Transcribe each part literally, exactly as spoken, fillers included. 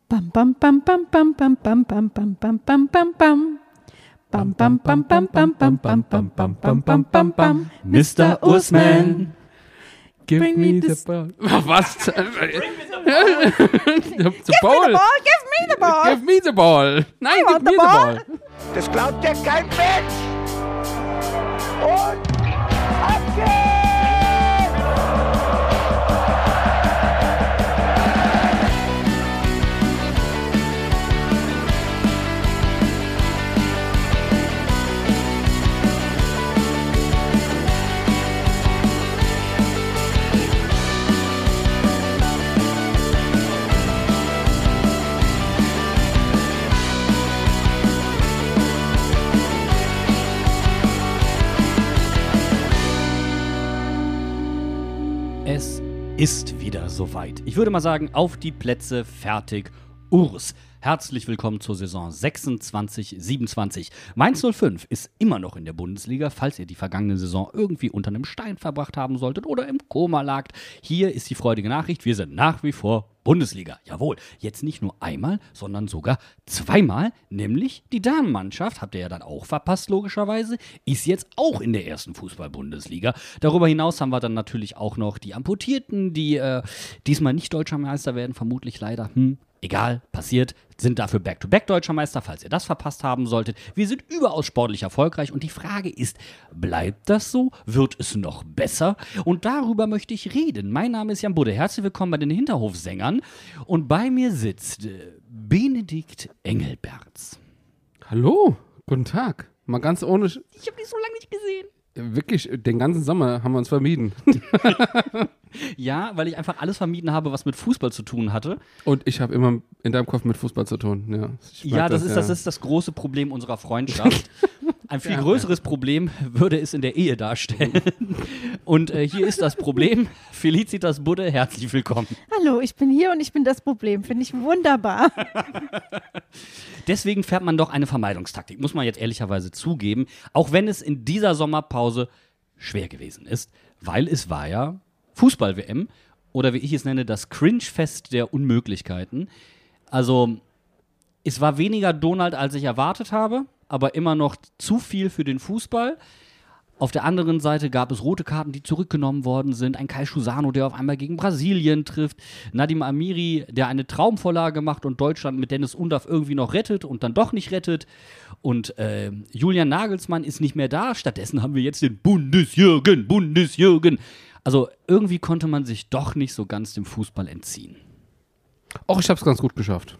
Bam bam bam bam bam bam bam bam bam bam bam bam bam. Bam bam bam bam bam bam bam bam bam bam bam bam bam. Mister Usman, give Bring me me the this- ball. Was? The Give me the ball, give me the ball. Give me the ball. Nein, I give want me the the ball. ball. Das glaubt ja kein Mensch. Und ab geht's! Es ist wieder soweit. Ich würde mal sagen, auf die Plätze, fertig, Urs. Herzlich willkommen zur Saison sechsundzwanzig siebenundzwanzig. Mainz null fünf ist immer noch in der Bundesliga, falls ihr die vergangene Saison irgendwie unter einem Stein verbracht haben solltet oder im Koma lagt. Hier ist die freudige Nachricht, wir sind nach wie vor Bundesliga. Jawohl, jetzt nicht nur einmal, sondern sogar zweimal, nämlich die Damenmannschaft, habt ihr ja dann auch verpasst logischerweise, ist jetzt auch in der ersten Fußball-Bundesliga. Darüber hinaus haben wir dann natürlich auch noch die Amputierten, die äh, diesmal nicht Deutscher Meister werden, vermutlich leider. Hm. Egal, passiert, sind dafür Back-to-Back Deutscher Meister, falls ihr das verpasst haben solltet. Wir sind überaus sportlich erfolgreich und die Frage ist, bleibt das so? Wird es noch besser? Und darüber möchte ich reden. Mein Name ist Jan Budde, herzlich willkommen bei den Hinterhofsängern und bei mir sitzt äh, Benedikt Engelberts. Hallo, guten Tag. Mal ganz ohne... Sch- Ich habe dich so lange nicht gesehen. Wirklich, den ganzen Sommer haben wir uns vermieden. Ja, weil ich einfach alles vermieden habe, was mit Fußball zu tun hatte. Und ich habe immer in deinem Kopf mit Fußball zu tun. Ja, ich merk Ja, das, ist, ja. das ist das große Problem unserer Freundschaft. Ein viel größeres Problem würde es in der Ehe darstellen. Und äh, hier ist das Problem. Felicitas Budde, herzlich willkommen. Hallo, ich bin hier und ich bin das Problem. Finde ich wunderbar. Deswegen fährt man doch eine Vermeidungstaktik, muss man jetzt ehrlicherweise zugeben. Auch wenn es in dieser Sommerpause schwer gewesen ist, weil es war ja Fußball-W M oder wie ich es nenne, das Cringe-Fest der Unmöglichkeiten. Also es war weniger Donald, als ich erwartet habe, aber immer noch zu viel für den Fußball. Auf der anderen Seite gab es rote Karten, die zurückgenommen worden sind. Ein Kai Schusano, der auf einmal gegen Brasilien trifft. Nadim Amiri, der eine Traumvorlage macht und Deutschland mit Dennis Undaff irgendwie noch rettet und dann doch nicht rettet. Und äh, Julian Nagelsmann ist nicht mehr da. Stattdessen haben wir jetzt den Bundesjürgen, Bundesjürgen. Also irgendwie konnte man sich doch nicht so ganz dem Fußball entziehen. Och, ich habe es ganz gut geschafft.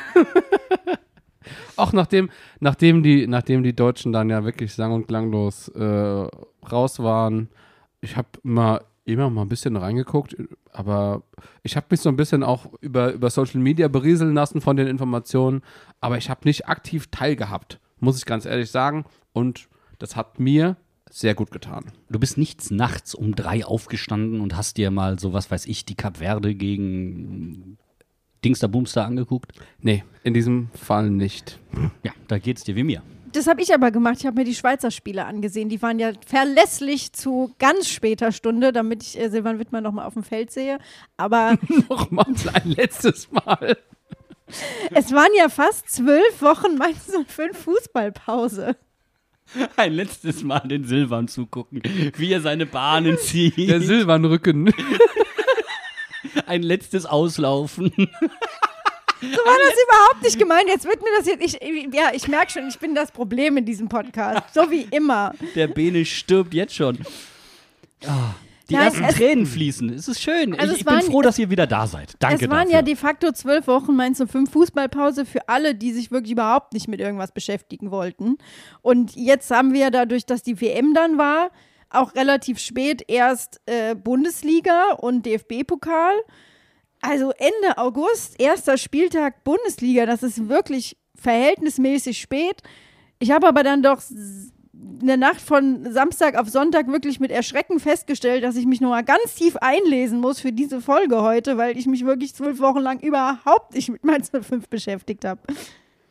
Auch nachdem, nachdem, die, nachdem die Deutschen dann ja wirklich sang- und klanglos äh, raus waren, ich habe immer, immer mal ein bisschen reingeguckt, aber ich habe mich so ein bisschen auch über, über Social Media berieseln lassen von den Informationen, aber ich habe nicht aktiv teilgehabt, muss ich ganz ehrlich sagen. Und das hat mir sehr gut getan. Du bist nichts nachts um drei aufgestanden und hast dir mal so, was weiß ich, die Kap Verde gegen Dingster Boomster angeguckt? Nee, in diesem Fall nicht. Ja, da geht's dir wie mir. Das habe ich aber gemacht. Ich habe mir die Schweizer Spiele angesehen. Die waren ja verlässlich zu ganz später Stunde, damit ich äh, Silvan Wittmann noch mal auf dem Feld sehe. Aber Nochmal ein letztes Mal. es waren ja fast zwölf Wochen Mainz null fünf Fußballpause. Ein letztes Mal den Silvan zugucken, wie er seine Bahnen zieht. Der Silvanrücken. Ein letztes Auslaufen. So war das überhaupt nicht gemeint. Jetzt wird mir das jetzt. Ich, ja, ich merke schon, ich bin das Problem in diesem Podcast. So wie immer. Der Bene stirbt jetzt schon. Ah, die Nein, ersten es- Tränen fließen. Es ist schön. Also ich es ich bin waren- froh, dass ihr wieder da seid. Danke Es waren dafür. ja de facto zwölf Wochen Mainz null fünf Fußballpause für alle, die sich wirklich überhaupt nicht mit irgendwas beschäftigen wollten. Und jetzt haben wir dadurch, dass die W M dann war, auch relativ spät erst äh, Bundesliga und D F B-Pokal. Also Ende August, erster Spieltag Bundesliga, das ist wirklich verhältnismäßig spät. Ich habe aber dann doch s- in der Nacht von Samstag auf Sonntag wirklich mit Erschrecken festgestellt, dass ich mich nochmal ganz tief einlesen muss für diese Folge heute, weil ich mich wirklich zwölf Wochen lang überhaupt nicht mit Mainz null fünf beschäftigt habe.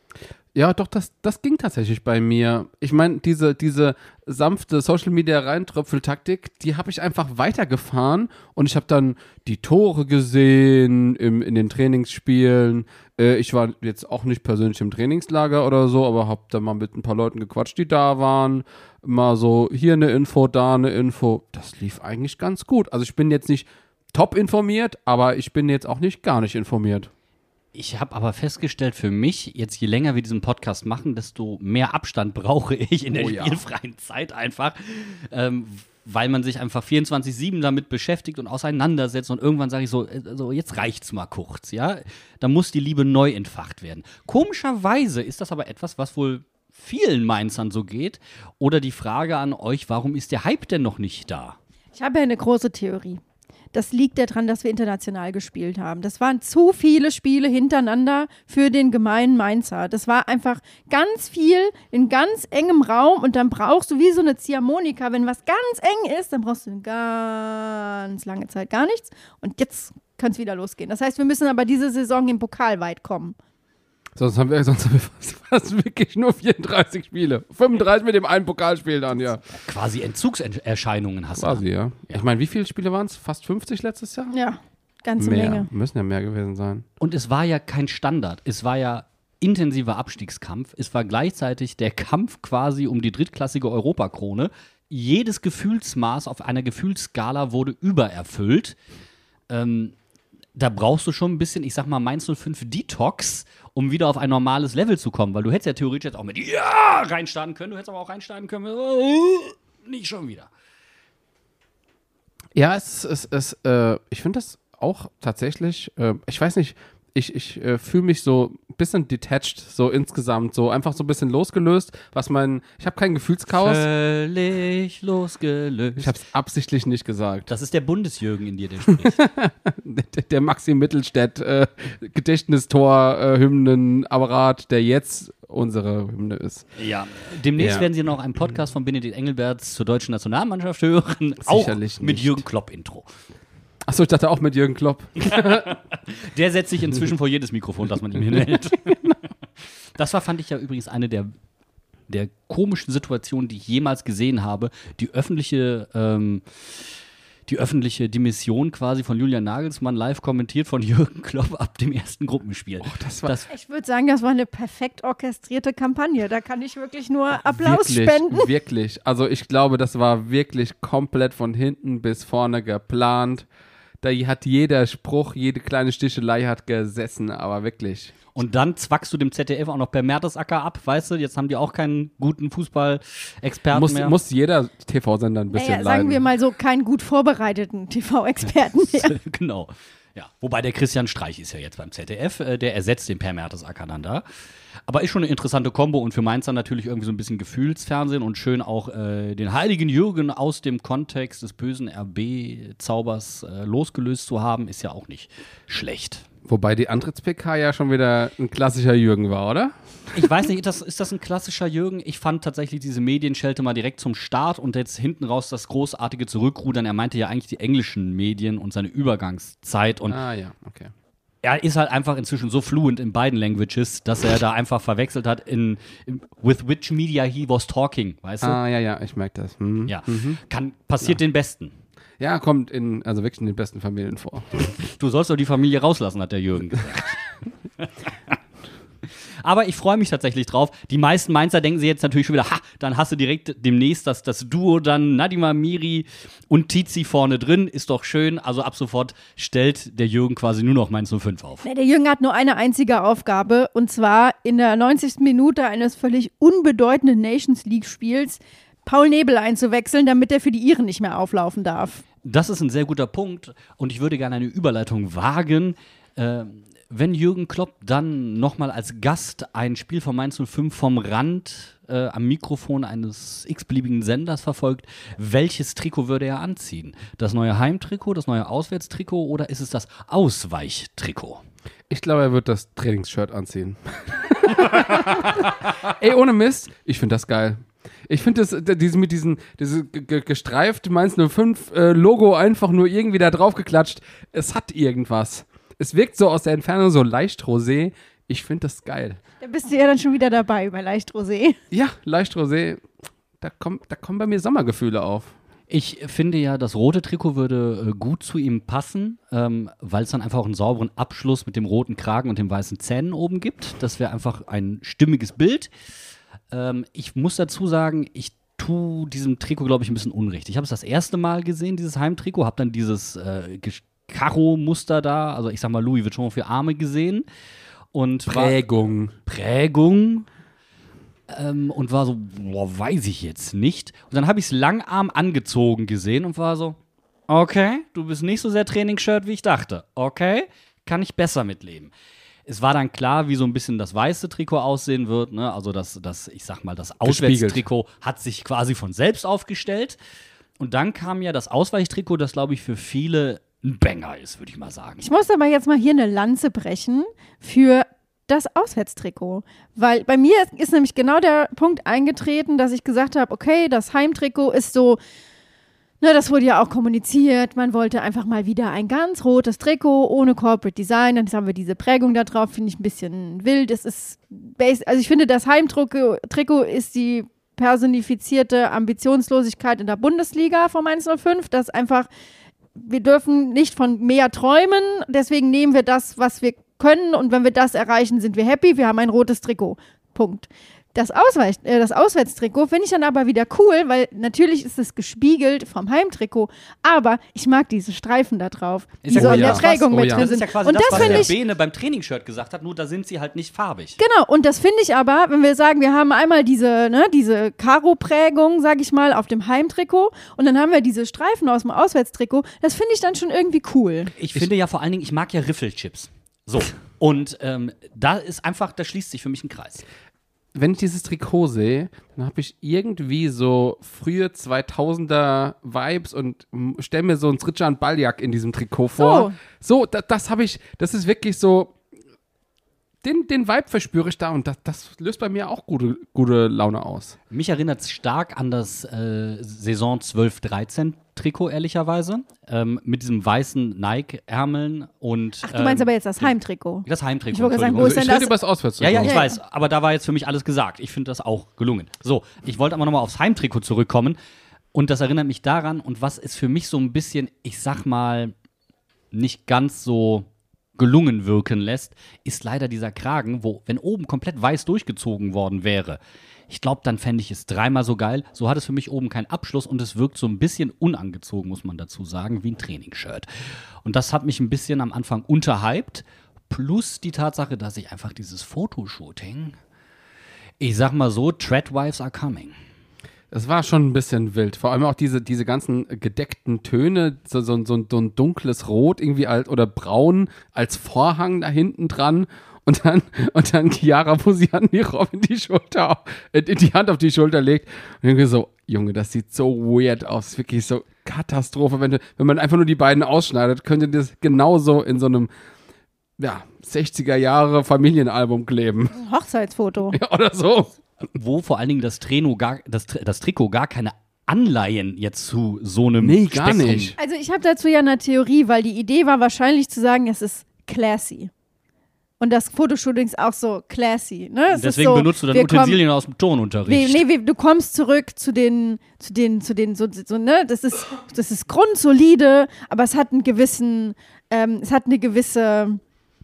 Ja, doch, das, das ging tatsächlich bei mir. Ich meine, diese, diese sanfte Social-Media-Reintröpfel-Taktik, die habe ich einfach weitergefahren und ich habe dann die Tore gesehen im, in den Trainingsspielen. Äh, ich war jetzt auch nicht persönlich im Trainingslager oder so, aber habe dann mal mit ein paar Leuten gequatscht, die da waren. Mal so hier eine Info, da eine Info. Das lief eigentlich ganz gut. Also ich bin jetzt nicht top informiert, aber ich bin jetzt auch nicht gar nicht informiert. Ich habe aber festgestellt, für mich, jetzt je länger wir diesen Podcast machen, desto mehr Abstand brauche ich in der Oh ja. spielfreien Zeit einfach, ähm, weil man sich einfach vierundzwanzig sieben damit beschäftigt und auseinandersetzt und irgendwann sage ich so, äh, so, jetzt reicht's mal kurz, ja. Da muss die Liebe neu entfacht werden. Komischerweise ist das aber etwas, was wohl vielen Mainzern so geht. Oder die Frage an euch, warum ist der Hype denn noch nicht da? Ich habe ja eine große Theorie. Das liegt daran, dass wir international gespielt haben. Das waren zu viele Spiele hintereinander für den gemeinen Mainzer. Das war einfach ganz viel in ganz engem Raum und dann brauchst du wie so eine Ziehharmonika. Wenn was ganz eng ist, dann brauchst du eine ganz lange Zeit gar nichts und jetzt kann es wieder losgehen. Das heißt, wir müssen aber diese Saison im Pokal weit kommen. Sonst haben wir, sonst haben wir fast, fast wirklich nur vierunddreißig Spiele. fünfunddreißig mit dem einen Pokalspiel dann, ja. Quasi Entzugserscheinungen hast du. Quasi, ja. ja. Ich meine, wie viele Spiele waren es? Fast fünfzig letztes Jahr? Ja, ganze mehr. Menge. Müssen ja mehr gewesen sein. Und es war ja kein Standard. Es war ja intensiver Abstiegskampf. Es war gleichzeitig der Kampf quasi um die drittklassige Europakrone. Jedes Gefühlsmaß auf einer Gefühlsskala wurde übererfüllt. Ähm, da brauchst du schon ein bisschen, ich sag mal, Mainz null fünf Detox, um wieder auf ein normales Level zu kommen. Weil du hättest ja theoretisch jetzt auch mit Ja reinstarten können, du hättest aber auch reinstarten können mit äh, nicht schon wieder. Ja, es ist, es, äh, ich finde das auch tatsächlich, äh, ich weiß nicht, ich, ich äh, fühle mich so ein bisschen detached, so insgesamt, so einfach so ein bisschen losgelöst, was mein, ich habe kein Gefühlschaos. Völlig losgelöst. Ich habe es absichtlich nicht gesagt. Das ist der Bundesjürgen in dir, der spricht. der, der Maxi Mittelstädt äh, Gedächtnistor äh, Hymnenapparat, der jetzt unsere Hymne ist. Ja, demnächst Ja. werden Sie noch einen Podcast von Benedikt Engelberts zur deutschen Nationalmannschaft hören. Auch Sicherlich mit nicht. Jürgen Klopp-Intro. Achso, ich dachte auch mit Jürgen Klopp. Der setzt sich inzwischen vor jedes Mikrofon, das man ihm hinhält. Das war, fand ich ja übrigens eine der, der komischen Situationen, die ich jemals gesehen habe. Die öffentliche, ähm, die öffentliche Dimension quasi von Julian Nagelsmann live kommentiert von Jürgen Klopp ab dem ersten Gruppenspiel. Oh, das war das, Ich würde sagen, das war eine perfekt orchestrierte Kampagne. Da kann ich wirklich nur Applaus wirklich, spenden. Wirklich. Also ich glaube, das war wirklich komplett von hinten bis vorne geplant. Da hat jeder Spruch, jede kleine Stichelei hat gesessen, aber wirklich. Und dann zwackst du dem Z D F auch noch per Mertesacker ab, weißt du? Jetzt haben die auch keinen guten Fußball-Experten Muss, mehr. muss jeder T V-Sender ein bisschen Naja, leiden. sagen wir mal so, keinen gut vorbereiteten T V-Experten mehr. Genau. Ja. Wobei der Christian Streich ist ja jetzt beim Z D F, äh, der ersetzt den Per Mertesacker dann da. Aber ist schon eine interessante Kombo und für Mainz dann natürlich irgendwie so ein bisschen Gefühlsfernsehen und schön auch äh, den heiligen Jürgen aus dem Kontext des bösen R B-Zaubers äh, losgelöst zu haben, ist ja auch nicht schlecht. Wobei die Antritts-P K ja schon wieder ein klassischer Jürgen war, oder? Ich weiß nicht, ist das, ist das ein klassischer Jürgen? Ich fand tatsächlich diese Medienschelte mal direkt zum Start und jetzt hinten raus das großartige Zurückrudern. Er meinte ja eigentlich die englischen Medien und seine Übergangszeit und Ah ja, okay. er ist halt einfach inzwischen so fluent in beiden Languages, dass er da einfach verwechselt hat in, in with which media he was talking, weißt du? Ah ja, ja, ich merke das. Mhm. Ja, kann, passiert den Besten. Ja, kommt in, also wirklich in den besten Familien vor. Du sollst doch die Familie rauslassen, hat der Jürgen gesagt. Aber ich freue mich tatsächlich drauf. Die meisten Mainzer denken sich jetzt natürlich schon wieder, ha, dann hast du direkt demnächst das, das Duo dann Nadima Miri und Tizi vorne drin. Ist doch schön. Also ab sofort stellt der Jürgen quasi nur noch Mainz null fünf auf. Nee, der Jürgen hat nur eine einzige Aufgabe und zwar in der neunzigsten Minute eines völlig unbedeutenden Nations League-Spiels Paul Nebel einzuwechseln, damit er für die Iren nicht mehr auflaufen darf. Das ist ein sehr guter Punkt und ich würde gerne eine Überleitung wagen. Äh, wenn Jürgen Klopp dann nochmal als Gast ein Spiel von Mainz null fünf vom Rand äh, am Mikrofon eines x-beliebigen Senders verfolgt, welches Trikot würde er anziehen? Das neue Heimtrikot, das neue Auswärtstrikot oder ist es das Ausweichtrikot? Ich glaube, er wird das Trainingsshirt anziehen. Ey, ohne Mist, ich finde das geil. Ich finde das, diese, mit diesem diese gestreifte Mainz null fünf äh, Logo einfach nur irgendwie da drauf geklatscht. Es hat irgendwas. Es wirkt so aus der Entfernung so leicht rosé. Ich finde das geil. Da bist du ja dann schon wieder dabei bei Leicht Rosé. Ja, leicht Rosé, da, kommt, da kommen bei mir Sommergefühle auf. Ich finde ja, das rote Trikot würde äh, gut zu ihm passen, ähm, weil es dann einfach auch einen sauberen Abschluss mit dem roten Kragen und den weißen Zähnen oben gibt. Das wäre einfach ein stimmiges Bild. Ähm, ich muss dazu sagen, ich tue diesem Trikot, glaube ich, ein bisschen Unrecht. Ich habe es das erste Mal gesehen, dieses Heimtrikot, habe dann dieses äh, Karo-Muster da, also ich sag mal Louis Vuitton für Arme gesehen. Und Prägung. War, Prägung. Ähm, und war so, boah, weiß ich jetzt nicht. Und dann habe ich es langarm angezogen gesehen und war so, okay, du bist nicht so sehr Trainingsshirt, wie ich dachte. Okay, kann ich besser mitleben. Es war dann klar, wie so ein bisschen das weiße Trikot aussehen wird. Ne? Also das, das, ich sag mal, das Auswärtstrikot hat sich quasi von selbst aufgestellt. Und dann kam ja das Ausweichtrikot, das, glaube ich, für viele ein Banger ist, würde ich mal sagen. Ich muss aber jetzt mal hier eine Lanze brechen für das Auswärtstrikot. Weil bei mir ist, ist nämlich genau der Punkt eingetreten, dass ich gesagt habe, okay, das Heimtrikot ist so, ne, das wurde ja auch kommuniziert, man wollte einfach mal wieder ein ganz rotes Trikot ohne Corporate Design, dann haben wir diese Prägung da drauf, finde ich ein bisschen wild. Es ist, base, also ich finde, das Heimtrikot Trikot ist die personifizierte Ambitionslosigkeit in der Bundesliga vom eins null fünf, das einfach, wir dürfen nicht von mehr träumen, deswegen nehmen wir das, was wir können, und wenn wir das erreichen, sind wir happy, wir haben ein rotes Trikot. Punkt. Das, Ausweich, äh, das Auswärtstrikot finde ich dann aber wieder cool, weil natürlich ist es gespiegelt vom Heimtrikot, aber ich mag diese Streifen da drauf, die ja so cool, in ja. der Prägung Oh, mit ja. drin Das ist sind. ja quasi Und das, das was finde der ich, Bene beim Trainingsshirt gesagt hat, nur da sind sie halt nicht farbig. genau, und das finde ich aber, wenn wir sagen, wir haben einmal diese, ne, diese Karo-Prägung, sag ich mal, auf dem Heimtrikot und dann haben wir diese Streifen aus dem Auswärtstrikot, das finde ich dann schon irgendwie cool. Ich, ich finde ja vor allen Dingen, ich mag ja Riffelchips. So. Und ähm, da ist einfach, da schließt sich für mich ein Kreis. Wenn ich dieses Trikot sehe, dann habe ich irgendwie so frühe zweitausender Vibes und stelle mir so einen Srdjan Baljak in diesem Trikot vor. So, so da, das habe ich, das ist wirklich so, den, den Vibe verspüre ich da und das, das löst bei mir auch gute, gute Laune aus. Mich erinnert es stark an das äh, Saison zwölf dreizehn Trikot, ehrlicherweise. Ähm, mit diesem weißen Nike-Ärmeln und. Ach, du meinst ähm, aber jetzt das Heimtrikot. Das Heimtrikot. Ich wollte sagen, Entschuldigung. wo Also ist denn ich rede das? über das Ja, Auswärtstrikot. ja, ich Ja, weiß, aber da war jetzt für mich alles gesagt. Ich finde das auch gelungen. So, ich wollte aber nochmal aufs Heimtrikot zurückkommen und das erinnert mich daran und was ist für mich so ein bisschen, ich sag mal, nicht ganz so gelungen wirken lässt, ist leider dieser Kragen, wo, wenn oben komplett weiß durchgezogen worden wäre, ich glaube, dann fände ich es dreimal so geil. So hat es für mich oben keinen Abschluss und es wirkt so ein bisschen unangezogen, muss man dazu sagen, wie ein Trainingsshirt. Und das hat mich ein bisschen am Anfang unterhypt, plus die Tatsache, dass ich einfach dieses Fotoshooting, ich sag mal so, Treadwives are coming. Es war schon ein bisschen wild. Vor allem auch diese, diese ganzen gedeckten Töne, so, so, so, so ein dunkles Rot irgendwie als, oder braun als Vorhang da hinten dran. Und dann, und dann Chiara Musian die Robin die Schulter, äh, die Hand auf die Schulter legt. Und irgendwie so, Junge, das sieht so weird aus. Wirklich so Katastrophe. Wenn, du, wenn man einfach nur die beiden ausschneidet, könnte das genauso in so einem, ja, sechziger Jahre Familienalbum kleben. Hochzeitsfoto. Ja, oder so. Wo vor allen Dingen das, Treno gar, das, das Trikot gar keine Anleihen jetzt zu so einem Nee, gar Spektrum. nicht. Also ich habe dazu ja eine Theorie, weil die Idee war wahrscheinlich zu sagen, es ist classy. Und das Fotoshooting ist auch so classy. Ne? Es Deswegen ist so, benutzt du dann wir Utensilien kommen, aus dem Turnunterricht. Nee, nee, wir, du kommst zurück zu den, zu den, zu den, so, so ne, das ist, das ist grundsolide, aber es hat einen gewissen, ähm, es hat eine gewisse,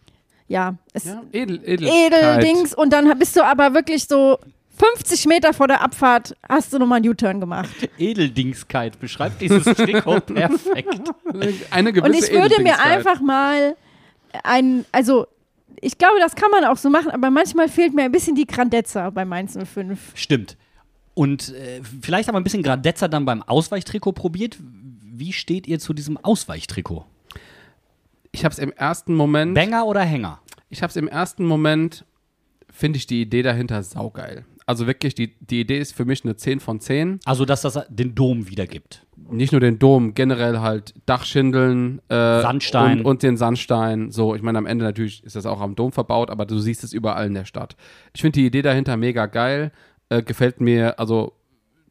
ja, es Ja, edel, edel. Edeldings und dann bist du aber wirklich so fünfzig Meter vor der Abfahrt hast du nochmal einen U-Turn gemacht. Edeldingskeit beschreibt dieses Trikot perfekt. Eine gewisse Und ich würde mir Edeldingkeit. einfach mal ein, also ich glaube, das kann man auch so machen, aber manchmal fehlt mir ein bisschen die Grandezza bei Mainz null fünf. Stimmt. Und äh, vielleicht haben wir ein bisschen Grandezza dann beim Ausweichtrikot probiert. Wie steht ihr zu diesem Ausweichtrikot? Ich habe es im ersten Moment. Banger oder Hänger? Ich habe es im ersten Moment, finde ich die Idee dahinter saugeil. Also wirklich, die, die Idee ist für mich eine zehn von zehn. Also, dass das den Dom wiedergibt. Nicht nur den Dom, generell halt Dachschindeln äh, Sandstein. Und, und den Sandstein. So, ich meine, am Ende natürlich ist das auch am Dom verbaut, aber du siehst es überall in der Stadt. Ich finde die Idee dahinter mega geil. Äh, gefällt mir also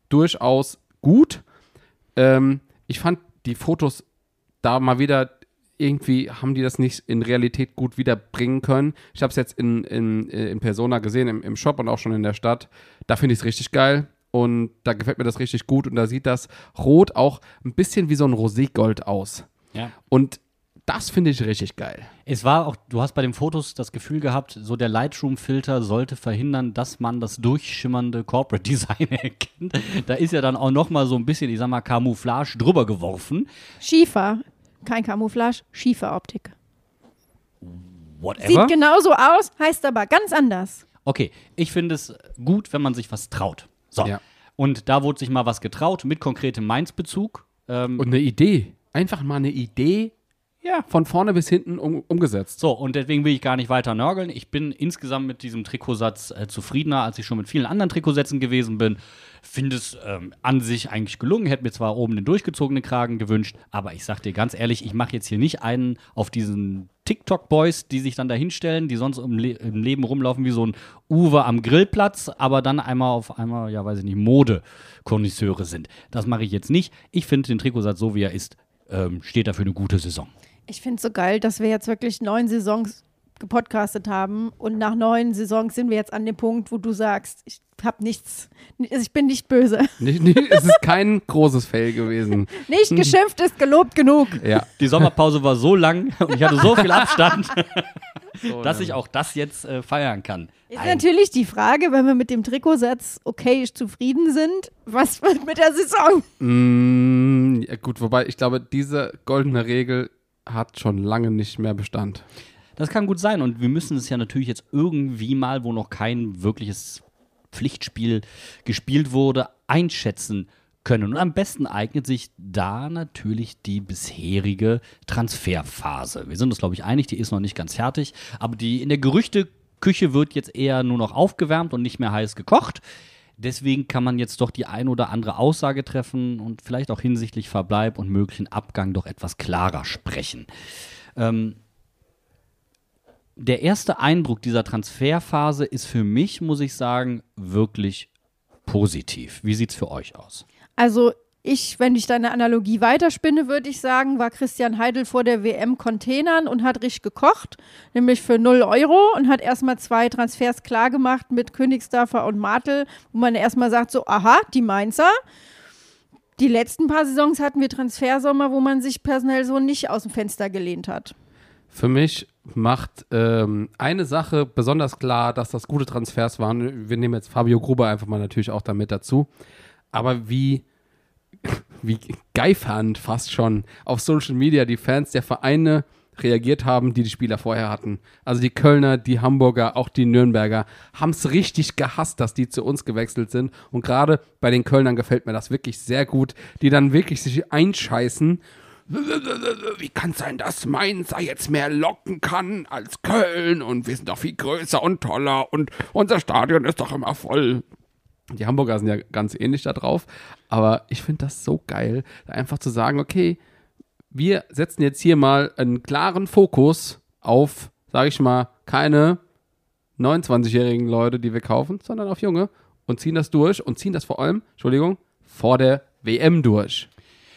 durchaus gut. Ähm, ich fand die Fotos da mal wieder, irgendwie haben die das nicht in Realität gut wiederbringen können. Ich habe es jetzt in, in, in Persona gesehen, im, im Shop und auch schon in der Stadt. Da finde ich es richtig geil und da gefällt mir das richtig gut und da sieht das Rot auch ein bisschen wie so ein Roségold aus. Ja. Und das finde ich richtig geil. Es war auch, du hast bei den Fotos das Gefühl gehabt, so der Lightroom-Filter sollte verhindern, dass man das durchschimmernde Corporate Design erkennt. Da ist ja dann auch nochmal so ein bisschen, ich sag mal, Camouflage drüber geworfen. Schiefer. Kein Camouflage, Schieferoptik. Whatever. Sieht genauso aus, heißt aber ganz anders. Okay, ich finde es gut, wenn man sich was traut. So. Ja. Und da wurde sich mal was getraut mit konkretem Mainz-Bezug. Ähm, Und eine Idee. Einfach mal eine Idee. Ja, von vorne bis hinten um, umgesetzt. So, und deswegen will ich gar nicht weiter nörgeln. Ich bin insgesamt mit diesem Trikotsatz äh, zufriedener, als ich schon mit vielen anderen Trikotsätzen gewesen bin. Finde es ähm, an sich eigentlich gelungen. Hätte mir zwar oben den durchgezogenen Kragen gewünscht, aber ich sag dir ganz ehrlich, ich mache jetzt hier nicht einen auf diesen TikTok-Boys, die sich dann da hinstellen, die sonst im, Le im Leben rumlaufen wie so ein Uwe am Grillplatz, aber dann einmal auf einmal, ja weiß ich nicht, Mode-Konnoisseure sind. Das mache ich jetzt nicht. Ich finde den Trikotsatz, so wie er ist, ähm, steht dafür eine gute Saison. Ich finde es so geil, dass wir jetzt wirklich neun Saisons gepodcastet haben und nach neun Saisons sind wir jetzt an dem Punkt, wo du sagst, ich habe nichts, ich bin nicht böse. Nicht, nicht, es ist kein großes Fail gewesen. Nicht geschimpft ist gelobt genug. Ja. Die Sommerpause war so lang und ich hatte so viel Abstand, So, dass ja. ich auch das jetzt äh, feiern kann. Ist Ein- natürlich die Frage, wenn wir mit dem Trikotsatz okay zufrieden sind, was wird mit der Saison? Mm, ja, gut, wobei ich glaube, diese goldene Regel hat schon lange nicht mehr Bestand. Das kann gut sein und wir müssen es ja natürlich jetzt irgendwie mal, wo noch kein wirkliches Pflichtspiel gespielt wurde, einschätzen können. Und am besten eignet sich da natürlich die bisherige Transferphase. Wir sind uns, glaube ich, einig, die ist noch nicht ganz fertig, aber die in der Gerüchteküche wird jetzt eher nur noch aufgewärmt und nicht mehr heiß gekocht. Deswegen kann man jetzt doch die ein oder andere Aussage treffen und vielleicht auch hinsichtlich Verbleib und möglichen Abgang doch etwas klarer sprechen. Ähm, der erste Eindruck dieser Transferphase ist für mich, muss ich sagen, wirklich positiv. Wie sieht es für euch aus? Also ich, wenn ich deine Analogie weiterspinne, würde ich sagen, war Christian Heidel vor der W M Containern und hat richtig gekocht, nämlich für null Euro und hat erstmal zwei Transfers klar gemacht mit Königsdörfer und Martel, wo man erstmal sagt so, aha, die Mainzer. Die letzten paar Saisons hatten wir Transfersommer, wo man sich personell so nicht aus dem Fenster gelehnt hat. Für mich macht ähm, eine Sache besonders klar, dass das gute Transfers waren. Wir nehmen jetzt Fabio Gruber einfach mal natürlich auch damit dazu. Aber wie, wie geifernd fast schon auf Social Media die Fans der Vereine reagiert haben, die die Spieler vorher hatten. Also die Kölner, die Hamburger, auch die Nürnberger haben es richtig gehasst, dass die zu uns gewechselt sind. Und gerade bei den Kölnern gefällt mir das wirklich sehr gut, die dann wirklich sich einscheißen. Wie kann es sein, dass Mainz jetzt mehr locken kann als Köln und wir sind doch viel größer und toller und unser Stadion ist doch immer voll. Die Hamburger sind ja ganz ähnlich da drauf, aber ich finde das so geil, einfach zu sagen, okay, wir setzen jetzt hier mal einen klaren Fokus auf, sage ich mal, keine neunundzwanzigjährigen Leute, die wir kaufen, sondern auf Junge und ziehen das durch und ziehen das vor allem, Entschuldigung, vor der W M durch.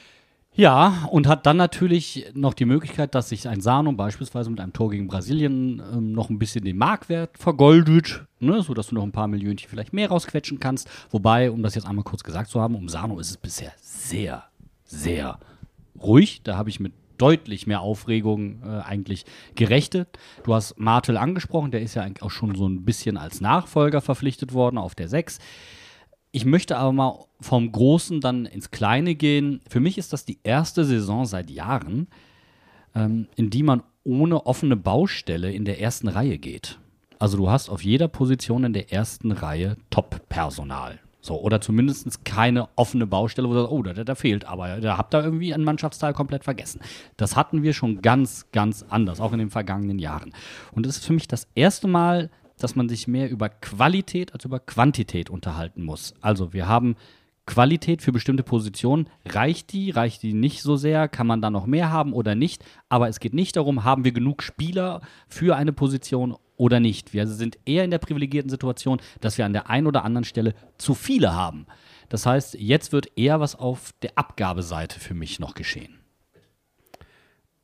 Ja, und hat dann natürlich noch die Möglichkeit, dass sich ein Sano beispielsweise mit einem Tor gegen Brasilien ähm, noch ein bisschen den Marktwert vergoldet, ne, sodass du noch ein paar Millionchen vielleicht mehr rausquetschen kannst. Wobei, um das jetzt einmal kurz gesagt zu haben, um Sano ist es bisher sehr, sehr ruhig. Da habe ich mit deutlich mehr Aufregung äh, eigentlich gerechnet. Du hast Martel angesprochen, der ist ja eigentlich auch schon so ein bisschen als Nachfolger verpflichtet worden auf der sechs. Ich möchte aber mal vom Großen dann ins Kleine gehen. Für mich ist das die erste Saison seit Jahren, ähm, in die man ohne offene Baustelle in der ersten Reihe geht. Also du hast auf jeder Position in der ersten Reihe Top-Personal. So, oder zumindest keine offene Baustelle, wo du sagst, oh, da, da fehlt, aber da habt ihr irgendwie einen Mannschaftsteil komplett vergessen. Das hatten wir schon ganz, ganz anders, auch in den vergangenen Jahren. Und es ist für mich das erste Mal, dass man sich mehr über Qualität als über Quantität unterhalten muss. Also wir haben Qualität für bestimmte Positionen. Reicht die, reicht die nicht so sehr? Kann man da noch mehr haben oder nicht? Aber es geht nicht darum, haben wir genug Spieler für eine Position oder nicht. Wir sind eher in der privilegierten Situation, dass wir an der einen oder anderen Stelle zu viele haben. Das heißt, jetzt wird eher was auf der Abgabeseite für mich noch geschehen.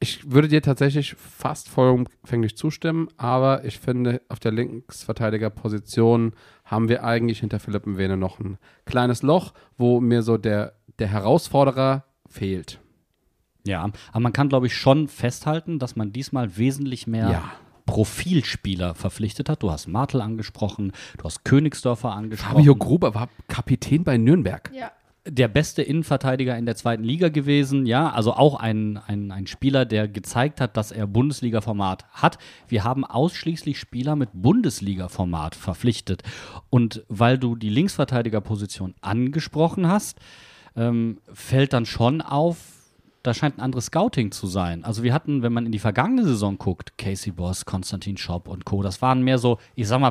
ich würde dir tatsächlich fast vollumfänglich zustimmen, aber ich finde, auf der Linksverteidigerposition haben wir eigentlich hinter Philipp Mwene noch ein kleines Loch, wo mir so der, der Herausforderer fehlt. Ja, aber man kann, glaube ich, schon festhalten, dass man diesmal wesentlich mehr Ja. Profilspieler verpflichtet hat. Du hast Martel angesprochen, du hast Königsdörfer angesprochen. Fabio Gruber war Kapitän bei Nürnberg. Ja. Der beste Innenverteidiger in der zweiten Liga gewesen, ja, also auch ein, ein, ein Spieler, der gezeigt hat, dass er Bundesliga-Format hat. Wir haben ausschließlich Spieler mit Bundesliga-Format verpflichtet. Und weil du die Linksverteidigerposition angesprochen hast, ähm, fällt dann schon auf, da scheint ein anderes Scouting zu sein. Also wir hatten, wenn man in die vergangene Saison guckt, Casey Boss, Konstantin Schopp und Co., das waren mehr so, ich sag mal,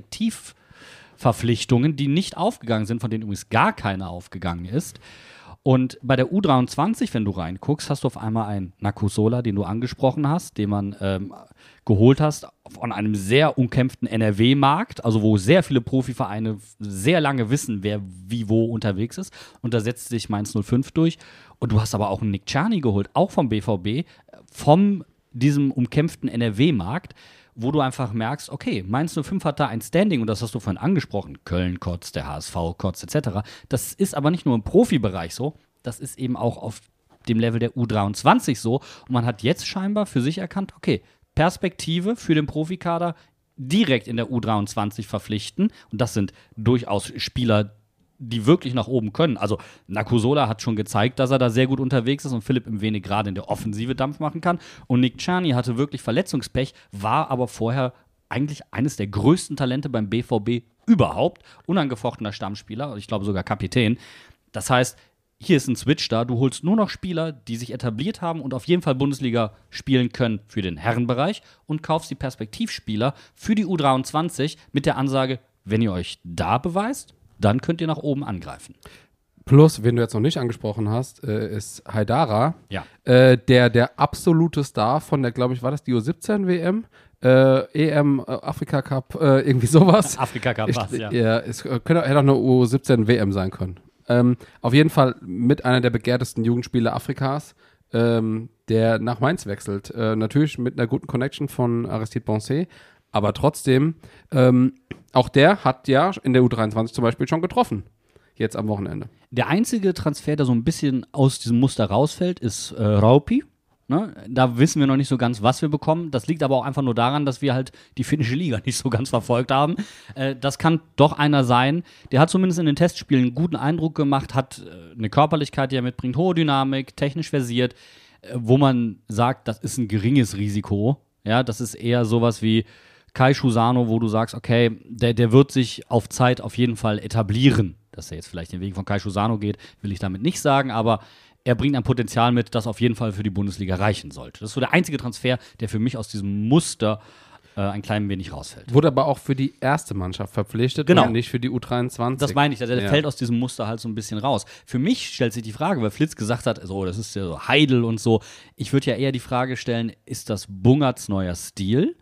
Perspektivverpflichtungen, die nicht aufgegangen sind, von denen übrigens gar keine aufgegangen ist. Und bei der U dreiundzwanzig, wenn du reinguckst, hast du auf einmal einen Nakusola, den du angesprochen hast, den man ähm, geholt hast von einem sehr umkämpften N R W-Markt, also wo sehr viele Profivereine sehr lange wissen, wer wie wo unterwegs ist. Und da setzt sich Mainz null fünf durch. Und du hast aber auch einen Nick Czerny geholt, auch vom B V B, von diesem umkämpften N R W-Markt, wo du einfach merkst, okay, Mainz null fünf hat da ein Standing, und das hast du vorhin angesprochen, Köln kotzt, der H S V kotzt, et cetera. Das ist aber nicht nur im Profibereich so, das ist eben auch auf dem Level der U dreiundzwanzig so. Und man hat jetzt scheinbar für sich erkannt, okay, Perspektive für den Profikader direkt in der U dreiundzwanzig verpflichten. Und das sind durchaus Spieler, die wirklich nach oben können. Also Nakusola hat schon gezeigt, dass er da sehr gut unterwegs ist und Philipp Mwene gerade in der Offensive Dampf machen kann. Und Nick Czerny hatte wirklich Verletzungspech, war aber vorher eigentlich eines der größten Talente beim B V B überhaupt. Unangefochtener Stammspieler, ich glaube sogar Kapitän. Das heißt, hier ist ein Switch da. Du holst nur noch Spieler, die sich etabliert haben und auf jeden Fall Bundesliga spielen können für den Herrenbereich, und kaufst die Perspektivspieler für die U dreiundzwanzig mit der Ansage, wenn ihr euch da beweist, dann könnt ihr nach oben angreifen. Plus, wen du jetzt noch nicht angesprochen hast, äh, ist Haidara, Ja. äh, der der absolute Star von der, glaube ich, war das die U siebzehn W M? Äh, E M, äh, Afrika Cup, äh, irgendwie sowas. Afrika Cup, Ich, was, ja. ja es könnte, hätte auch eine U siebzehn W M sein können. Ähm, auf jeden Fall mit einer der begehrtesten Jugendspieler Afrikas, ähm, der nach Mainz wechselt. Äh, natürlich mit einer guten Connection von Aristide Bonset, aber trotzdem, ähm, auch der hat ja in der U dreiundzwanzig zum Beispiel schon getroffen. Jetzt am Wochenende. Der einzige Transfer, der so ein bisschen aus diesem Muster rausfällt, ist äh, Raupi. Ne? Da wissen wir noch nicht so ganz, was wir bekommen. Das liegt aber auch einfach nur daran, dass wir halt die finnische Liga nicht so ganz verfolgt haben. Äh, das kann doch einer sein. Der hat zumindest in den Testspielen einen guten Eindruck gemacht, hat äh, eine Körperlichkeit, die er mitbringt, hohe Dynamik, technisch versiert, äh, wo man sagt, das ist ein geringes Risiko. Ja, das ist eher sowas wie Kai Schusano, wo du sagst, okay, der, der wird sich auf Zeit auf jeden Fall etablieren. Dass er jetzt vielleicht den Weg von Kai Schusano geht, will ich damit nicht sagen, aber er bringt ein Potenzial mit, das auf jeden Fall für die Bundesliga reichen sollte. Das ist so der einzige Transfer, der für mich aus diesem Muster äh, ein klein wenig rausfällt. Wurde aber auch für die erste Mannschaft verpflichtet, Genau. und nicht für die U dreiundzwanzig. Das meine ich, also der Ja. fällt aus diesem Muster halt so ein bisschen raus. Für mich stellt sich die Frage, weil Flitz gesagt hat, so, das ist ja so Heidel und so. Ich würde ja eher die Frage stellen, ist das Bungerts neuer Stil?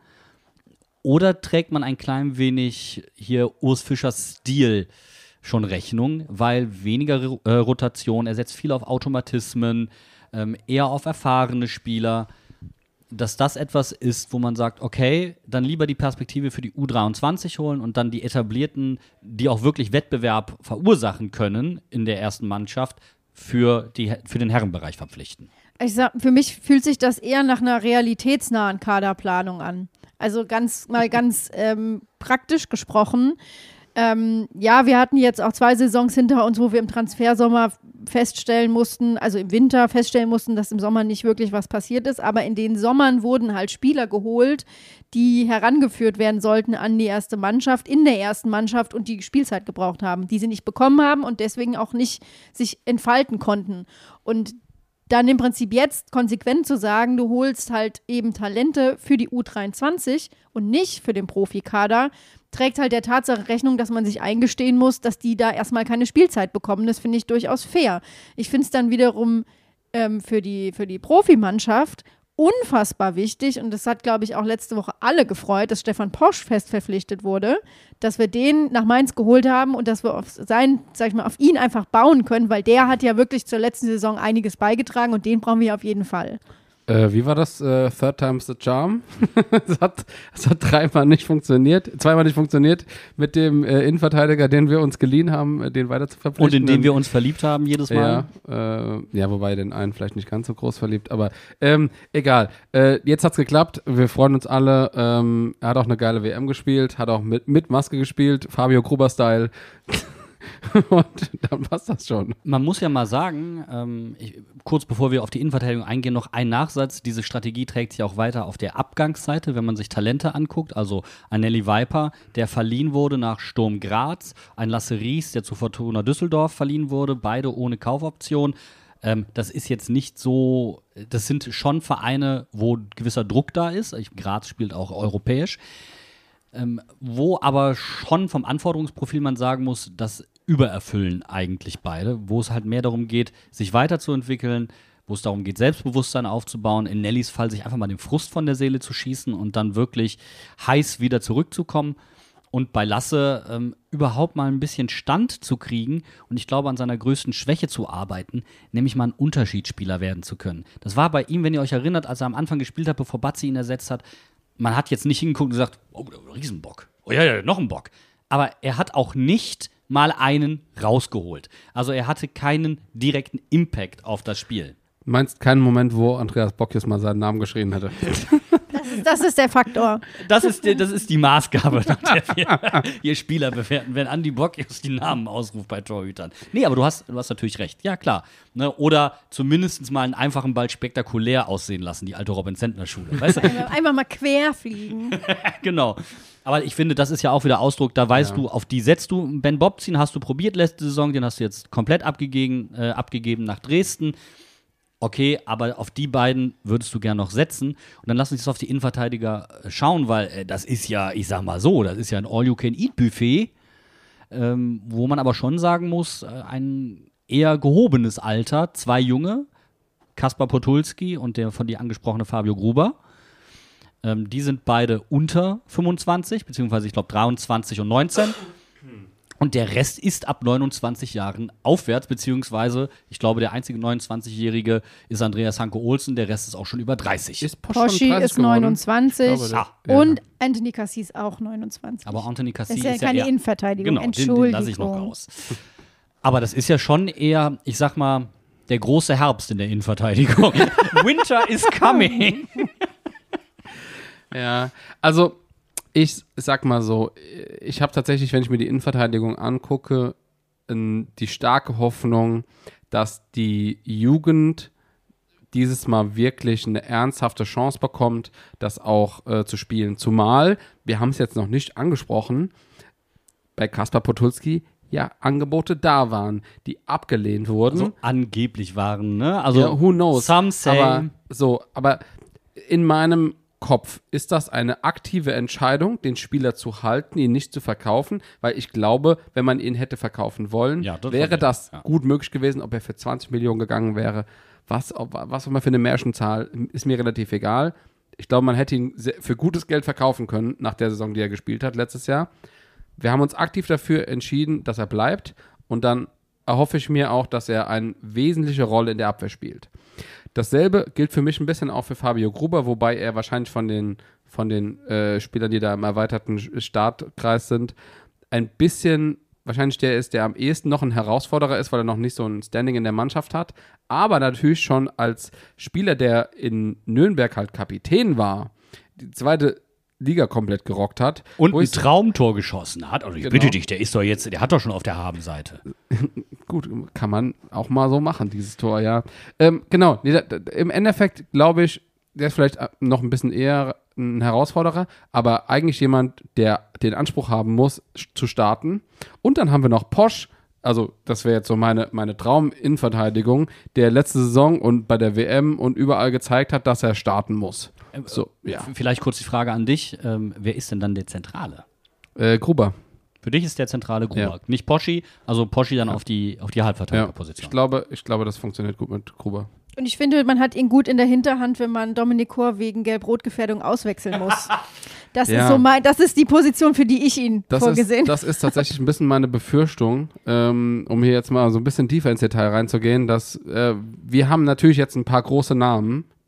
Oder trägt man ein klein wenig hier Urs Fischers Stil schon Rechnung, weil weniger äh, Rotation, er setzt viel auf Automatismen, ähm, eher auf erfahrene Spieler, dass das etwas ist, wo man sagt, okay, dann lieber die Perspektive für die U dreiundzwanzig holen und dann die Etablierten, die auch wirklich Wettbewerb verursachen können in der ersten Mannschaft, für, die, für den Herrenbereich verpflichten. Ich sag, für mich fühlt sich das eher nach einer realitätsnahen Kaderplanung an. Also ganz mal ganz ähm, praktisch gesprochen. Ähm, ja, wir hatten jetzt auch zwei Saisons hinter uns, wo wir im Transfersommer feststellen mussten, also im Winter feststellen mussten, dass im Sommer nicht wirklich was passiert ist, aber in den Sommern wurden halt Spieler geholt, die herangeführt werden sollten an die erste Mannschaft, in der ersten Mannschaft, und die Spielzeit gebraucht haben, die sie nicht bekommen haben und deswegen auch nicht sich entfalten konnten. Und dann im Prinzip jetzt konsequent zu sagen, du holst halt eben Talente für die U dreiundzwanzig und nicht für den Profikader, trägt halt der Tatsache Rechnung, dass man sich eingestehen muss, dass die da erstmal keine Spielzeit bekommen. Das finde ich durchaus fair. Ich finde es dann wiederum ähm, für die, für die Profimannschaft unfassbar wichtig, und das hat, glaube ich, auch letzte Woche alle gefreut, dass Stefan Posch fest verpflichtet wurde, dass wir den nach Mainz geholt haben und dass wir auf sein, sag ich mal, auf ihn einfach bauen können, weil der hat ja wirklich zur letzten Saison einiges beigetragen und den brauchen wir auf jeden Fall. Äh, wie war das? Äh, Third time's the charm. Es hat, es hat dreimal nicht funktioniert, zweimal nicht funktioniert mit dem äh, Innenverteidiger, den wir uns geliehen haben, äh, den weiter zu verpflichten. Und in den wir uns verliebt haben jedes Mal. Ja, äh, ja, wobei den einen vielleicht nicht ganz so groß verliebt, aber ähm, egal. Äh, jetzt hat's geklappt, wir freuen uns alle. Ähm, er hat auch eine geile W M gespielt, hat auch mit, mit Maske gespielt, Fabio Gruber-Style. Und dann passt das schon. Man muss ja mal sagen, ähm, ich, kurz bevor wir auf die Innenverteidigung eingehen, noch ein Nachsatz. Diese Strategie trägt sich auch weiter auf der Abgangsseite, wenn man sich Talente anguckt. Also ein Nelly Viper, der verliehen wurde nach Sturm Graz, ein Lasse Ries, der zu Fortuna Düsseldorf verliehen wurde, beide ohne Kaufoption. Ähm, das ist jetzt nicht so, das sind schon Vereine, wo gewisser Druck da ist. Ich, Graz spielt auch europäisch. Ähm, wo aber schon vom Anforderungsprofil man sagen muss, das übererfüllen eigentlich beide, wo es halt mehr darum geht, sich weiterzuentwickeln, wo es darum geht, Selbstbewusstsein aufzubauen, in Nellys Fall sich einfach mal den Frust von der Seele zu schießen und dann wirklich heiß wieder zurückzukommen und bei Lasse ähm, überhaupt mal ein bisschen Stand zu kriegen und ich glaube an seiner größten Schwäche zu arbeiten, nämlich mal ein Unterschiedsspieler werden zu können. Das war bei ihm, wenn ihr euch erinnert, als er am Anfang gespielt hat, bevor Batzi ihn ersetzt hat, man hat jetzt nicht hingeguckt und gesagt, oh, Riesenbock. Oh ja, ja, noch ein Bock. Aber er hat auch nicht mal einen rausgeholt. Also er hatte keinen direkten Impact auf das Spiel. Du meinst keinen Moment, wo Andreas Bockius mal seinen Namen geschrien hätte? Das ist, das ist der Faktor. Das ist die, das ist die Maßgabe, nach der wir hier Spieler bewerten, wenn Andi Bockius die Namen ausruft bei Torhütern. Nee, aber du hast, du hast natürlich recht. Ja, klar. Ne? Oder zumindest mal einen einfachen Ball spektakulär aussehen lassen, die alte Robin-Zentner-Schule. Weißt du? Einfach mal quer fliegen. Genau. Aber ich finde, das ist ja auch wieder Ausdruck, da weißt ja. du, auf die setzt du. Ben Bobzin hast du probiert letzte Saison, den hast du jetzt komplett abgegeben, äh, abgegeben nach Dresden. Okay, aber auf die beiden würdest du gern noch setzen. Und dann lass uns jetzt auf die Innenverteidiger schauen, weil äh, das ist ja, ich sag mal so, das ist ja ein All-You-Can-Eat-Buffet, ähm, wo man aber schon sagen muss, äh, ein eher gehobenes Alter, zwei Junge, Kaspar Podolski und der von dir angesprochene Fabio Gruber. Ähm, die sind beide unter fünfundzwanzig, beziehungsweise ich glaube dreiundzwanzig und neunzehn. Und der Rest ist ab neunundzwanzig Jahren aufwärts, beziehungsweise ich glaube, der einzige neunundzwanzigjährige ist Andreas Hanke Olsen, der Rest ist auch schon über dreißig. Ist Posch Poschi schon ist geworden? neunundzwanzig Ich glaube, Ah. und Anthony Cassis auch neunundzwanzig. Aber Anthony das Cassis ist ja ist ja keine eher, Innenverteidigung, genau, den, den Entschuldigung. lasse ich noch raus. Aber das ist ja schon eher, ich sag mal, der große Herbst in der Innenverteidigung. Winter is coming. Ja, also ich sag mal so, ich habe tatsächlich, wenn ich mir die Innenverteidigung angucke, die starke Hoffnung, dass die Jugend dieses Mal wirklich eine ernsthafte Chance bekommt, das auch äh, zu spielen. Zumal, wir haben es jetzt noch nicht angesprochen, bei Kaspar Podolski ja Angebote da waren, die abgelehnt wurden. Also angeblich waren, ne? Also, ja, who knows? Some say. Aber so, aber in meinem Kopf ist das eine aktive Entscheidung, den Spieler zu halten, ihn nicht zu verkaufen, weil ich glaube, wenn man ihn hätte verkaufen wollen, Ja, das wäre war das ja. gut möglich gewesen, ob er für zwanzig Millionen gegangen wäre. Was, ob, was auch immer für eine Märchenzahl, ist mir relativ egal. Ich glaube, man hätte ihn sehr, für gutes Geld verkaufen können, nach der Saison, die er gespielt hat letztes Jahr. Wir haben uns aktiv dafür entschieden, dass er bleibt, und dann erhoffe ich mir auch, dass er eine wesentliche Rolle in der Abwehr spielt. Dasselbe gilt für mich ein bisschen auch für Fabio Gruber, wobei er wahrscheinlich von den, von den äh, Spielern, die da im erweiterten Startkreis sind, ein bisschen wahrscheinlich der ist, der am ehesten noch ein Herausforderer ist, weil er noch nicht so ein Standing in der Mannschaft hat, aber natürlich schon als Spieler, der in Nürnberg halt Kapitän war, die zweite Liga komplett gerockt hat. Und wo ein ich- Traumtor geschossen hat. Also ich Genau. bitte dich, der ist doch jetzt, der hat doch schon auf der Habenseite. Gut, kann man auch mal so machen, dieses Tor, ja. Ähm, genau, nee, da, da, im Endeffekt glaube ich, der ist vielleicht noch ein bisschen eher ein Herausforderer, aber eigentlich jemand, der den Anspruch haben muss, sch- zu starten. Und dann haben wir noch Posch, also das wäre jetzt so meine, meine Traum-Innenverteidigung, der letzte Saison und bei der W M und überall gezeigt hat, dass er starten muss. So, ja. F- Vielleicht kurz die Frage an dich. Ähm, wer ist denn dann der Zentrale? Äh, Gruber. Für dich ist der zentrale Gruber. Ja. Nicht Poschi, also Poschi dann auf die, auf die Ja, Halbverteidigerposition. ich glaube, ich glaube, das funktioniert gut mit Gruber. Und ich finde, man hat ihn gut in der Hinterhand, wenn man Dominik Kor wegen Gelb-Rot-Gefährdung auswechseln muss. Das Ja. ist so mein, das ist die Position, für die ich ihn Das vorgesehen ist, das ist tatsächlich ein bisschen meine Befürchtung, ähm, um hier jetzt mal so ein bisschen tiefer ins Detail reinzugehen, dass äh, wir haben natürlich jetzt ein paar große Namen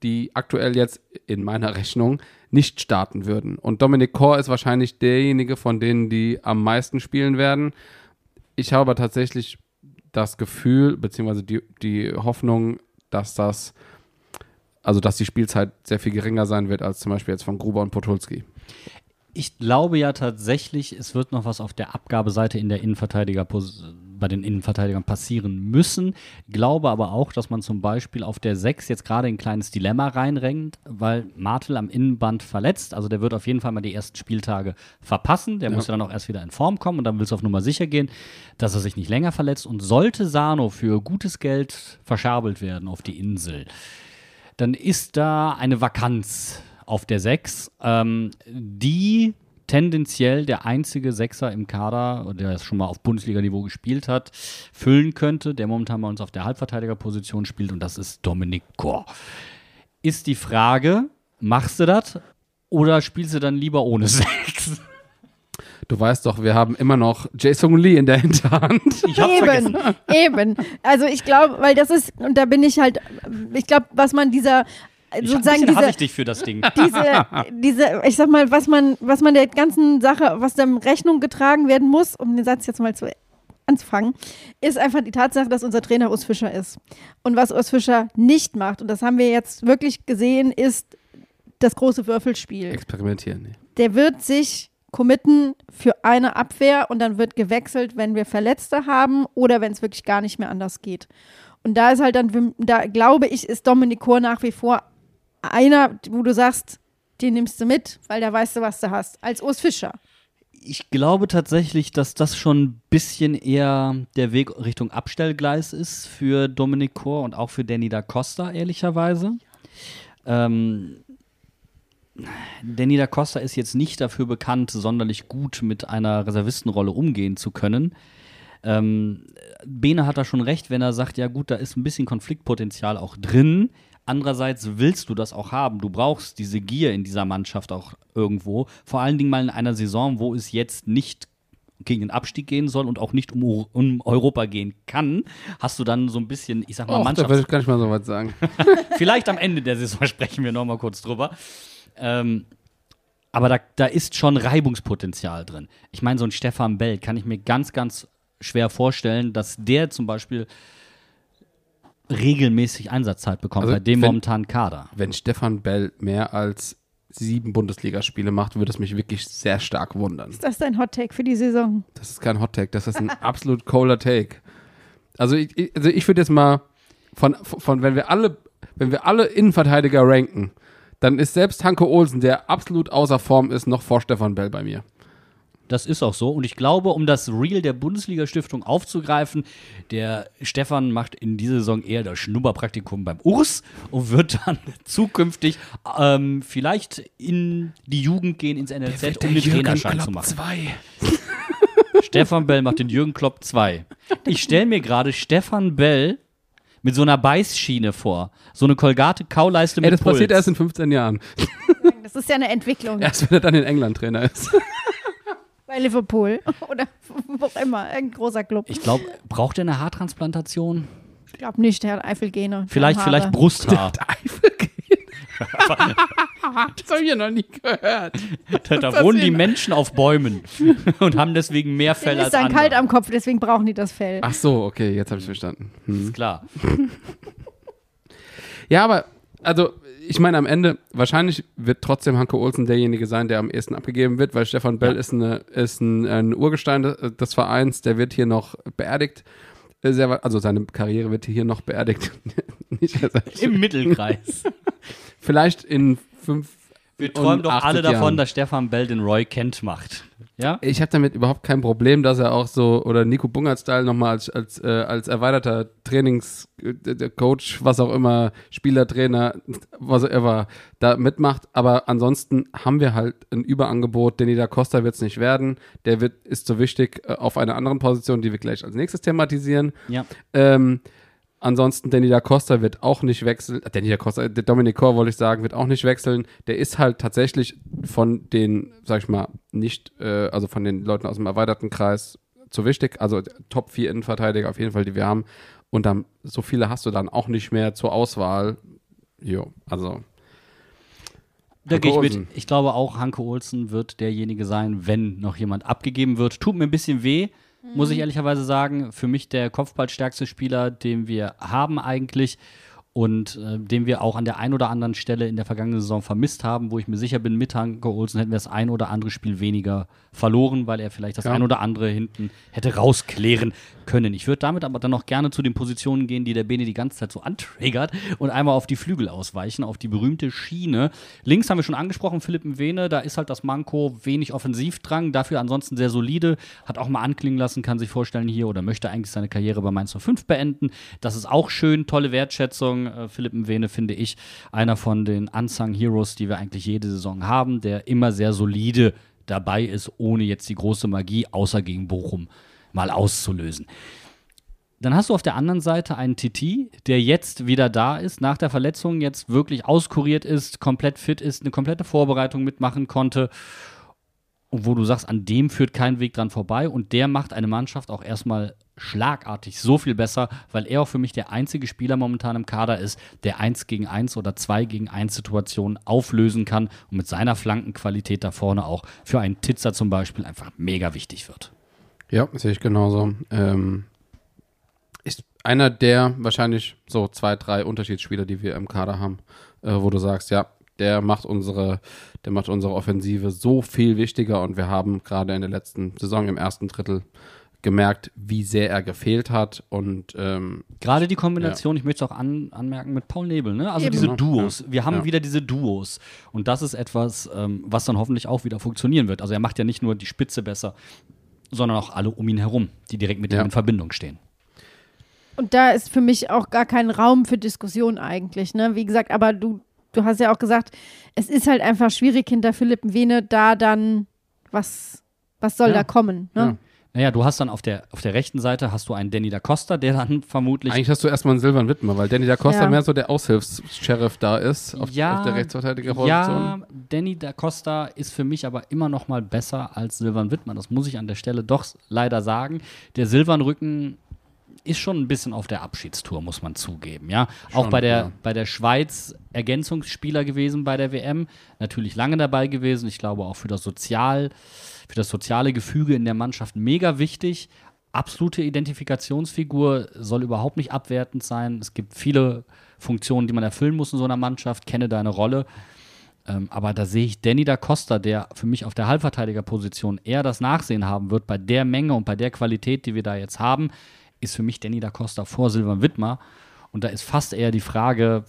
die aktuell jetzt in meiner Rechnung nicht starten würden. Und Dominic Kor ist wahrscheinlich derjenige von denen, die am meisten spielen werden. Ich habe aber tatsächlich das Gefühl, beziehungsweise die, die Hoffnung, dass das, also dass die Spielzeit sehr viel geringer sein wird als zum Beispiel jetzt von Gruber und Podolski. Ich glaube ja tatsächlich, es wird noch was auf der Abgabeseite in der Innenverteidiger bei den Innenverteidigern passieren müssen. Glaube aber auch, dass man zum Beispiel auf der sechs jetzt gerade ein kleines Dilemma reinrennt, weil Martel am Innenband verletzt. Also der wird auf jeden Fall mal die ersten Spieltage verpassen. Der ja. muss ja dann auch erst wieder in Form kommen und dann will es auf Nummer sicher gehen, dass er sich nicht länger verletzt. Und sollte Sano für gutes Geld verscherbelt werden auf die Insel, dann ist da eine Vakanz auf der sechs, ähm, die tendenziell der einzige Sechser im Kader, der schon mal auf Bundesliga-Niveau gespielt hat, füllen könnte, der momentan bei uns auf der Halbverteidigerposition spielt, und das ist Dominic Kor. Ist die Frage, machst du das oder spielst du dann lieber ohne Sechs? Du weißt doch, wir haben immer noch Jae-Sung Lee in der Hinterhand. Ich hab's eben, vergessen. eben. Also ich glaube, weil das ist, und da bin ich halt, ich glaube, was man dieser Ich sozusagen diese, diese, ich dich für das Ding. diese, diese, ich sag mal, was man, was man der ganzen Sache, was da in Rechnung getragen werden muss, um den Satz jetzt mal zu anzufangen, ist einfach die Tatsache, dass unser Trainer Urs Fischer ist. Und was Urs Fischer nicht macht, und das haben wir jetzt wirklich gesehen, ist das große Würfelspiel. Experimentieren. Nee. Der wird sich committen für eine Abwehr und dann wird gewechselt, wenn wir Verletzte haben oder wenn es wirklich gar nicht mehr anders geht. Und da ist halt dann, da glaube ich, ist Dominic Kor nach wie vor einer, wo du sagst, den nimmst du mit, weil da weißt du, was du hast, als Urs Fischer. Ich glaube tatsächlich, dass das schon ein bisschen eher der Weg Richtung Abstellgleis ist für Dominic Kor und auch für Danny da Costa, ehrlicherweise. Ähm, Danny da Costa ist jetzt nicht dafür bekannt, sonderlich gut mit einer Reservistenrolle umgehen zu können. Ähm, Bene hat da schon recht, wenn er sagt, ja gut, da ist ein bisschen Konfliktpotenzial auch drin. Andererseits willst du das auch haben. Du brauchst diese Gier in dieser Mannschaft auch irgendwo. Vor allen Dingen mal in einer Saison, wo es jetzt nicht gegen den Abstieg gehen soll und auch nicht um, um Europa gehen kann, hast du dann so ein bisschen, ich sag mal, Och, Mannschaft. Da würde ich gar nicht mal so weit sagen. Vielleicht am Ende der Saison sprechen wir noch mal kurz drüber. Ähm, aber da, da ist schon Reibungspotenzial drin. Ich meine, so ein Stefan Bell kann ich mir ganz, ganz schwer vorstellen, dass der zum Beispiel regelmäßig Einsatzzeit bekommt, also bei dem wenn, momentanen Kader. Wenn Stefan Bell mehr als sieben Bundesligaspiele macht, würde es mich wirklich sehr stark wundern. Ist das dein Hot-Take für die Saison? Das ist kein Hot-Take, das ist ein absolut kohler Take. Also ich, ich, also ich würde jetzt mal von, von, wenn wir alle, wenn wir alle Innenverteidiger ranken, dann ist selbst Hanke Olsen, der absolut außer Form ist, noch vor Stefan Bell bei mir. Das ist auch so. Und ich glaube, um das Reel der Bundesliga-Stiftung aufzugreifen, der Stefan macht in dieser Saison eher das Schnupperpraktikum beim Urs und wird dann zukünftig ähm, vielleicht in die Jugend gehen, ins N L Z, um den Trainerschein zu machen. zwei. Stefan Bell macht den Jürgen Klopp zwei. Ich stelle mir gerade Stefan Bell mit so einer Beißschiene vor. So eine Colgate-Kauleiste mit Ey, das Puls. passiert erst in fünfzehn Jahren. Das ist ja eine Entwicklung. Erst wenn er dann in England Trainer ist. Bei Liverpool oder wo auch immer, irgendein großer Club. Ich glaube, braucht er eine Haartransplantation? Ich glaube nicht, der hat Eifelgene. Vielleicht, vielleicht Brusthaar. Der hat Eifelgene. Das habe ich ja noch nie gehört. Da, da wohnen die Menschen auf Bäumen und haben deswegen mehr Fell als ist dann andere. kalt am Kopf, deswegen brauchen die das Fell. Ach so, okay, jetzt habe ich verstanden. Hm. Ist klar. Ja, aber, also, ich meine, am Ende, wahrscheinlich wird trotzdem Hanke Olsen derjenige sein, der am ehesten abgegeben wird, weil Stefan Bell ja. ist, eine, ist ein, ein Urgestein des Vereins, der wird hier noch beerdigt. Sehr, also seine Karriere wird hier noch beerdigt. Nicht, im Mittelkreis. Vielleicht in fünf Wir träumen doch alle davon, Jahren. dass Stefan Bell den Roy Kent macht. Ja? Ich habe damit überhaupt kein Problem, dass er auch so, oder Nico Bungert-Style nochmal als, als, äh, als erweiterter Trainingscoach, was auch immer, Spielertrainer, was auch immer, da mitmacht. Aber ansonsten haben wir halt ein Überangebot. Danny da Costa wird es nicht werden. Der wird, ist so wichtig äh, auf einer anderen Position, die wir gleich als nächstes thematisieren. Ja. Ähm, Ansonsten, Danny da Costa wird auch nicht wechseln. Danny da Costa, der Dominic Kor, wollte ich sagen, wird auch nicht wechseln. Der ist halt tatsächlich von den, sag ich mal, nicht, äh, also von den Leuten aus dem erweiterten Kreis zu wichtig. Also Top vier Innenverteidiger auf jeden Fall, die wir haben. Und dann, so viele hast du dann auch nicht mehr zur Auswahl. jo, also Da Hanke gehe ich Olsen. mit. Ich glaube auch, Hanke Olsen wird derjenige sein, wenn noch jemand abgegeben wird. Tut mir ein bisschen weh, mhm. muss ich ehrlicherweise sagen. Für mich der kopfballstärkste Spieler, den wir haben eigentlich und äh, den wir auch an der einen oder anderen Stelle in der vergangenen Saison vermisst haben, wo ich mir sicher bin, mit Hanke Olsen hätten wir das ein oder andere Spiel weniger verloren, weil er vielleicht das ja. ein oder andere hinten hätte rausklären können. Ich würde damit aber dann noch gerne zu den Positionen gehen, die der Bene die ganze Zeit so antriggert und einmal auf die Flügel ausweichen, auf die berühmte Schiene. Links haben wir schon angesprochen, Philipp Mwene, da ist halt das Manko wenig Offensivdrang, dafür ansonsten sehr solide, hat auch mal anklingen lassen, kann sich vorstellen hier oder möchte eigentlich seine Karriere bei Mainz null fünf beenden. Das ist auch schön, tolle Wertschätzung. Äh, Philipp Mwene finde ich einer von den Unsung Heroes, die wir eigentlich jede Saison haben, der immer sehr solide dabei ist, ohne jetzt die große Magie, außer gegen Bochum, mal auszulösen. Dann hast du auf der anderen Seite einen Titi, der jetzt wieder da ist, nach der Verletzung jetzt wirklich auskuriert ist, komplett fit ist, eine komplette Vorbereitung mitmachen konnte. Und wo du sagst, an dem führt kein Weg dran vorbei. Und der macht eine Mannschaft auch erstmal schlagartig so viel besser, weil er auch für mich der einzige Spieler momentan im Kader ist, der eins gegen eins oder zwei gegen eins Situationen auflösen kann und mit seiner Flankenqualität da vorne auch für einen Titzer zum Beispiel einfach mega wichtig wird. Ja, sehe ich genauso. Ähm, ist einer der wahrscheinlich so zwei, drei Unterschiedsspieler, die wir im Kader haben, äh, wo du sagst, ja, der macht unsere, der macht unsere Offensive so viel wichtiger und wir haben gerade in der letzten Saison im ersten Drittel gemerkt, wie sehr er gefehlt hat und ähm, gerade die Kombination, ja. ich möchte es auch an, anmerken, mit Paul Nebel, ne? Also Eben. diese Duos. Ja. Wir haben ja. wieder diese Duos und das ist etwas, ähm, was dann hoffentlich auch wieder funktionieren wird. Also er macht ja nicht nur die Spitze besser, sondern auch alle um ihn herum, die direkt mit ja. ihm in Verbindung stehen. Und da ist für mich auch gar kein Raum für Diskussion eigentlich, ne? Wie gesagt, aber du, du hast ja auch gesagt, es ist halt einfach schwierig hinter Philipp Mwene da dann, was, was soll ja. da kommen, ne? Ja. Naja, du hast dann auf der, auf der rechten Seite hast du einen Danny da Costa, der dann vermutlich... Eigentlich hast du erstmal einen Silvan Wittmer, weil Danny da Costa Ja. mehr so der Aushilfs-Sheriff da ist auf, ja, auf der Rechtsverteidigerposition. Ja, Danny da Costa ist für mich aber immer noch mal besser als Silvan Wittmann. Das muss ich an der Stelle doch leider sagen. Der Silvan-Rücken ist schon ein bisschen auf der Abschiedstour, muss man zugeben. Ja? Auch Schon, bei der, ja. bei der Schweiz Ergänzungsspieler gewesen bei der W M. Natürlich lange dabei gewesen. Ich glaube auch für das Sozial... für das soziale Gefüge in der Mannschaft mega wichtig. Absolute Identifikationsfigur, soll überhaupt nicht abwertend sein. Es gibt viele Funktionen, die man erfüllen muss in so einer Mannschaft. Kenne deine Rolle. Ähm, aber da sehe ich Danny da Costa, der für mich auf der Halbverteidigerposition eher das Nachsehen haben wird. Bei der Menge und bei der Qualität, die wir da jetzt haben, ist für mich Danny da Costa vor Silvan Wittmer. Und da ist fast eher die Frage,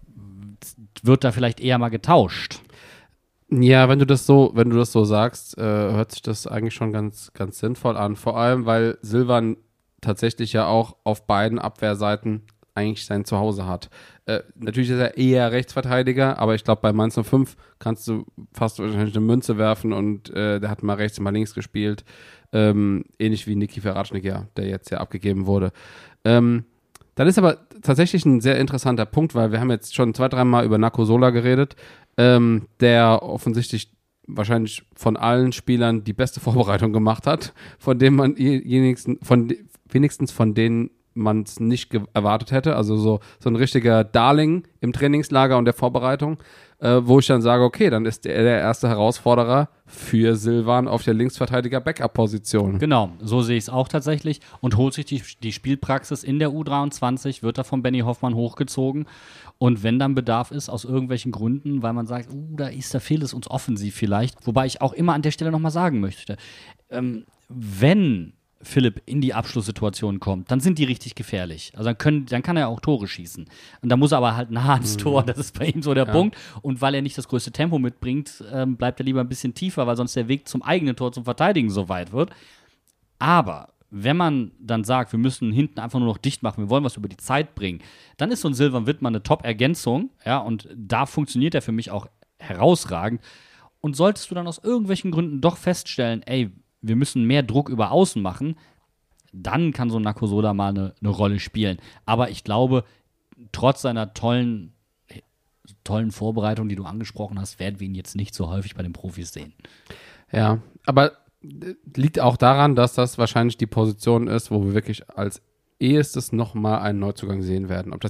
wird da vielleicht eher mal getauscht? Ja, wenn du das so, wenn du das so sagst, äh, hört sich das eigentlich schon ganz, ganz sinnvoll an. Vor allem, weil Silvan tatsächlich ja auch auf beiden Abwehrseiten eigentlich sein Zuhause hat. Äh, natürlich ist er eher Rechtsverteidiger, aber ich glaube, bei Mainz null fünf kannst du fast wahrscheinlich eine Münze werfen und äh, der hat mal rechts, mal links gespielt. Ähm, ähnlich wie Niki Veračnik, ja, der jetzt ja abgegeben wurde. Ähm, dann ist aber tatsächlich ein sehr interessanter Punkt, weil wir haben jetzt schon zwei, dreimal über Nako Sola geredet, ähm, der offensichtlich wahrscheinlich von allen Spielern die beste Vorbereitung gemacht hat, von dem man wenigstens von, wenigstens von denen man es nicht ge- erwartet hätte. Also so, so ein richtiger Darling im Trainingslager und der Vorbereitung, äh, wo ich dann sage, okay, dann ist er der erste Herausforderer für Silvan auf der Linksverteidiger-Backup-Position. Genau, so sehe ich es auch tatsächlich und holt sich die, die Spielpraxis in der U dreiundzwanzig, wird da von Benny Hoffmann hochgezogen und wenn dann Bedarf ist, aus irgendwelchen Gründen, weil man sagt, uh, da ist, da fehlt es uns offensiv vielleicht, wobei ich auch immer an der Stelle nochmal sagen möchte, ähm, wenn Philipp in die Abschlusssituation kommt, dann sind die richtig gefährlich. Also dann, können, dann kann er auch Tore schießen. Und da muss er aber halt nah ans Tor, das ist bei ihm so der Ja. Punkt. Und weil er nicht das größte Tempo mitbringt, ähm, bleibt er lieber ein bisschen tiefer, weil sonst der Weg zum eigenen Tor, zum Verteidigen so weit wird. Aber wenn man dann sagt, wir müssen hinten einfach nur noch dicht machen, wir wollen was über die Zeit bringen, dann ist so ein Silvan Wittmann eine Top-Ergänzung. Ja, und da funktioniert er für mich auch herausragend. Und solltest du dann aus irgendwelchen Gründen doch feststellen, ey, wir müssen mehr Druck über Außen machen, dann kann so ein Nako Sola mal eine, eine Rolle spielen. Aber ich glaube, trotz seiner tollen, tollen Vorbereitung, die du angesprochen hast, werden wir ihn jetzt nicht so häufig bei den Profis sehen. Ja, aber liegt auch daran, dass das wahrscheinlich die Position ist, wo wir wirklich als ehestes nochmal einen Neuzugang sehen werden. Ob das jetzt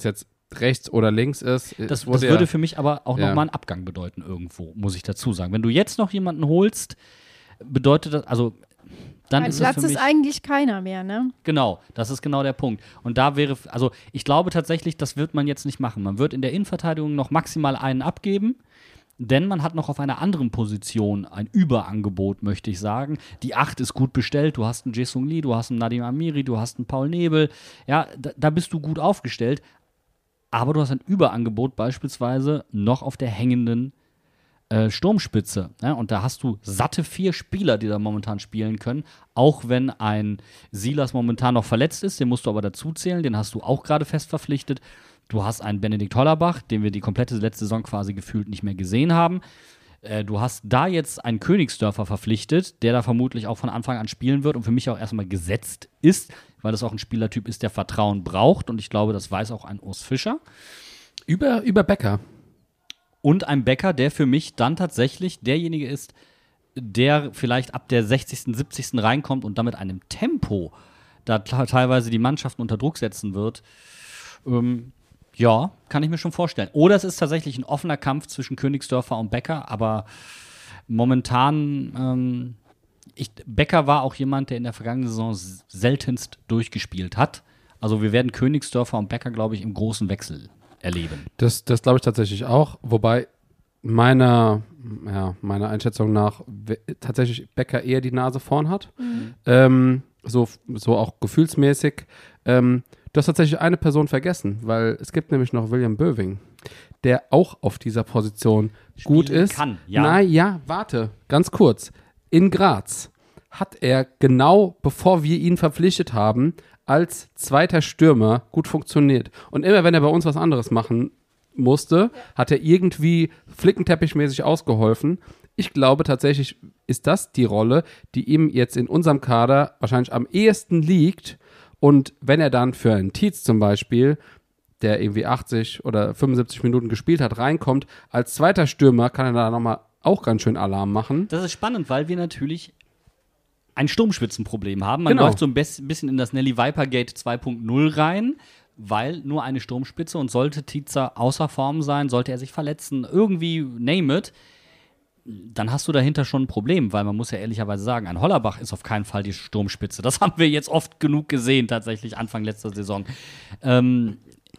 rechts oder links ist. Das, wurde das würde ja, für mich aber auch ja. nochmal einen Abgang bedeuten irgendwo, muss ich dazu sagen. Wenn du jetzt noch jemanden holst, bedeutet das, also dann Mein ist Platz es für mich, ist eigentlich keiner mehr, ne? genau, das ist genau der Punkt. Und da wäre, also ich glaube tatsächlich, das wird man jetzt nicht machen. Man wird in der Innenverteidigung noch maximal einen abgeben, denn man hat noch auf einer anderen Position ein Überangebot, möchte ich sagen. Die acht ist gut bestellt. Du hast einen Jae-Sung Lee, du hast einen Nadim Amiri, du hast einen Paul Nebel. Ja, da, da bist du gut aufgestellt. Aber du hast ein Überangebot beispielsweise noch auf der hängenden äh, Sturmspitze. Ja? Und da hast du satte vier Spieler, die da momentan spielen können. Auch wenn ein Silas momentan noch verletzt ist, den musst du aber dazu zählen. Den hast du auch gerade fest verpflichtet. Du hast einen Benedikt Hollerbach, den wir die komplette letzte Saison quasi gefühlt nicht mehr gesehen haben. Äh, du hast da jetzt einen Königsdörfer verpflichtet, der da vermutlich auch von Anfang an spielen wird und für mich auch erstmal gesetzt ist, weil das auch ein Spielertyp ist, der Vertrauen braucht. Und ich glaube, das weiß auch ein Urs Fischer. Über, über Becker. Und ein Becker, der für mich dann tatsächlich derjenige ist, der vielleicht ab der sechzigsten, siebzigsten reinkommt und damit einem Tempo da teilweise die Mannschaften unter Druck setzen wird. Ähm, ja, kann ich mir schon vorstellen. Oder es ist tatsächlich ein offener Kampf zwischen Königsdörfer und Becker, aber momentan, ähm, ich, Becker war auch jemand, der in der vergangenen Saison seltenst durchgespielt hat. Also wir werden Königsdörfer und Becker, glaube ich, im großen Wechsel erleben. Das, das glaube ich tatsächlich auch, wobei meiner, ja, meiner Einschätzung nach we- tatsächlich Becker eher die Nase vorn hat. Mhm. Ähm, so, so auch gefühlsmäßig. Ähm, du hast tatsächlich eine Person vergessen, weil es gibt nämlich noch William Böwing, der auch auf dieser Position Spielen gut ist. kann, ja. Nein, ja, warte, ganz kurz. In Graz hat er genau, bevor wir ihn verpflichtet haben, als zweiter Stürmer gut funktioniert. Und immer wenn er bei uns was anderes machen musste, hat er irgendwie flickenteppichmäßig ausgeholfen. Ich glaube tatsächlich, ist das die Rolle, die ihm jetzt in unserem Kader wahrscheinlich am ehesten liegt. Und wenn er dann für einen Tietz zum Beispiel, der irgendwie achtzig oder fünfundsiebzig Minuten gespielt hat, reinkommt, als zweiter Stürmer kann er da nochmal auch ganz schön Alarm machen. Das ist spannend, weil wir natürlich ein Sturmspitzenproblem haben. Man Genau. läuft so ein bisschen in das Nelly Viper-Gate zwei Punkt null rein, weil nur eine Sturmspitze und sollte Tietzer außer Form sein, sollte er sich verletzen, irgendwie name it, dann hast du dahinter schon ein Problem, weil man muss ja ehrlicherweise sagen, ein Hollerbach ist auf keinen Fall die Sturmspitze. Das haben wir jetzt oft genug gesehen, tatsächlich Anfang letzter Saison. Ähm,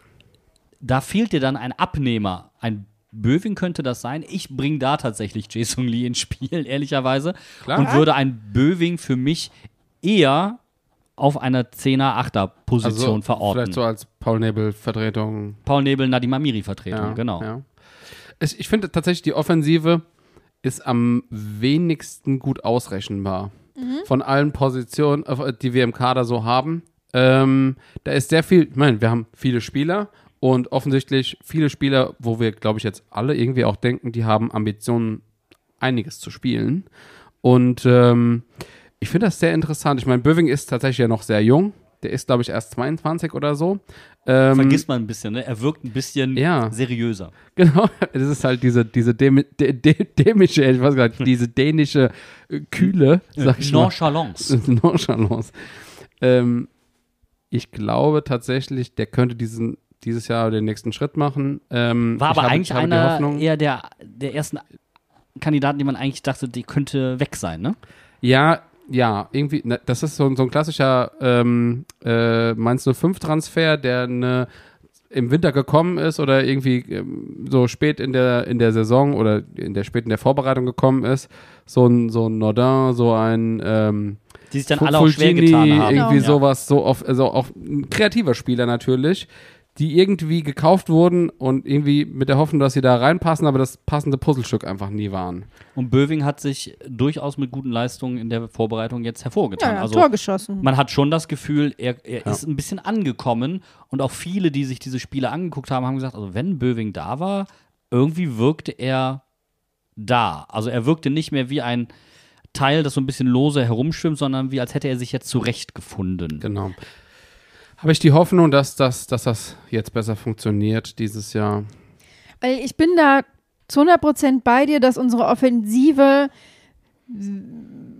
da fehlt dir dann ein Abnehmer. Ein Böwing könnte das sein. Ich bringe da tatsächlich Jae-Sung Lee ins Spiel, ehrlicherweise. Klar. Und würde ein Böwing für mich eher auf einer Zehner-Achter-Position Also verorten. vielleicht so als Paul Nebel-Vertretung. Paul Nebel, Nadim Amiri-Vertretung, Ja, genau. Ja. Es, ich finde tatsächlich, die Offensive ist am wenigsten gut ausrechenbar. Mhm. Von allen Positionen, die wir im Kader so haben. Ähm, da ist sehr viel, ich meine, wir haben viele Spieler und offensichtlich viele Spieler, wo wir, glaube ich, jetzt alle irgendwie auch denken, die haben Ambitionen, einiges zu spielen. Und ähm, ich finde das sehr interessant. Ich meine, Böwing ist tatsächlich ja noch sehr jung. Der ist, glaube ich, erst zweiundzwanzig oder so. Ähm, Vergisst man ein bisschen, ne? Er wirkt ein bisschen ja. seriöser. Genau, das ist halt diese, diese dämi- dä- dä- dämische, ich weiß gar nicht, diese dänische äh, Kühle, sag ich mal. Nonchalance. Nonchalance. Ähm, ich glaube tatsächlich, der könnte diesen, dieses Jahr den nächsten Schritt machen. Ähm, War ich aber habe, eigentlich ich habe die einer Hoffnung- eher der, der ersten Kandidaten, die man eigentlich dachte, die könnte weg sein, ne? Ja, ja, irgendwie, ne, das ist so, so ein klassischer ähm, äh, Mainz null fünf Transfer, der ne, im Winter gekommen ist oder irgendwie ähm, so spät in der, in der Saison oder in der spät in der Vorbereitung gekommen ist. So ein, so ein Nordin, so ein ähm, Die sich dann Fu- alle auch schwer Fulgini, getan haben. irgendwie Ja. sowas, so auf, also auch ein kreativer Spieler natürlich, die irgendwie gekauft wurden und irgendwie mit der Hoffnung, dass sie da reinpassen, aber das passende Puzzlestück einfach nie waren. Und Böwing hat sich durchaus mit guten Leistungen in der Vorbereitung jetzt hervorgetan. Ja, ja, also Tor geschossen. man hat schon das Gefühl, er, er Ja. ist ein bisschen angekommen und auch viele, die sich diese Spiele angeguckt haben, haben gesagt, also wenn Böwing da war, irgendwie wirkte er da. Also er wirkte nicht mehr wie ein Teil, das so ein bisschen lose herumschwimmt, sondern wie als hätte er sich jetzt zurechtgefunden. Genau. Habe ich die Hoffnung, dass das, dass das jetzt besser funktioniert dieses Jahr? Weil ich bin da zu hundert Prozent bei dir, dass unsere Offensive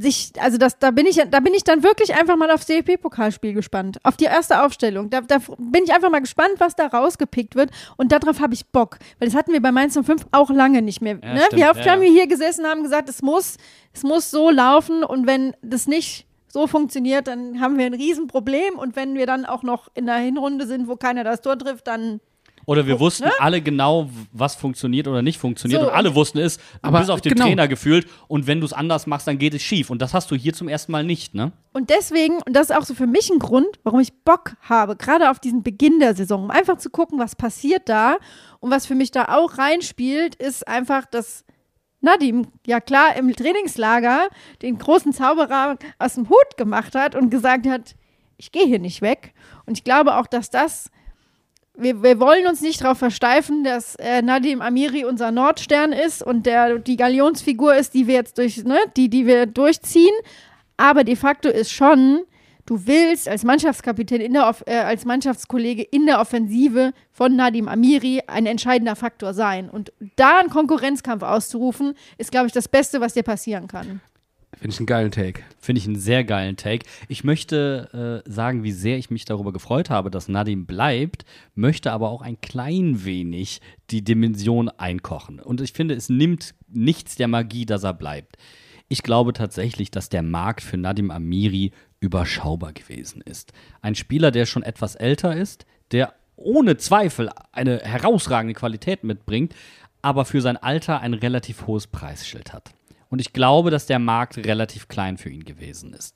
sich, also das, da bin ich, da bin ich dann wirklich einfach mal aufs D F B-Pokalspiel gespannt, auf die erste Aufstellung. Da, da bin ich einfach mal gespannt, was da rausgepickt wird und darauf habe ich Bock, weil das hatten wir bei Mainz null fünf auch lange nicht mehr. Ja, ne? stimmt, Wie oft ja, haben ja. wir hier gesessen und haben gesagt, es muss, es muss so laufen und wenn das nicht so funktioniert, dann haben wir ein Riesenproblem und wenn wir dann auch noch in der Hinrunde sind, wo keiner das Tor trifft, dann Oder wir Oh, wussten ne? alle genau, was funktioniert oder nicht funktioniert. So, und alle und- wussten es, Aber bis auf den genau. Trainer gefühlt. Und wenn du es anders machst, dann geht es schief. Und das hast du hier zum ersten Mal nicht, ne? Und deswegen, und das ist auch so für mich ein Grund, warum ich Bock habe, gerade auf diesen Beginn der Saison, um einfach zu gucken, was passiert da. Und was für mich da auch reinspielt, ist einfach, dass Nadim, ja klar, im Trainingslager den großen Zauberer aus dem Hut gemacht hat und gesagt hat, ich gehe hier nicht weg. Und ich glaube auch, dass das, wir, wir wollen uns nicht darauf versteifen, dass äh, Nadim Amiri unser Nordstern ist und der die Galionsfigur ist, die wir jetzt durch, ne, die, die wir durchziehen. Aber de facto ist schon, du willst als Mannschaftskapitän, in der Off- äh, als Mannschaftskollege in der Offensive von Nadim Amiri ein entscheidender Faktor sein. Und da einen Konkurrenzkampf auszurufen, ist, glaube ich, das Beste, was dir passieren kann. Finde ich einen geilen Take. Finde ich einen sehr geilen Take. Ich möchte äh, sagen, wie sehr ich mich darüber gefreut habe, dass Nadim bleibt, möchte aber auch ein klein wenig die Dimension einkochen. Und ich finde, es nimmt nichts der Magie, dass er bleibt. Ich glaube tatsächlich, dass der Markt für Nadim Amiri überschaubar gewesen ist. Ein Spieler, der schon etwas älter ist, der ohne Zweifel eine herausragende Qualität mitbringt, aber für sein Alter ein relativ hohes Preisschild hat. Und ich glaube, dass der Markt relativ klein für ihn gewesen ist.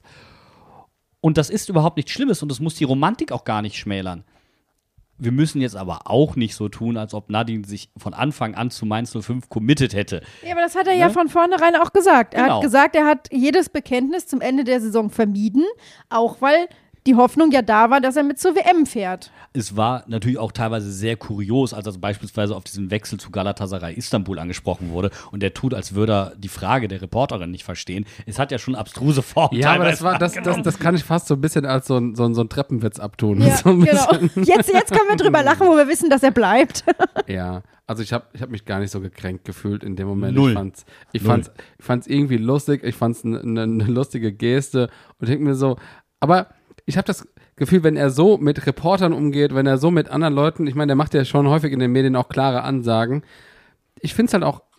Und das ist überhaupt nichts Schlimmes und das muss die Romantik auch gar nicht schmälern. Wir müssen jetzt aber auch nicht so tun, als ob Nadim sich von Anfang an zu Mainz null fünf committed hätte. Ja, aber das hat er ja Ne? von vornherein auch gesagt. Er Genau. hat gesagt, er hat jedes Bekenntnis zum Ende der Saison vermieden, auch weil die Hoffnung ja da war, dass er mit zur W M fährt. Es war natürlich auch teilweise sehr kurios, als er beispielsweise auf diesen Wechsel zu Galatasaray Istanbul angesprochen wurde und der tut, als würde er die Frage der Reporterin nicht verstehen. Es hat ja schon abstruse Formen. Ja, aber teilweise das, war, das, das, das kann ich fast so ein bisschen als so ein, so ein, so ein Treppenwitz abtun. Ja, so ein genau. bisschen. Jetzt, jetzt können wir drüber lachen, wo wir wissen, dass er bleibt. Ja, also ich habe ich hab mich gar nicht so gekränkt gefühlt in dem Moment. Null. Ich fand's, ich Null. fand's, ich fand's irgendwie lustig, ich fand's eine ne, ne lustige Geste und denke mir so, aber ich habe das Gefühl, wenn er so mit Reportern umgeht, wenn er so mit anderen Leuten, ich meine, der macht ja schon häufig in den Medien auch klare Ansagen. Ich finde es halt auch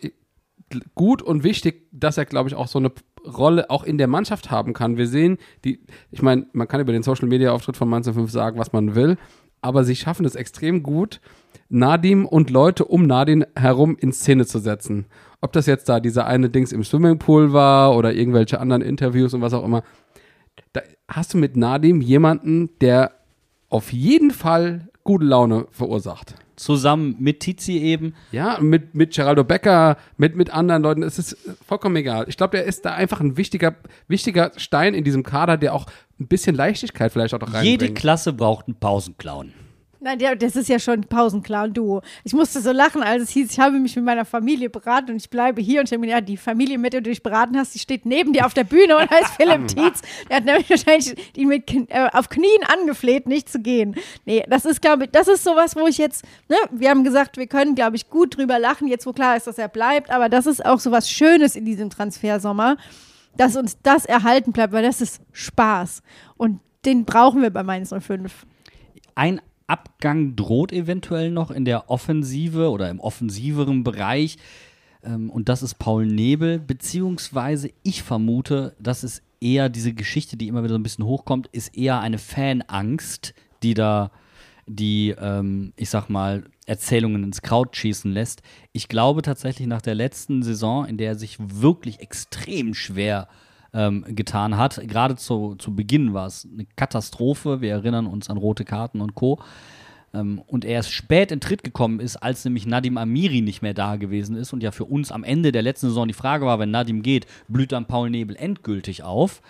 gut und wichtig, dass er, glaube ich, auch so eine Rolle auch in der Mannschaft haben kann. Wir sehen, die, ich meine, man kann über den Social-Media-Auftritt von Mainz null fünf sagen, was man will, aber sie schaffen es extrem gut, Nadim und Leute um Nadim herum in Szene zu setzen. Ob das jetzt da dieser eine Dings im Swimmingpool war oder irgendwelche anderen Interviews und was auch immer. Da hast du mit Nadim jemanden, der auf jeden Fall gute Laune verursacht. Zusammen mit Tizi eben. Ja, mit, mit Geraldo Becker, mit, mit anderen Leuten, es ist vollkommen egal. Ich glaube, der ist da einfach ein wichtiger, wichtiger Stein in diesem Kader, der auch ein bisschen Leichtigkeit vielleicht auch noch reinbringt. Jede Klasse braucht einen Pausenclown. Nein, der, das ist ja schon Pausenclown, du. Ich musste so lachen, als es hieß, ich habe mich mit meiner Familie beraten und ich bleibe hier. Und ich habe mir gedacht, ja, die Familie, mit der du dich beraten hast, die steht neben dir auf der Bühne und heißt Philipp Tietz. Der hat nämlich wahrscheinlich ihn mit, äh, auf Knien angefleht, nicht zu gehen. Nee, das ist, glaube ich, das ist sowas, wo ich jetzt, ne, wir haben gesagt, wir können, glaube ich, gut drüber lachen, jetzt wo klar ist, dass er bleibt. Aber das ist auch sowas Schönes in diesem Transfersommer, dass uns das erhalten bleibt, weil das ist Spaß. Und den brauchen wir bei Mainz null fünf. Ein Abgang droht eventuell noch in der Offensive oder im offensiveren Bereich. Ähm, und das ist Paul Nebel, beziehungsweise ich vermute, dass es eher diese Geschichte, die immer wieder so ein bisschen hochkommt, ist eher eine Fanangst, die da die, ähm, ich sag mal, Erzählungen ins Kraut schießen lässt. Ich glaube tatsächlich nach der letzten Saison, in der er sich wirklich extrem schwer Ähm, getan hat. Gerade zu, zu Beginn war es eine Katastrophe. Wir erinnern uns an rote Karten und Co. Ähm, und er erst spät in Tritt gekommen ist, als nämlich Nadim Amiri nicht mehr da gewesen ist und ja für uns am Ende der letzten Saison die Frage war, wenn Nadim geht, blüht dann Paul Nebel endgültig auf.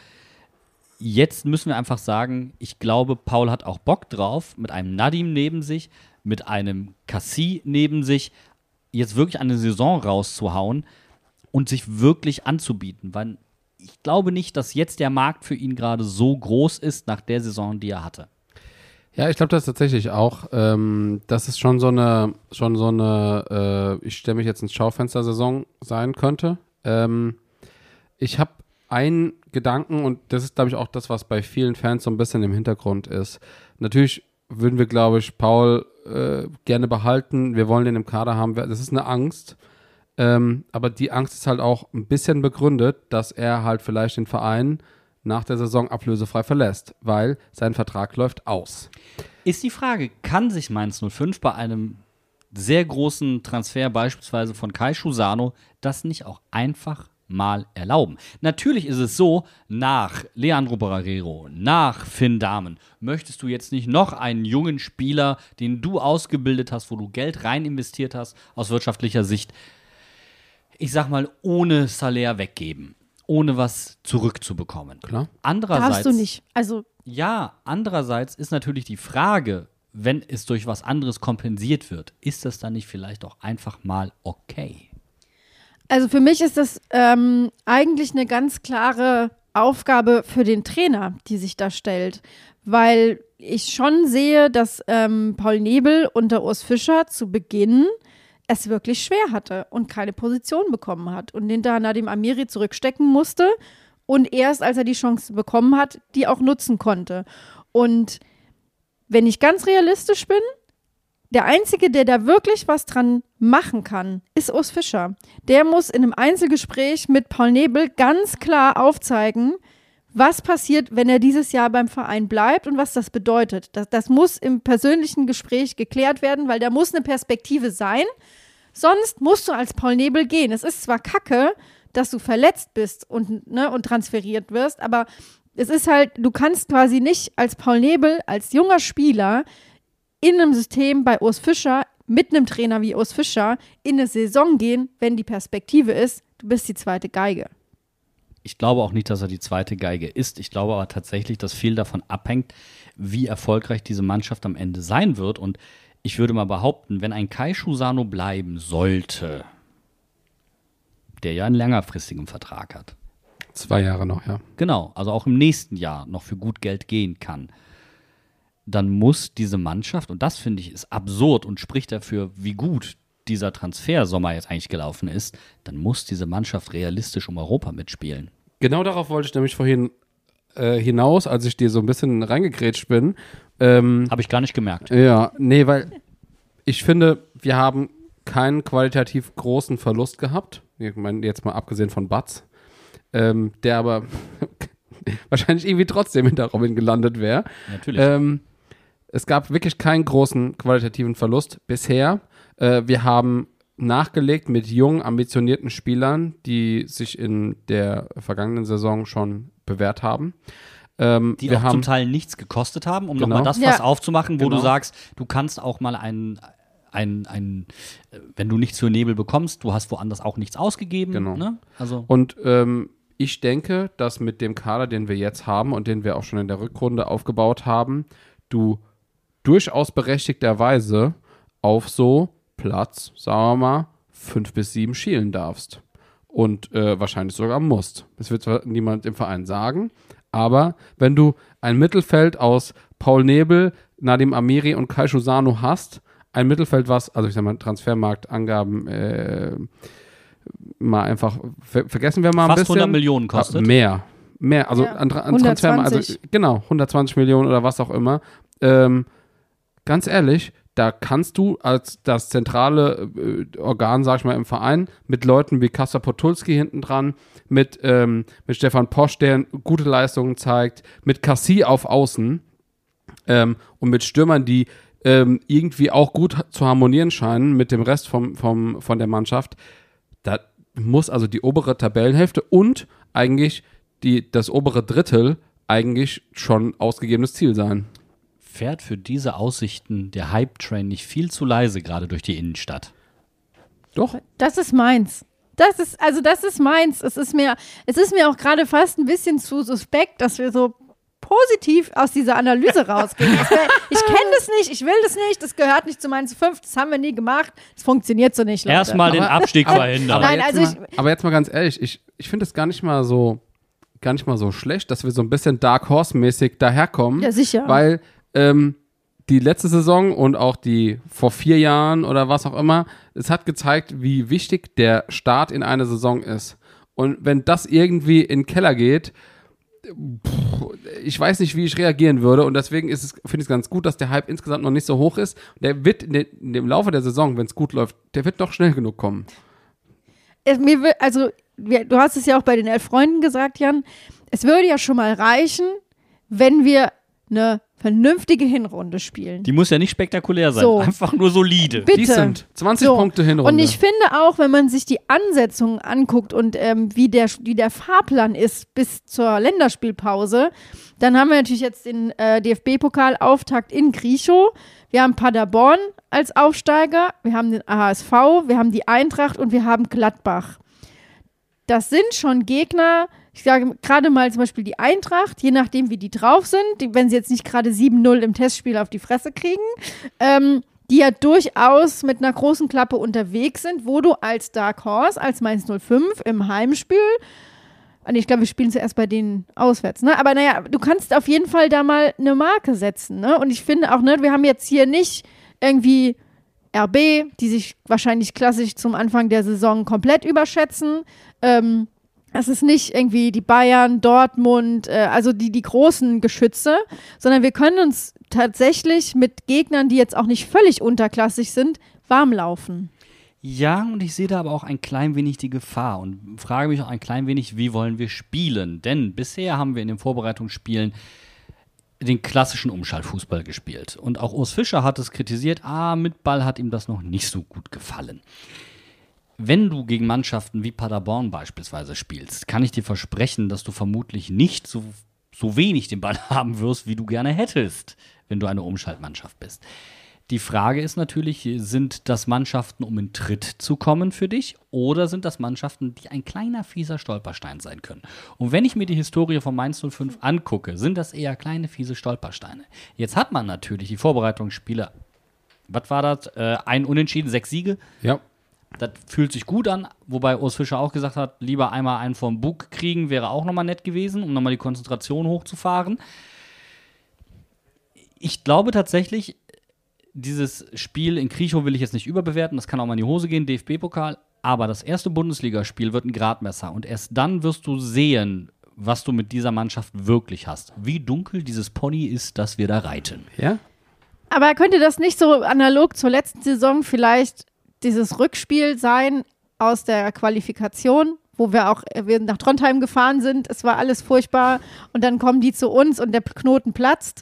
Jetzt müssen wir einfach sagen, ich glaube, Paul hat auch Bock drauf, mit einem Nadim neben sich, mit einem Cassie neben sich, jetzt wirklich eine Saison rauszuhauen und sich wirklich anzubieten, weil ich glaube nicht, dass jetzt der Markt für ihn gerade so groß ist nach der Saison, die er hatte. Ja, ich glaube das tatsächlich auch. Ähm, dass es schon so eine, schon so eine, äh, ich stelle mich jetzt ins Schaufenster-Saison sein könnte. Ähm, ich habe einen Gedanken, und das ist, glaube ich, auch das, was bei vielen Fans so ein bisschen im Hintergrund ist. Natürlich würden wir, glaube ich, Paul äh, gerne behalten. Wir wollen den im Kader haben. Das ist eine Angst. Ähm, aber die Angst ist halt auch ein bisschen begründet, dass er halt vielleicht den Verein nach der Saison ablösefrei verlässt, weil sein Vertrag läuft aus. Ist die Frage, kann sich Mainz null fünf bei einem sehr großen Transfer beispielsweise von Kai Schusano das nicht auch einfach mal erlauben? Natürlich ist es so, nach Leandro Barreiro, nach Finn Dahmen, möchtest du jetzt nicht noch einen jungen Spieler, den du ausgebildet hast, wo du Geld rein investiert hast, aus wirtschaftlicher Sicht, ich sag mal, ohne Salär weggeben, ohne was zurückzubekommen. Klar. Andererseits, Darfst du nicht. Also, ja, andererseits ist natürlich die Frage, wenn es durch was anderes kompensiert wird, ist das dann nicht vielleicht auch einfach mal okay? also für mich ist das ähm, eigentlich eine ganz klare Aufgabe für den Trainer, die sich da stellt. Weil ich schon sehe, dass ähm, Paul Nebel unter Urs Fischer zu Beginn es wirklich schwer hatte und keine Position bekommen hat und hinter Nadim Amiri zurückstecken musste und erst, als er die Chance bekommen hat, die auch nutzen konnte. Und wenn ich ganz realistisch bin, der Einzige, der da wirklich was dran machen kann, ist Urs Fischer. Der muss in einem Einzelgespräch mit Paul Nebel ganz klar aufzeigen, was passiert, wenn er dieses Jahr beim Verein bleibt und was das bedeutet. Das, das muss im persönlichen Gespräch geklärt werden, weil da muss eine Perspektive sein. Sonst musst du als Paul Nebel gehen. Es ist zwar kacke, dass du verletzt bist und, ne, und transferiert wirst, aber es ist halt, du kannst quasi nicht als Paul Nebel, als junger Spieler in einem System bei Urs Fischer, mit einem Trainer wie Urs Fischer, in eine Saison gehen, wenn die Perspektive ist, du bist die zweite Geige. Ich glaube auch nicht, dass er die zweite Geige ist. Ich glaube aber tatsächlich, dass viel davon abhängt, wie erfolgreich diese Mannschaft am Ende sein wird. Und ich würde mal behaupten, wenn ein Kai Schusano bleiben sollte, der ja einen längerfristigen Vertrag hat. Zwei Jahre noch, ja. Genau, also auch im nächsten Jahr noch für gut Geld gehen kann. Dann muss diese Mannschaft, und das finde ich ist absurd und spricht dafür, wie gut dieser Transfersommer jetzt eigentlich gelaufen ist, dann muss diese Mannschaft realistisch um Europa mitspielen. Genau darauf wollte ich nämlich vorhin äh, hinaus, als ich dir so ein bisschen reingegrätscht bin. Ähm, Habe ich gar nicht gemerkt. ja, nee, weil ich finde, wir haben keinen qualitativ großen Verlust gehabt. Ich meine, jetzt mal abgesehen von Batz, ähm, der aber wahrscheinlich irgendwie trotzdem hinter Robin gelandet wäre. Natürlich. Ähm, es gab wirklich keinen großen qualitativen Verlust bisher. Äh, wir haben nachgelegt mit jungen, ambitionierten Spielern, die sich in der vergangenen Saison schon bewährt haben. Ähm, die wir auch haben, zum Teil nichts gekostet haben, um Genau. nochmal das Ja. Fass aufzumachen, wo Genau. du sagst, du kannst auch mal einen, ein, ein, wenn du nichts für Nebel bekommst, du hast woanders auch nichts ausgegeben. Genau. Ne? Also Und ähm, ich denke, dass mit dem Kader, den wir jetzt haben und den wir auch schon in der Rückrunde aufgebaut haben, du durchaus berechtigterweise auf so Platz, sagen wir mal, fünf bis sieben schielen darfst. Und äh, wahrscheinlich sogar musst. Das wird zwar niemand im Verein sagen, aber wenn du ein Mittelfeld aus Paul Nebel, Nadim Amiri und Kai Schusano hast, ein Mittelfeld, was, also ich sag mal, Transfermarktangaben, äh, mal einfach, ver vergessen wir mal ein fast bisschen. hundert Millionen kostet. Mehr. Mehr, also Ja, an, an Transfer, also hundertzwanzig. genau, hundertzwanzig Millionen oder was auch immer. Ähm, ganz ehrlich, da kannst du als das zentrale äh, Organ, sag ich mal, im Verein mit Leuten wie Kaspar Podolski hinten dran, mit, ähm, mit Stefan Posch, der gute Leistungen zeigt, mit Cassie auf Außen ähm, und mit Stürmern, die ähm, irgendwie auch gut zu harmonieren scheinen mit dem Rest vom, vom, von der Mannschaft. Da muss also die obere Tabellenhälfte und eigentlich die, das obere Drittel eigentlich schon ausgegebenes Ziel sein. Fährt für diese Aussichten der Hype-Train nicht viel zu leise gerade durch die Innenstadt? Doch. Das ist meins. Das ist, also das ist meins. Es ist mir, es ist mir auch gerade fast ein bisschen zu suspekt, dass wir so positiv aus dieser Analyse rausgehen. Das wär, ich kenne das nicht, ich will das nicht, das gehört nicht zu Mainz fünf, das haben wir nie gemacht, das funktioniert so nicht, Leute. Erstmal den Aber- Abstieg aber- verhindern. Aber, Nein, jetzt also mal, aber jetzt mal ganz ehrlich, ich, ich finde es gar nicht mal so gar nicht mal so schlecht, dass wir so ein bisschen Dark Horse-mäßig daherkommen. Ja, sicher. Weil ähm, die letzte Saison und auch die vor vier Jahren oder was auch immer, es hat gezeigt, wie wichtig der Start in eine Saison ist. Und wenn das irgendwie in den Keller geht, pff, ich weiß nicht, wie ich reagieren würde. Und deswegen ist es, finde ich es ganz gut, dass der Hype insgesamt noch nicht so hoch ist. Der wird in, de, in dem Laufe der Saison, wenn es gut läuft, der wird doch schnell genug kommen. Es, mir will, also, wir, du hast es ja auch bei den elf Freunden gesagt, Jan. Es würde ja schon mal reichen, wenn wir eine vernünftige Hinrunde spielen. Die muss ja nicht spektakulär sein, So. einfach nur solide. Bitte. Decent. zwanzig So. Punkte Hinrunde. Und ich finde auch, wenn man sich die Ansetzungen anguckt und ähm, wie, der, wie der Fahrplan ist bis zur Länderspielpause, dann haben wir natürlich jetzt den äh, D F B-Pokal-Auftakt in Griechow. Wir haben Paderborn als Aufsteiger, wir haben den A H S V, wir haben die Eintracht und wir haben Gladbach. Das sind schon Gegner, ich sage gerade mal zum Beispiel die Eintracht, je nachdem wie die drauf sind, die, wenn sie jetzt nicht gerade sieben null im Testspiel auf die Fresse kriegen, ähm, die ja durchaus mit einer großen Klappe unterwegs sind, wo du als Dark Horse, als Mainz null fünf im Heimspiel, ich glaube, wir spielen zuerst bei denen auswärts, ne? Aber naja, du kannst auf jeden Fall da mal eine Marke setzen, ne? Und ich finde auch, ne, wir haben jetzt hier nicht irgendwie R B, die sich wahrscheinlich klassisch zum Anfang der Saison komplett überschätzen. Ähm, es ist nicht irgendwie die Bayern, Dortmund, äh, also die, die großen Geschütze, sondern wir können uns tatsächlich mit Gegnern, die jetzt auch nicht völlig unterklassig sind, warm laufen. Ja, und ich sehe da aber auch ein klein wenig die Gefahr und frage mich auch ein klein wenig, wie wollen wir spielen? Denn bisher haben wir in den Vorbereitungsspielen den klassischen Umschaltfußball gespielt. Und auch Urs Fischer hat es kritisiert, ah, mit Ball hat ihm das noch nicht so gut gefallen. Wenn du gegen Mannschaften wie Paderborn beispielsweise spielst, kann ich dir versprechen, dass du vermutlich nicht so, so wenig den Ball haben wirst, wie du gerne hättest, wenn du eine Umschaltmannschaft bist. Die Frage ist natürlich, sind das Mannschaften, um in Tritt zu kommen für dich, oder sind das Mannschaften, die ein kleiner, fieser Stolperstein sein können? Und wenn ich mir die Historie von Mainz null fünf angucke, sind das eher kleine, fiese Stolpersteine. Jetzt hat man natürlich die Vorbereitungsspiele, was war das, äh, ein Unentschieden, sechs Siege. Ja. Das fühlt sich gut an, wobei Urs Fischer auch gesagt hat, lieber einmal einen vom Bug kriegen, wäre auch nochmal nett gewesen, um nochmal die Konzentration hochzufahren. Ich glaube tatsächlich, dieses Spiel in Griechow will ich jetzt nicht überbewerten, das kann auch mal in die Hose gehen, D F B-Pokal, aber das erste Bundesligaspiel wird ein Gradmesser und erst dann wirst du sehen, was du mit dieser Mannschaft wirklich hast. Wie dunkel dieses Pony ist, das wir da reiten. Ja? Aber könnte das nicht so analog zur letzten Saison vielleicht dieses Rückspiel sein aus der Qualifikation, wo wir auch wir nach Trondheim gefahren sind, es war alles furchtbar und dann kommen die zu uns und der Knoten platzt.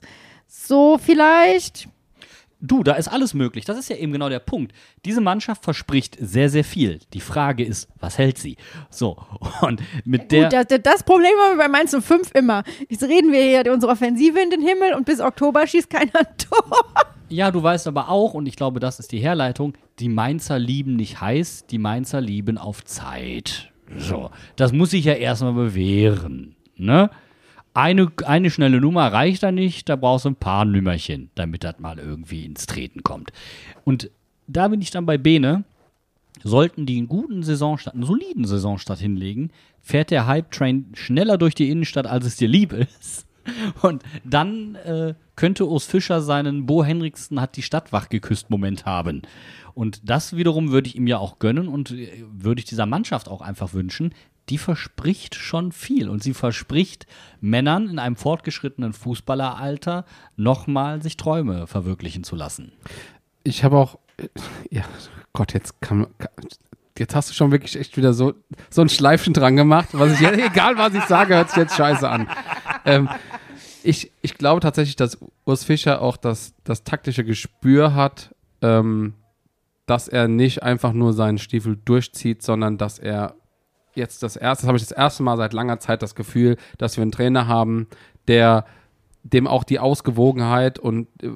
So vielleicht. Du, da ist alles möglich. Das ist ja eben genau der Punkt. Diese Mannschaft verspricht sehr, sehr viel. Die Frage ist, was hält sie? So, und mit Ja, der... gut, das, das Problem haben wir bei Mainz null fünf immer. Jetzt reden wir hier unsere Offensive in den Himmel und bis Oktober schießt keiner ein Tor. Ja, du weißt aber auch, und ich glaube, das ist die Herleitung, die Mainzer lieben nicht heiß, die Mainzer lieben auf Zeit. So, das muss sich ja erstmal bewähren, ne? Eine, eine schnelle Nummer reicht da nicht, da brauchst du ein paar Nümmerchen, damit das mal irgendwie ins Treten kommt. Und da bin ich dann bei Bene. Sollten die einen guten Saisonstart, einen soliden Saisonstart hinlegen, fährt der Hype-Train schneller durch die Innenstadt, als es dir lieb ist. Und dann äh, könnte Urs Fischer seinen Bo Henriksen hat die Stadt wach geküsst Moment haben. Und das wiederum würde ich ihm ja auch gönnen und äh, würde ich dieser Mannschaft auch einfach wünschen. Die verspricht schon viel und sie verspricht Männern in einem fortgeschrittenen Fußballeralter nochmal sich Träume verwirklichen zu lassen. Ich habe auch, ja, Gott, jetzt kann, jetzt hast du schon wirklich echt wieder so, so ein Schleifchen dran gemacht, was ich, egal was ich sage, hört sich jetzt scheiße an. Ähm, ich, ich glaube tatsächlich, dass Urs Fischer auch das, das taktische Gespür hat, ähm, dass er nicht einfach nur seinen Stiefel durchzieht, sondern dass er jetzt das erste, das habe ich das erste Mal seit langer Zeit das Gefühl, dass wir einen Trainer haben, der dem auch die Ausgewogenheit und äh,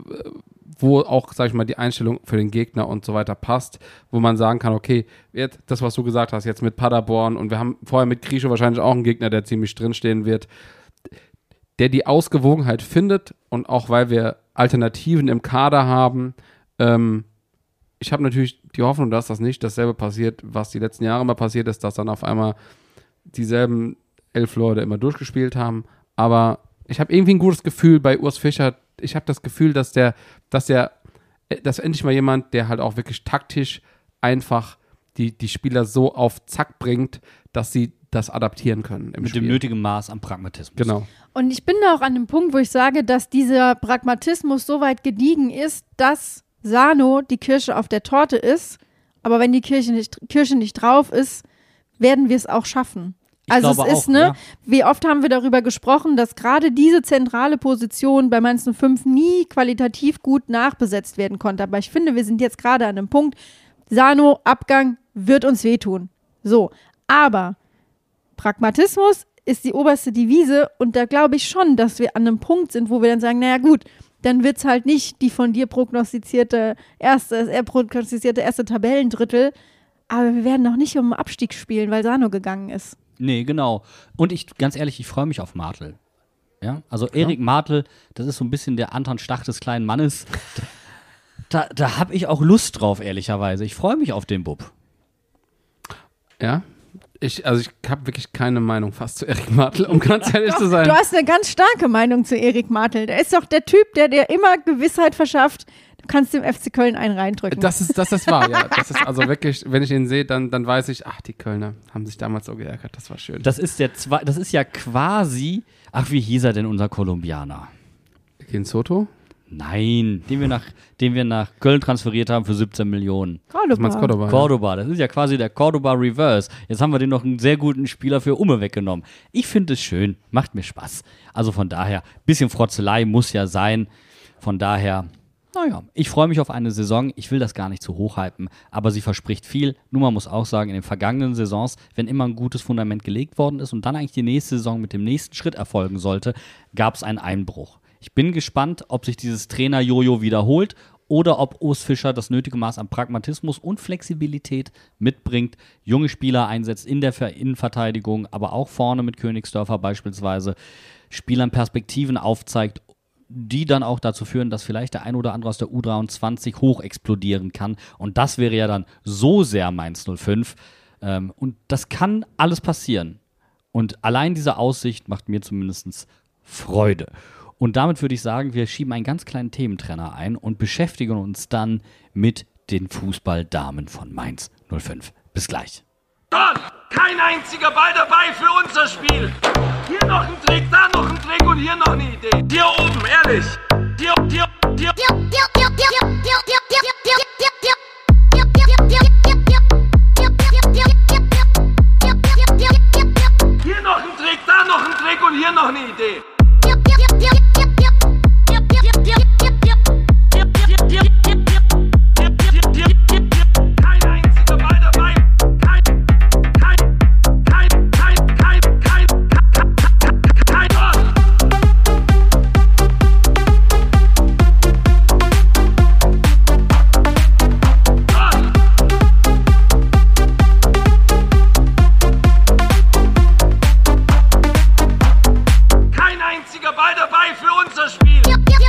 wo auch, sag ich mal, die Einstellung für den Gegner und so weiter passt, wo man sagen kann, okay, jetzt das, was du gesagt hast, jetzt mit Paderborn und wir haben vorher mit Griechow wahrscheinlich auch einen Gegner, der ziemlich drinstehen wird, der die Ausgewogenheit findet und auch, weil wir Alternativen im Kader haben, ähm, ich habe natürlich die Hoffnung, dass das nicht dasselbe passiert, was die letzten Jahre immer passiert ist, dass dann auf einmal dieselben elf Leute immer durchgespielt haben. Aber ich habe irgendwie ein gutes Gefühl bei Urs Fischer. Ich habe das Gefühl, dass der, dass der, dass endlich mal jemand, der halt auch wirklich taktisch einfach die, die Spieler so auf Zack bringt, dass sie das adaptieren können im Mit Spiel. dem nötigen Maß an Pragmatismus. Genau. Und ich bin da auch an dem Punkt, wo ich sage, dass dieser Pragmatismus so weit gediegen ist, dass Sano die Kirsche auf der Torte ist. Aber wenn die Kirsche nicht, Kirsche nicht drauf ist, werden wir es auch schaffen. Ich also glaube es ist, auch, ne, ja. wie oft haben wir darüber gesprochen, dass gerade diese zentrale Position bei Mainz null fünf nie qualitativ gut nachbesetzt werden konnte. Aber ich finde, wir sind jetzt gerade an einem Punkt, Sano, Abgang, wird uns wehtun. So, aber Pragmatismus ist die oberste Devise und da glaube ich schon, dass wir an einem Punkt sind, wo wir dann sagen, naja gut, dann wird es halt nicht die von dir prognostizierte erste, äh, prognostizierte erste Tabellendrittel, aber wir werden noch nicht um den Abstieg spielen, weil Sano gegangen ist. Nee, genau. Und ich, ganz ehrlich, ich freue mich auf Martel. Ja, also Erik ja. Martel, das ist so ein bisschen der Anton Stach des kleinen Mannes. Da, da habe ich auch Lust drauf, ehrlicherweise. Ich freue mich auf den Bub. Ja, ich, also ich habe wirklich keine Meinung fast zu Erik Martel, um ganz ehrlich zu sein. Du hast eine ganz starke Meinung zu Erik Martel. Der ist doch der Typ, der dir immer Gewissheit verschafft. Du kannst dem F C Köln einen reindrücken. Das ist, das ist wahr, ja. Das ist also wirklich, wenn ich ihn sehe, dann, dann weiß ich, ach, die Kölner haben sich damals so geärgert, das war schön. Das ist, der Zwe- das ist ja quasi, ach, wie hieß er denn, unser Kolumbianer? Gehen Soto? Nein, den wir, nach, den wir nach Köln transferiert haben für siebzehn Millionen. Cordoba. Was Cordoba, Cordoba, das ist ja quasi der Cordoba Reverse. Jetzt haben wir den noch einen sehr guten Spieler für Umme weggenommen. Ich finde es schön, macht mir Spaß. Also von daher, bisschen Frotzelei muss ja sein. Von daher, naja, ich freue mich auf eine Saison. Ich will das gar nicht zu hoch hypen, aber sie verspricht viel. Nur man muss auch sagen, in den vergangenen Saisons, wenn immer ein gutes Fundament gelegt worden ist und dann eigentlich die nächste Saison mit dem nächsten Schritt erfolgen sollte, gab es einen Einbruch. Ich bin gespannt, ob sich dieses Trainer-Jojo wiederholt oder ob Urs Fischer das nötige Maß an Pragmatismus und Flexibilität mitbringt, junge Spieler einsetzt in der Innenverteidigung, aber auch vorne mit Königsdörfer beispielsweise, Spielern Perspektiven aufzeigt, die dann auch dazu führen, dass vielleicht der ein oder andere aus der U dreiundzwanzig hoch explodieren kann. Und das wäre ja dann so sehr Mainz null fünf. Ähm, und das kann alles passieren. Und allein diese Aussicht macht mir zumindest Freude. Und damit würde ich sagen, wir schieben einen ganz kleinen Thementrenner ein und beschäftigen uns dann mit den Fußballdamen von Mainz null fünf. Bis gleich. Don, kein einziger Ball dabei für unser Spiel. Hier noch ein Trick, da noch ein Trick und hier noch eine Idee. Hier oben, ehrlich. Hier, hier, hier. Hier noch ein Trick, da noch ein Trick und hier noch eine Idee. Kein einziger Ball dabei. Kein, kein, kein, kein, kein, kein, kein, kein, kein einziger Ball dabei für unser Spiel.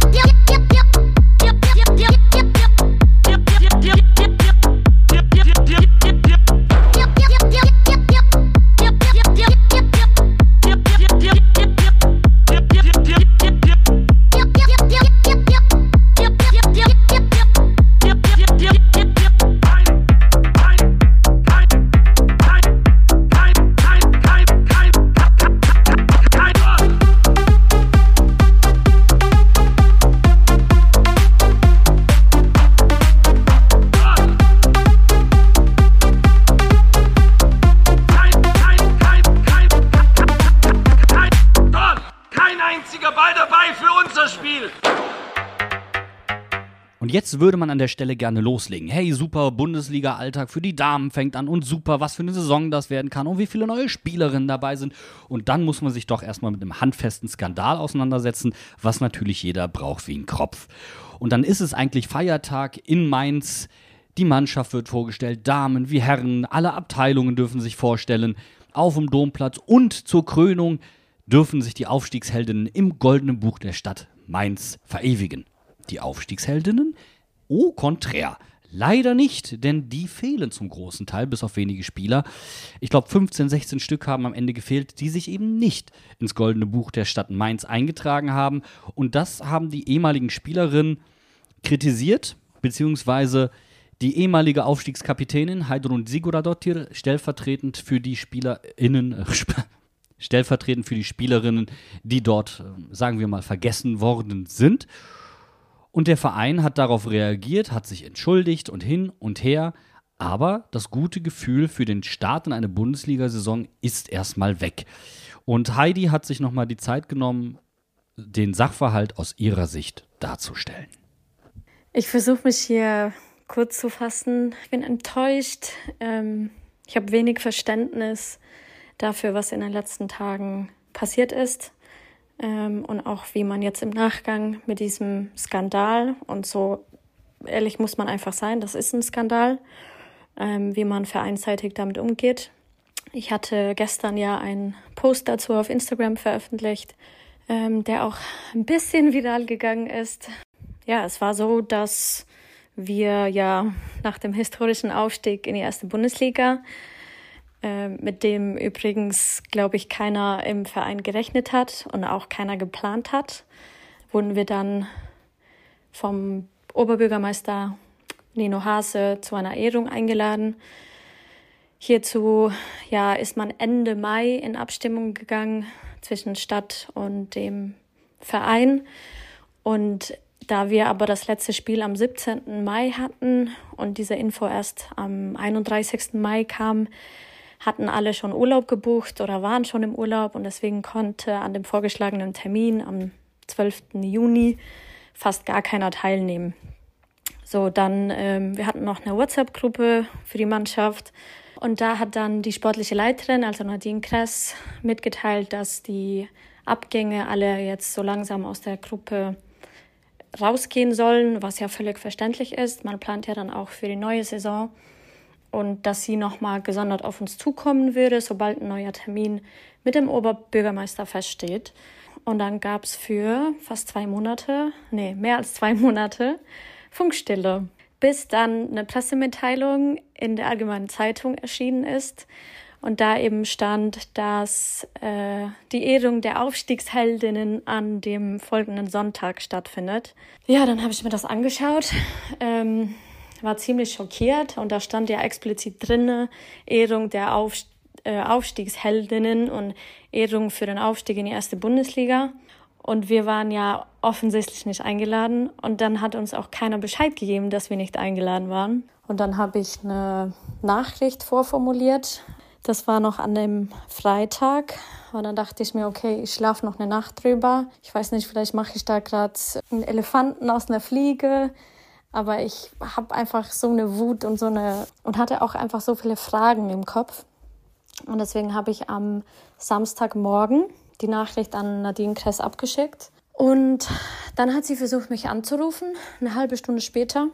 Jetzt würde man an der Stelle gerne loslegen. Hey, super, Bundesliga-Alltag für die Damen fängt an und super, was für eine Saison das werden kann und wie viele neue Spielerinnen dabei sind. Und dann muss man sich doch erstmal mit einem handfesten Skandal auseinandersetzen, was natürlich jeder braucht wie ein Kropf. Und dann ist es eigentlich Feiertag in Mainz. Die Mannschaft wird vorgestellt, Damen wie Herren, alle Abteilungen dürfen sich vorstellen, auf dem Domplatz und zur Krönung dürfen sich die Aufstiegsheldinnen im goldenen Buch der Stadt Mainz verewigen. Die Aufstiegsheldinnen? Au contraire. Leider nicht, denn die fehlen zum großen Teil, bis auf wenige Spieler. Ich glaube, fünfzehn, sechzehn Stück haben am Ende gefehlt, die sich eben nicht ins goldene Buch der Stadt Mainz eingetragen haben. Und das haben die ehemaligen Spielerinnen kritisiert, beziehungsweise Die ehemalige Aufstiegskapitänin Heidrun Sigurðardóttir stellvertretend für die SpielerInnen, äh, stellvertretend für die Spielerinnen, die dort, äh, sagen wir mal, vergessen worden sind. Und der Verein hat darauf reagiert, hat sich entschuldigt und hin und her. Aber das gute Gefühl für den Start in eine Bundesliga-Saison ist erstmal weg. Und Heidi hat sich nochmal die Zeit genommen, den Sachverhalt aus ihrer Sicht darzustellen. Ich versuche mich hier kurz zu fassen. Ich bin enttäuscht. Ähm, ich habe wenig Verständnis dafür, was in den letzten Tagen passiert ist. Ähm, und auch wie man jetzt im Nachgang mit diesem Skandal, und so ehrlich muss man einfach sein, das ist ein Skandal, ähm, wie man vereinsseitig damit umgeht. Ich hatte gestern ja einen Post dazu auf Instagram veröffentlicht, ähm, der auch ein bisschen viral gegangen ist. Ja, es war so, dass wir ja nach dem historischen Aufstieg in die erste Bundesliga, äh, mit dem übrigens, glaube ich, keiner im Verein gerechnet hat und auch keiner geplant hat, wurden wir dann vom Oberbürgermeister Nino Hase zu einer Ehrung eingeladen. Hierzu ja, ist man Ende Mai in Abstimmung gegangen zwischen Stadt und dem Verein. Und da wir aber das letzte Spiel am siebzehnten Mai hatten und diese Info erst am einunddreißigsten Mai kam, hatten alle schon Urlaub gebucht oder waren schon im Urlaub. Und deswegen konnte an dem vorgeschlagenen Termin am zwölften Juni fast gar keiner teilnehmen. So, dann, ähm, wir hatten noch eine WhatsApp-Gruppe für die Mannschaft. Und da hat dann die sportliche Leiterin, also Nadine Kress, mitgeteilt, dass die Abgänge alle jetzt so langsam aus der Gruppe rausgehen sollen, was ja völlig verständlich ist. Man plant ja dann auch für die neue Saison. Und dass sie nochmal gesondert auf uns zukommen würde, sobald ein neuer Termin mit dem Oberbürgermeister feststeht. Und dann gab es für fast zwei Monate, nee, mehr als zwei Monate, Funkstille. Bis dann eine Pressemitteilung in der Allgemeinen Zeitung erschienen ist. Und da eben stand, dass äh, die Ehrung der Aufstiegsheldinnen an dem folgenden Sonntag stattfindet. Ja, dann habe ich mir das angeschaut, ähm, war ziemlich schockiert. Und da stand ja explizit drin, Ehrung der Aufst- äh, Aufstiegsheldinnen und Ehrung für den Aufstieg in die erste Bundesliga. Und wir waren ja offensichtlich nicht eingeladen. Und dann hat uns auch keiner Bescheid gegeben, dass wir nicht eingeladen waren. Und dann habe ich eine Nachricht vorformuliert. Das war noch an dem Freitag. Und dann dachte ich mir, okay, ich schlafe noch eine Nacht drüber. Ich weiß nicht, vielleicht mache ich da gerade einen Elefanten aus einer Fliege. Aber ich habe einfach so eine Wut und so eine und hatte auch einfach so viele Fragen im Kopf. Und deswegen habe ich am Samstagmorgen die Nachricht an Nadine Kress abgeschickt. Und dann hat sie versucht, mich anzurufen, eine halbe Stunde später.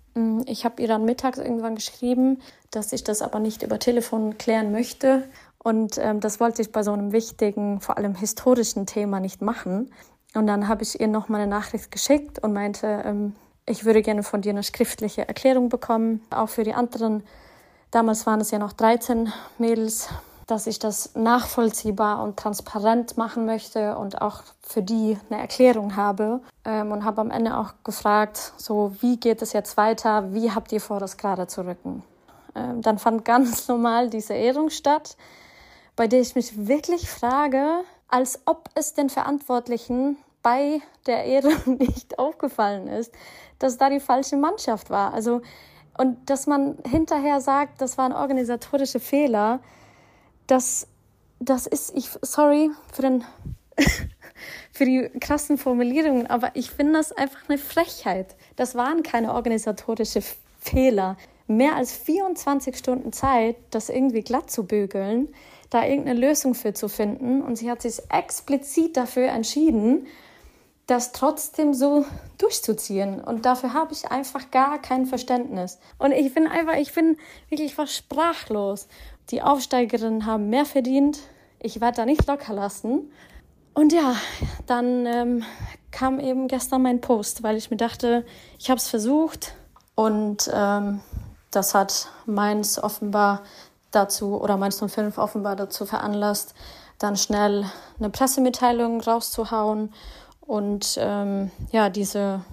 Ich habe ihr dann mittags irgendwann geschrieben, dass ich das aber nicht über Telefon klären möchte. Und ähm, das wollte ich bei so einem wichtigen, vor allem historischen Thema nicht machen. Und dann habe ich ihr noch mal eine Nachricht geschickt und meinte, ähm, ich würde gerne von dir eine schriftliche Erklärung bekommen, auch für die anderen. Damals waren es ja noch dreizehn Mädels, dass ich das nachvollziehbar und transparent machen möchte und auch für die eine Erklärung habe. Ähm, und habe am Ende auch gefragt, so, wie geht es jetzt weiter? Wie habt ihr vor, das gerade zu rücken? Ähm, dann fand ganz normal diese Ehrung statt, bei der ich mich wirklich frage, als ob es den Verantwortlichen bei der Ehrung nicht aufgefallen ist, dass da die falsche Mannschaft war. Also, und dass man hinterher sagt, das waren organisatorische Fehler, das, das ist, ich, sorry für, den, für die krassen Formulierungen, aber ich finde das einfach eine Frechheit. Das waren keine organisatorische Fehler. Mehr als vierundzwanzig Stunden Zeit, das irgendwie glatt zu bügeln, da irgendeine Lösung für zu finden. Und sie hat sich explizit dafür entschieden, das trotzdem so durchzuziehen. Und dafür habe ich einfach gar kein Verständnis. Und ich bin einfach, ich bin wirklich fast sprachlos. Die Aufsteigerinnen haben mehr verdient. Ich werde da nicht locker lassen. Und ja, dann ähm, kam eben gestern mein Post, weil ich mir dachte, ich habe es versucht. Und ähm, das hat Mainz offenbar dazu, oder Mainz null fünf offenbar dazu veranlasst, dann schnell eine Pressemitteilung rauszuhauen und ähm, ja, diese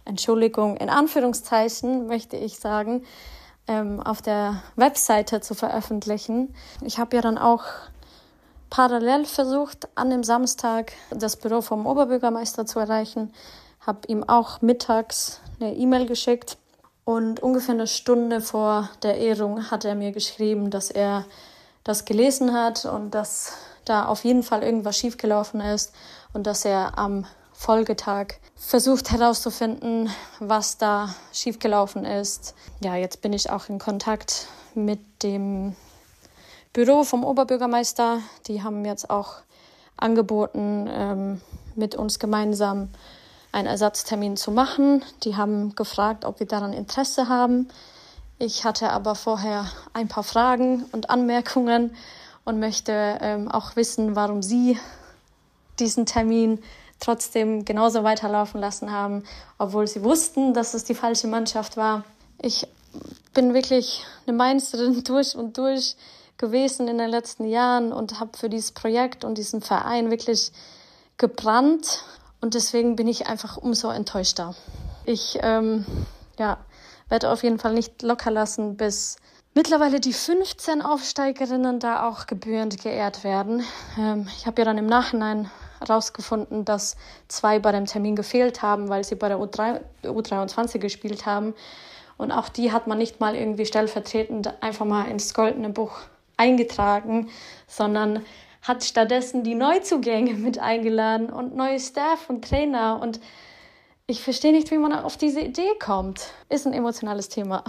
Entschuldigung, in Anführungszeichen möchte ich sagen, ähm, auf der Webseite zu veröffentlichen. Ich habe ja dann auch parallel versucht, an dem Samstag das Büro vom Oberbürgermeister zu erreichen, habe ihm auch mittags eine E-Mail geschickt und ungefähr eine Stunde vor der Ehrung hat er mir geschrieben, dass er das gelesen hat und dass da auf jeden Fall irgendwas schiefgelaufen ist und dass er am Folgetag versucht herauszufinden, was da schiefgelaufen ist. Ja, jetzt bin ich auch in Kontakt mit dem Büro vom Oberbürgermeister. Die haben jetzt auch angeboten, ähm, mit uns gemeinsam einen Ersatztermin zu machen. Die haben gefragt, ob wir daran Interesse haben. Ich hatte aber vorher ein paar Fragen und Anmerkungen und möchte ähm, auch wissen, warum Sie diesen Termin trotzdem genauso weiterlaufen lassen haben, obwohl Sie wussten, dass es die falsche Mannschaft war. Ich bin wirklich eine Mainzerin durch und durch gewesen in den letzten Jahren und habe für dieses Projekt und diesen Verein wirklich gebrannt und deswegen bin ich einfach umso enttäuschter. Ich ähm, ja, werde auf jeden Fall nicht locker lassen, bis mittlerweile die fünfzehn Aufsteigerinnen da auch gebührend geehrt werden. Ähm, ich habe ja dann im Nachhinein herausgefunden, dass zwei bei dem Termin gefehlt haben, weil sie bei der U drei, U dreiundzwanzig gespielt haben. Und auch die hat man nicht mal irgendwie stellvertretend einfach mal ins Goldene Buch eingetragen, sondern hat stattdessen die Neuzugänge mit eingeladen und neue Staff und Trainer. Und ich verstehe nicht, wie man auf diese Idee kommt. Ist ein emotionales Thema.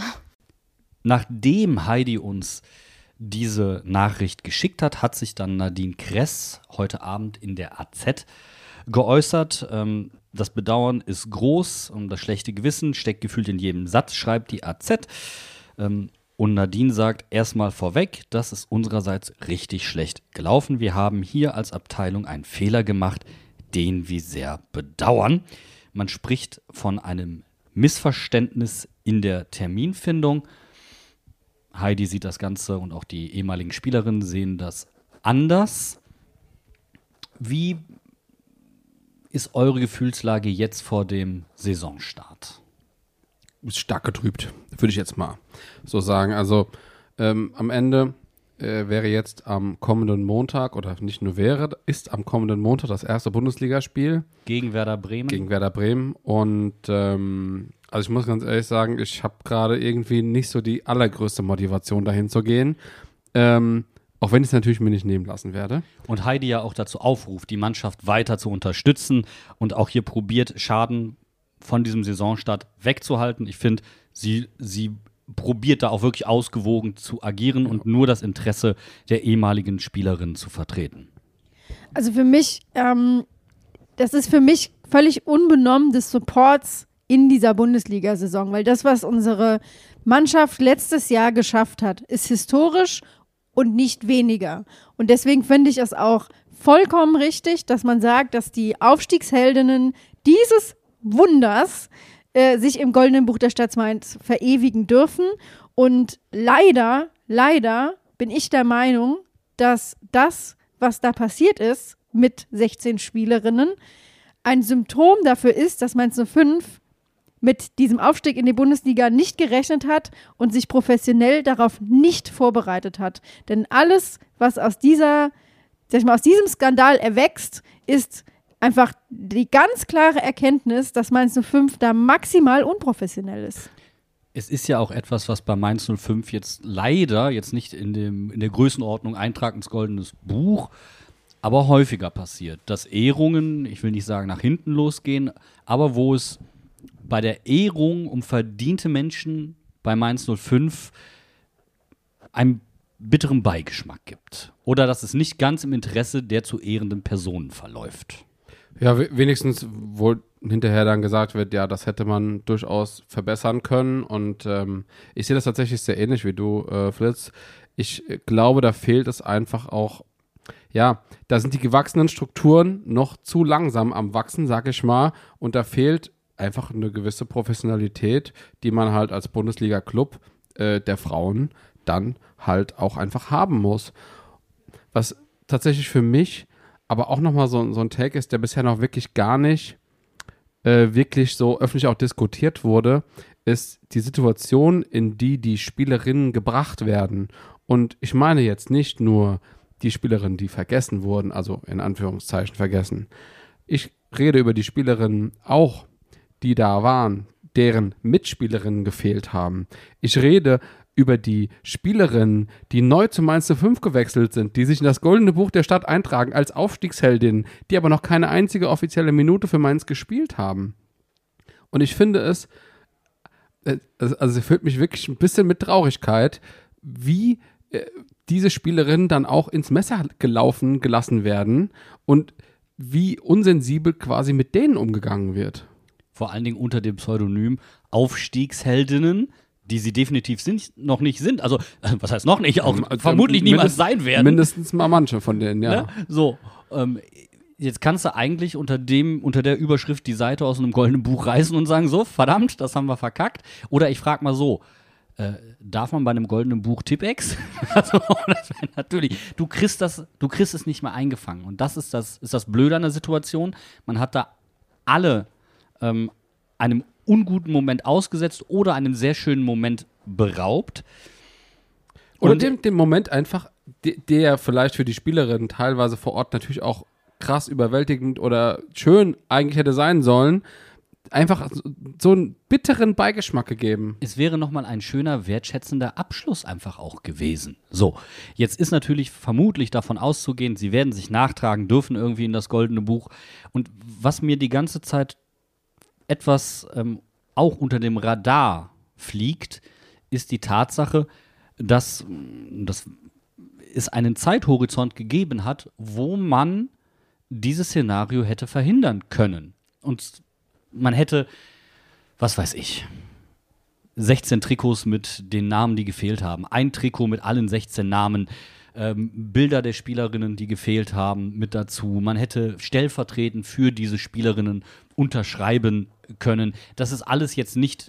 Nachdem Heidi uns diese Nachricht geschickt hat, hat sich dann Nadine Kress heute Abend in der A Z geäußert. Ähm, das Bedauern ist groß und das schlechte Gewissen steckt gefühlt in jedem Satz, schreibt die A Z. Ähm, und Nadine sagt erstmal vorweg, das ist unsererseits richtig schlecht gelaufen. Wir haben hier als Abteilung einen Fehler gemacht, den wir sehr bedauern. Man spricht von einem Missverständnis in der Terminfindung. Heidi sieht das Ganze und auch die ehemaligen Spielerinnen sehen das anders. Wie ist eure Gefühlslage jetzt vor dem Saisonstart? Ist stark getrübt, würde ich jetzt mal so sagen. Also ähm, am Ende äh, wäre jetzt am kommenden Montag, oder nicht nur wäre, ist am kommenden Montag das erste Bundesligaspiel. Gegen Werder Bremen? Gegen Werder Bremen. Und ähm, also ich muss ganz ehrlich sagen, ich habe gerade irgendwie nicht so die allergrößte Motivation, dahin zu gehen. Ähm, auch wenn ich es natürlich mir nicht nehmen lassen werde. Und Heidi ja auch dazu aufruft, die Mannschaft weiter zu unterstützen und auch hier probiert, Schaden von diesem Saisonstart wegzuhalten. Ich finde, sie, sie probiert da auch wirklich ausgewogen zu agieren und nur das Interesse der ehemaligen Spielerinnen zu vertreten. Also für mich, ähm, das ist für mich völlig unbenommen des Supports in dieser Bundesliga-Saison, weil das, was unsere Mannschaft letztes Jahr geschafft hat, ist historisch und nicht weniger. Und deswegen finde ich es auch vollkommen richtig, dass man sagt, dass die Aufstiegsheldinnen dieses Wunders äh, sich im Goldenen Buch der Stadt Mainz verewigen dürfen. Und leider, leider bin ich der Meinung, dass das, was da passiert ist mit sechzehn Spielerinnen, ein Symptom dafür ist, dass Mainz null fünf mit diesem Aufstieg in die Bundesliga nicht gerechnet hat und sich professionell darauf nicht vorbereitet hat. Denn alles, was aus dieser, sag ich mal, aus diesem Skandal erwächst, ist einfach die ganz klare Erkenntnis, dass Mainz null fünf da maximal unprofessionell ist. Es ist ja auch etwas, was bei Mainz null fünf jetzt leider, jetzt nicht in, dem, in der Größenordnung Eintrag ins Goldene Buch, aber häufiger passiert, dass Ehrungen, ich will nicht sagen nach hinten losgehen, aber wo es bei der Ehrung um verdiente Menschen bei Mainz null fünf einen bitteren Beigeschmack gibt. Oder dass es nicht ganz im Interesse der zu ehrenden Personen verläuft. Ja, wenigstens, wo hinterher dann gesagt wird, ja, das hätte man durchaus verbessern können. Und ähm, ich sehe das tatsächlich sehr ähnlich wie du, äh, Fritz. Ich glaube, da fehlt es einfach auch, ja, da sind die gewachsenen Strukturen noch zu langsam am Wachsen, sag ich mal. Und da fehlt einfach eine gewisse Professionalität, die man halt als Bundesliga-Club äh, der Frauen dann halt auch einfach haben muss. Was tatsächlich für mich aber auch nochmal so, so ein Take ist, der bisher noch wirklich gar nicht äh, wirklich so öffentlich auch diskutiert wurde, ist die Situation, in die die Spielerinnen gebracht werden. Und ich meine jetzt nicht nur die Spielerinnen, die vergessen wurden, also in Anführungszeichen vergessen. Ich rede über die Spielerinnen auch, die da waren, deren Mitspielerinnen gefehlt haben. Ich rede über die Spielerinnen, die neu zu Mainz null fünf gewechselt sind, die sich in das Goldene Buch der Stadt eintragen als Aufstiegsheldinnen, die aber noch keine einzige offizielle Minute für Mainz gespielt haben. Und ich finde es, also es erfüllt mich wirklich ein bisschen mit Traurigkeit, wie äh, diese Spielerinnen dann auch ins Messer gelaufen gelassen werden und wie unsensibel quasi mit denen umgegangen wird. Vor allen Dingen unter dem Pseudonym Aufstiegsheldinnen, die sie definitiv sind, noch nicht sind. Also, äh, was heißt noch nicht? Auch also, vermutlich niemals sein werden. Mindestens mal manche von denen, ja. Ne? So, ähm, jetzt kannst du eigentlich unter dem, unter der Überschrift die Seite aus einem goldenen Buch reißen und sagen, so, verdammt, das haben wir verkackt. Oder ich frage mal so, äh, darf man bei einem goldenen Buch Tippex? Also, das wäre natürlich, du kriegst das, du kriegst es nicht mehr eingefangen. Und das ist das, ist das Blöde an der Situation. Man hat da alle ähm, einem unguten Moment ausgesetzt oder einen sehr schönen Moment beraubt. Oder dem, dem Moment einfach, de, der vielleicht für die Spielerinnen teilweise vor Ort natürlich auch krass überwältigend oder schön eigentlich hätte sein sollen, einfach so, so einen bitteren Beigeschmack gegeben. Es wäre nochmal ein schöner, wertschätzender Abschluss einfach auch gewesen. So, jetzt ist natürlich vermutlich davon auszugehen, sie werden sich nachtragen dürfen irgendwie in das Goldene Buch. Und was mir die ganze Zeit etwas ähm, auch unter dem Radar fliegt, ist die Tatsache, dass, dass es einen Zeithorizont gegeben hat, wo man dieses Szenario hätte verhindern können. Und man hätte, was weiß ich, sechzehn Trikots mit den Namen, die gefehlt haben, ein Trikot mit allen sechzehn Namen, ähm, Bilder der Spielerinnen, die gefehlt haben, mit dazu. Man hätte stellvertretend für diese Spielerinnen unterschreiben können. Das ist alles jetzt nicht,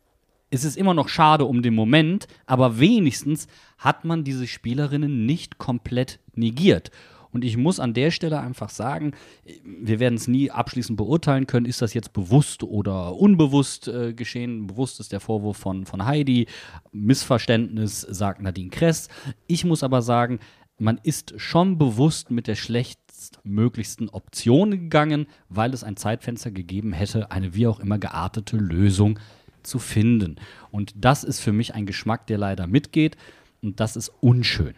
es ist immer noch schade um den Moment, aber wenigstens hat man diese Spielerinnen nicht komplett negiert. Und ich muss an der Stelle einfach sagen, wir werden es nie abschließend beurteilen können, ist das jetzt bewusst oder unbewusst äh, geschehen. Bewusst ist der Vorwurf von, von Heidi, Missverständnis, sagt Nadine Kress. Ich muss aber sagen, man ist schon bewusst mit der schlechtstmöglichsten Option gegangen, weil es ein Zeitfenster gegeben hätte, eine wie auch immer geartete Lösung zu finden. Und das ist für mich ein Geschmack, der leider mitgeht. Und das ist unschön.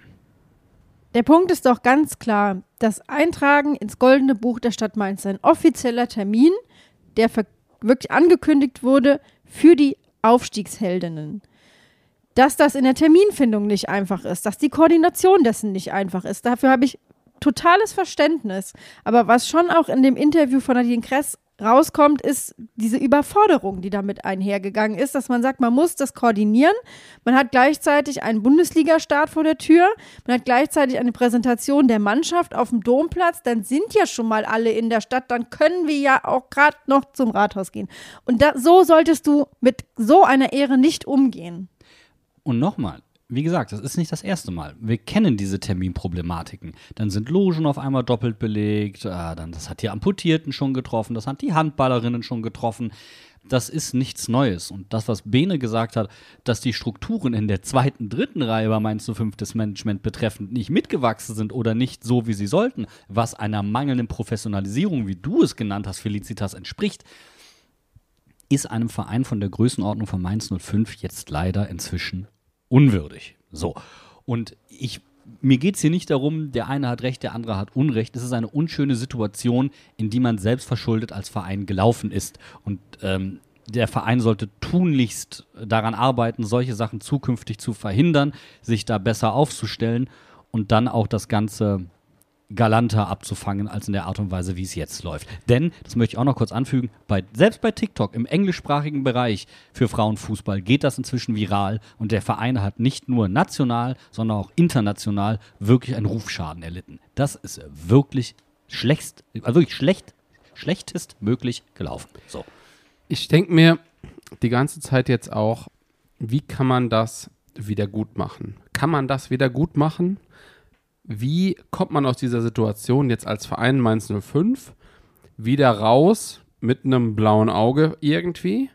Der Punkt ist doch ganz klar, das Eintragen ins Goldene Buch der Stadt Mainz ist ein offizieller Termin, der ver- wirklich angekündigt wurde für die Aufstiegsheldinnen. Dass das in der Terminfindung nicht einfach ist, dass die Koordination dessen nicht einfach ist, dafür habe ich totales Verständnis. Aber was schon auch in dem Interview von Nadine Kress rauskommt, ist diese Überforderung, die damit einhergegangen ist, dass man sagt, man muss das koordinieren. Man hat gleichzeitig einen Bundesliga-Start vor der Tür, man hat gleichzeitig eine Präsentation der Mannschaft auf dem Domplatz, dann sind ja schon mal alle in der Stadt, dann können wir ja auch gerade noch zum Rathaus gehen. Und da, so solltest du mit so einer Ehre nicht umgehen. Und nochmal, wie gesagt, das ist nicht das erste Mal. Wir kennen diese Terminproblematiken. Dann sind Logen auf einmal doppelt belegt, äh, dann, das hat die Amputierten schon getroffen, das hat die Handballerinnen schon getroffen. Das ist nichts Neues. Und das, was Bene gesagt hat, dass die Strukturen in der zweiten, dritten Reihe bei Mainz null fünf des Management betreffend nicht mitgewachsen sind oder nicht so, wie sie sollten, was einer mangelnden Professionalisierung, wie du es genannt hast, Felicitas, entspricht, ist einem Verein von der Größenordnung von Mainz null fünf jetzt leider inzwischen unwürdig. So. Und ich, mir geht es hier nicht darum, der eine hat Recht, der andere hat Unrecht. Es ist eine unschöne Situation, in die man selbst verschuldet als Verein gelaufen ist. Und ähm, der Verein sollte tunlichst daran arbeiten, solche Sachen zukünftig zu verhindern, sich da besser aufzustellen und dann auch das Ganze galanter abzufangen, als in der Art und Weise, wie es jetzt läuft. Denn, das möchte ich auch noch kurz anfügen, bei, selbst bei TikTok im englischsprachigen Bereich für Frauenfußball geht das inzwischen viral und der Verein hat nicht nur national, sondern auch international wirklich einen Rufschaden erlitten. Das ist wirklich schlecht, also wirklich schlecht, schlechtest möglich gelaufen. So. Ich denke mir die ganze Zeit jetzt auch, wie kann man das wieder gut machen? Kann man das wieder gut machen? Wie kommt man aus dieser Situation jetzt als Verein Mainz null fünf wieder raus mit einem blauen Auge irgendwie,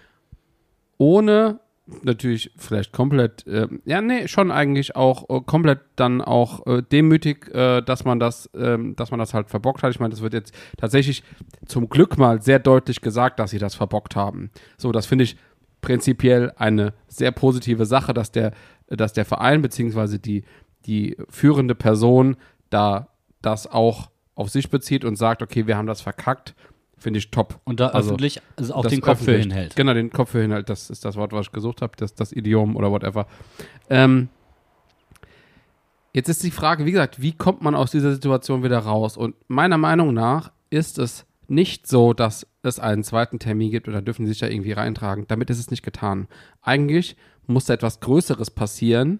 ohne natürlich vielleicht komplett, äh, ja, nee, schon eigentlich auch äh, komplett dann auch äh, demütig, äh, dass man das, äh, dass man das halt verbockt hat. Ich meine, das wird jetzt tatsächlich zum Glück mal sehr deutlich gesagt, dass sie das verbockt haben. So, das finde ich prinzipiell eine sehr positive Sache, dass der, dass der Verein beziehungsweise die, die führende Person da das auch auf sich bezieht und sagt, okay, wir haben das verkackt. Finde ich top. Und da also, öffentlich also auch das den Kopf für öffentlich hinhält. Genau, den Kopf für hinhält. Das ist das Wort, was ich gesucht habe, das, das Idiom oder whatever. Ähm, jetzt ist die Frage, wie gesagt, wie kommt man aus dieser Situation wieder raus? Und meiner Meinung nach ist es nicht so, dass es einen zweiten Termin gibt oder dürfen sie sich da irgendwie reintragen. Damit ist es nicht getan. Eigentlich muss da etwas Größeres passieren.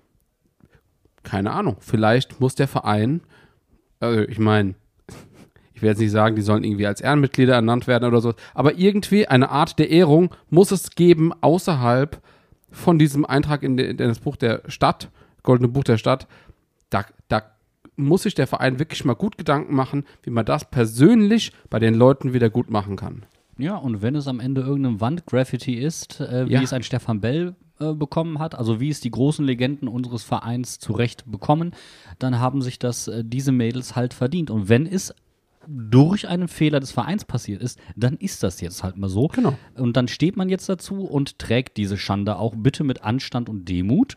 Keine Ahnung. Vielleicht muss der Verein, also ich meine, ich will jetzt nicht sagen, die sollen irgendwie als Ehrenmitglieder ernannt werden oder so, aber irgendwie eine Art der Ehrung muss es geben außerhalb von diesem Eintrag in, de, in das Buch der Stadt, Goldene Buch der Stadt. Da, da muss sich der Verein wirklich mal gut Gedanken machen, wie man das persönlich bei den Leuten wieder gut machen kann. Ja, und wenn es am Ende irgendein Wandgraffiti ist, äh, wie Ja. es ein Stefan Bell äh, bekommen hat, also wie es die großen Legenden unseres Vereins zurecht bekommen, dann haben sich das äh, diese Mädels halt verdient. Und wenn es durch einen Fehler des Vereins passiert ist, dann ist das jetzt halt mal so. Genau. Und dann steht man jetzt dazu und trägt diese Schande auch bitte mit Anstand und Demut.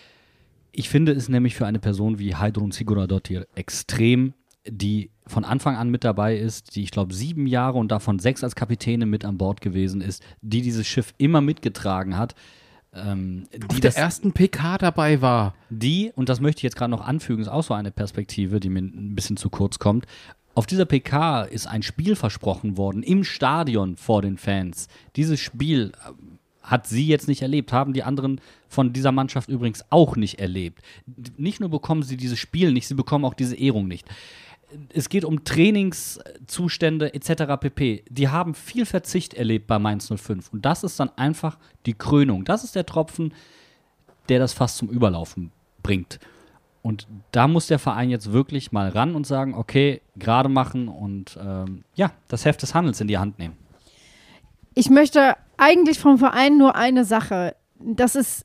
Ich finde es nämlich für eine Person wie Heidrun Sigurðardóttir extrem, die von Anfang an mit dabei ist, die ich glaube sieben Jahre und davon sechs als Kapitäne mit an Bord gewesen ist, die dieses Schiff immer mitgetragen hat. Ähm, die Auf der das, ersten P K dabei war. die, und das möchte ich jetzt gerade noch anfügen, ist auch so eine Perspektive, die mir ein bisschen zu kurz kommt. Auf dieser P K ist ein Spiel versprochen worden, im Stadion vor den Fans. Dieses Spiel hat sie jetzt nicht erlebt, haben die anderen von dieser Mannschaft übrigens auch nicht erlebt. Nicht nur bekommen sie dieses Spiel nicht, sie bekommen auch diese Ehrung nicht. Es geht um Trainingszustände et cetera pp. Die haben viel Verzicht erlebt bei Mainz null fünf. Und das ist dann einfach die Krönung. Das ist der Tropfen, der das fast zum Überlaufen bringt. Und da muss der Verein jetzt wirklich mal ran und sagen, okay, gerade machen und ähm, ja, das Heft des Handels in die Hand nehmen. Ich möchte eigentlich vom Verein nur eine Sache. Das ist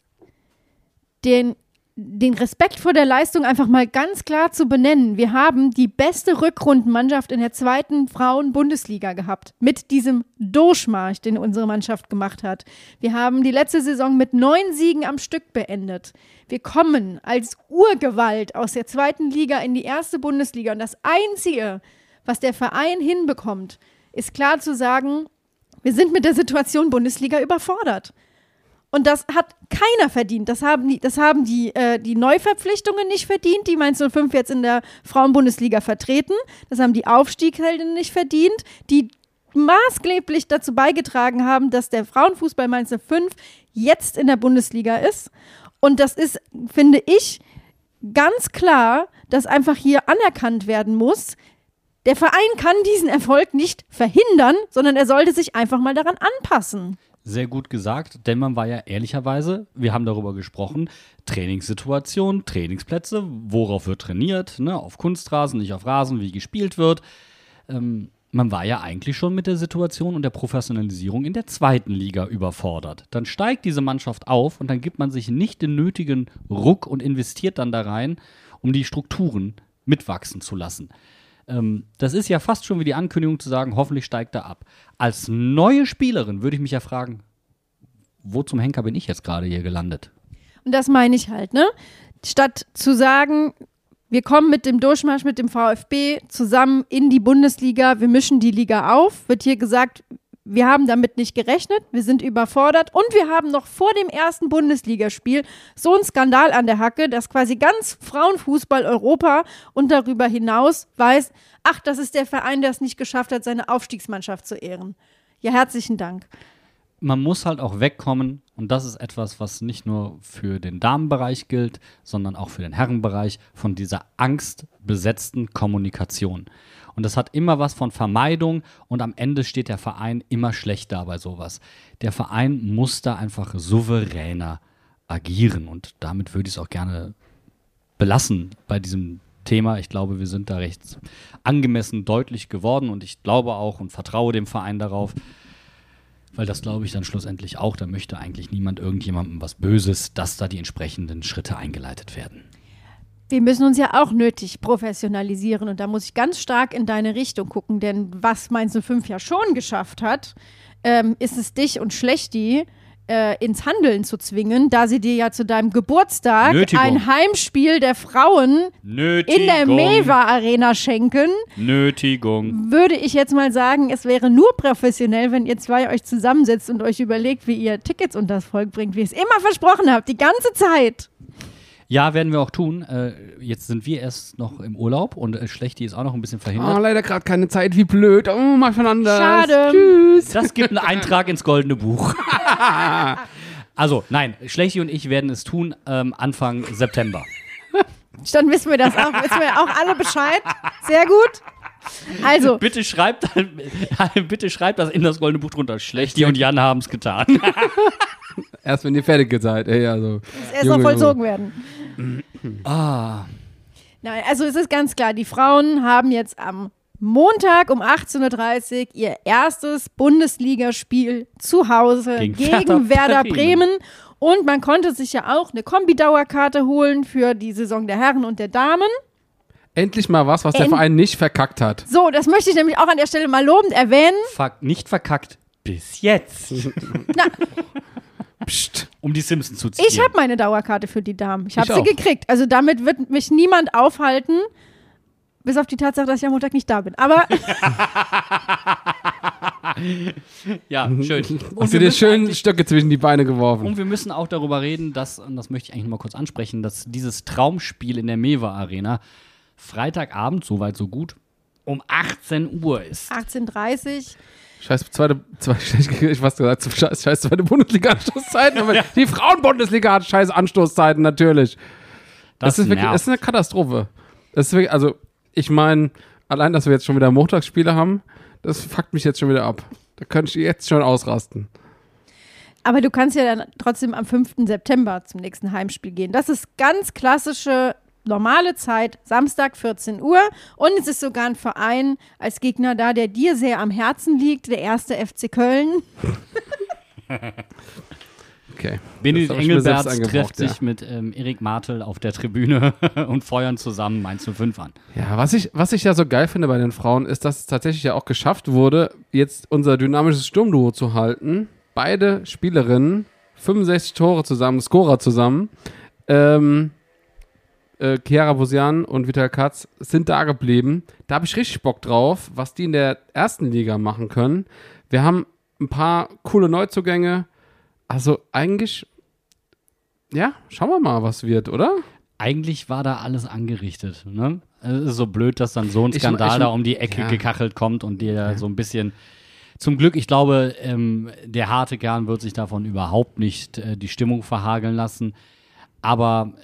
den, den Respekt vor der Leistung einfach mal ganz klar zu benennen. Wir haben die beste Rückrundenmannschaft in der zweiten Frauen-Bundesliga gehabt. Mit diesem Durchmarsch, den unsere Mannschaft gemacht hat. Wir haben die letzte Saison mit neun Siegen am Stück beendet. Wir kommen als Urgewalt aus der zweiten Liga in die erste Bundesliga. Und das Einzige, was der Verein hinbekommt, ist klar zu sagen, wir sind mit der Situation Bundesliga überfordert. Und das hat keiner verdient. Das haben die, das haben die, äh, die Neuverpflichtungen nicht verdient, die Mainz null fünf jetzt in der Frauenbundesliga vertreten. Das haben die Aufstiegsheldinnen nicht verdient, die maßgeblich dazu beigetragen haben, dass der Frauenfußball Mainz null fünf jetzt in der Bundesliga ist. Und das ist, finde ich, ganz klar, dass einfach hier anerkannt werden muss. Der Verein kann diesen Erfolg nicht verhindern, sondern er sollte sich einfach mal daran anpassen. Sehr gut gesagt, denn man war ja ehrlicherweise, wir haben darüber gesprochen, Trainingssituation, Trainingsplätze, worauf wird trainiert, ne, auf Kunstrasen, nicht auf Rasen, wie gespielt wird. Ähm, man war ja eigentlich schon mit der Situation und der Professionalisierung in der zweiten Liga überfordert. Dann steigt diese Mannschaft auf und dann gibt man sich nicht den nötigen Ruck und investiert dann da rein, um die Strukturen mitwachsen zu lassen. Ähm, das ist ja fast schon wie die Ankündigung zu sagen, hoffentlich steigt er ab. Als neue Spielerin würde ich mich ja fragen, wo zum Henker bin ich jetzt gerade hier gelandet? Und das meine ich halt, ne? Statt zu sagen, wir kommen mit dem Durchmarsch mit dem VfB zusammen in die Bundesliga, wir mischen die Liga auf, wird hier gesagt, wir haben damit nicht gerechnet, wir sind überfordert und wir haben noch vor dem ersten Bundesligaspiel so einen Skandal an der Hacke, dass quasi ganz Frauenfußball Europa und darüber hinaus weiß, ach, das ist der Verein, der es nicht geschafft hat, seine Aufstiegsmannschaft zu ehren. Ja, herzlichen Dank. Man muss halt auch wegkommen und das ist etwas, was nicht nur für den Damenbereich gilt, sondern auch für den Herrenbereich, von dieser angstbesetzten Kommunikation. Und das hat immer was von Vermeidung und am Ende steht der Verein immer schlecht da bei sowas. Der Verein muss da einfach souveräner agieren und damit würde ich es auch gerne belassen bei diesem Thema. Ich glaube, wir sind da recht angemessen deutlich geworden und ich glaube auch und vertraue dem Verein darauf, weil das glaube ich dann schlussendlich auch, da möchte eigentlich niemand irgendjemandem was Böses, dass da die entsprechenden Schritte eingeleitet werden. Wir müssen uns ja auch nötig professionalisieren und da muss ich ganz stark in deine Richtung gucken, denn was Mainz null fünf ja schon geschafft hat, ähm, ist es dich und Schlechti Äh, ins Handeln zu zwingen, da sie dir ja zu deinem Geburtstag Nötigung. ein Heimspiel der Frauen Nötigung. in der Mewa Arena schenken, Nötigung. würde ich jetzt mal sagen, es wäre nur professionell, wenn ihr zwei euch zusammensetzt und euch überlegt, wie ihr Tickets unters Volk bringt, wie ihr es immer versprochen habt, die ganze Zeit. Ja, werden wir auch tun. Äh, jetzt sind wir erst noch im Urlaub und äh, Schlechti ist auch noch ein bisschen verhindert. Oh, leider gerade keine Zeit, wie blöd. Oh, mal voneinander. Schade. Tschüss. Das gibt einen Eintrag ins Goldene Buch. Also, nein, Schlechti und ich werden es tun ähm, Anfang September. Dann wissen wir das auch, wissen wir auch alle Bescheid. Sehr gut. Also, Bitte schreibt, bitte schreibt das in das Goldene Buch drunter. Schlechti und Jan haben es getan. Erst wenn ihr fertig seid. Ey, also, es erst noch Junge, vollzogen werden. Ah. Nein, also es ist ganz klar, die Frauen haben jetzt am Montag um achtzehn Uhr dreißig ihr erstes Bundesligaspiel zu Hause Gegen gegen, Werder Werder Bremen. Bremen. Und man konnte sich ja auch eine Kombi-Dauerkarte holen für die Saison der Herren und der Damen. endlich mal was, was der End- Verein nicht verkackt hat. So, das möchte ich nämlich auch an der Stelle mal lobend erwähnen. Fuck, nicht verkackt. Bis jetzt. Na, Psst. Um die Simpsons zu zitieren. ich habe meine Dauerkarte für die Damen. Ich habe Ich sie auch. gekriegt. Also damit wird mich niemand aufhalten. Bis auf die Tatsache, dass ich am Montag nicht da bin. Aber Ja, schön. Und Hast wir du dir müssen schön eigentlich- Stöcke zwischen die Beine geworfen? Und wir müssen auch darüber reden, dass, und das möchte ich eigentlich noch mal kurz ansprechen, dass dieses Traumspiel in der Mewa Arena Freitagabend, soweit so gut, um achtzehn Uhr ist. achtzehn Uhr dreißig. Scheiß zweite, zwei, ich fast gesagt, scheiß, scheiß zweite Bundesliga-Anstoßzeiten, aber die Frauen-Bundesliga hat scheiß Anstoßzeiten, natürlich. Das, ist wirklich, nervt. das ist eine Katastrophe. Das ist wirklich, also, ich meine, allein, dass wir jetzt schon wieder Montagsspiele haben, das fuckt mich jetzt schon wieder ab. Da könnte ich jetzt schon ausrasten. Aber du kannst ja dann trotzdem am fünften September zum nächsten Heimspiel gehen. Das ist ganz klassische, normale Zeit, Samstag vierzehn Uhr. Und es ist sogar ein Verein als Gegner da, der dir sehr am Herzen liegt, der erste F C Köln. Okay. Benedikt Das hab ich mir selbst Engelberts eingebrockt, trifft sich ja. mit ähm, Erik Martel auf der Tribüne und feuern zusammen Mainz null fünf an. Ja, was ich, was ich ja so geil finde bei den Frauen, ist, dass es tatsächlich ja auch geschafft wurde, jetzt unser dynamisches Sturmduo zu halten. Beide Spielerinnen, fünfundsechzig Tore zusammen, Scorer zusammen. Ähm, äh, Chiara Bosian und Vital Katz sind da geblieben. Da habe ich richtig Bock drauf, was die in der ersten Liga machen können. Wir haben ein paar coole Neuzugänge. Also eigentlich, ja, schauen wir mal, was wird, oder? Eigentlich war da alles angerichtet. Ne? Es ist so blöd, dass dann so ein Ich- Skandal ich- da um die Ecke ja. gekachelt kommt und dir so ein bisschen. Zum Glück, ich glaube, ähm, der harte Kern wird sich davon überhaupt nicht äh, die Stimmung verhageln lassen. Aber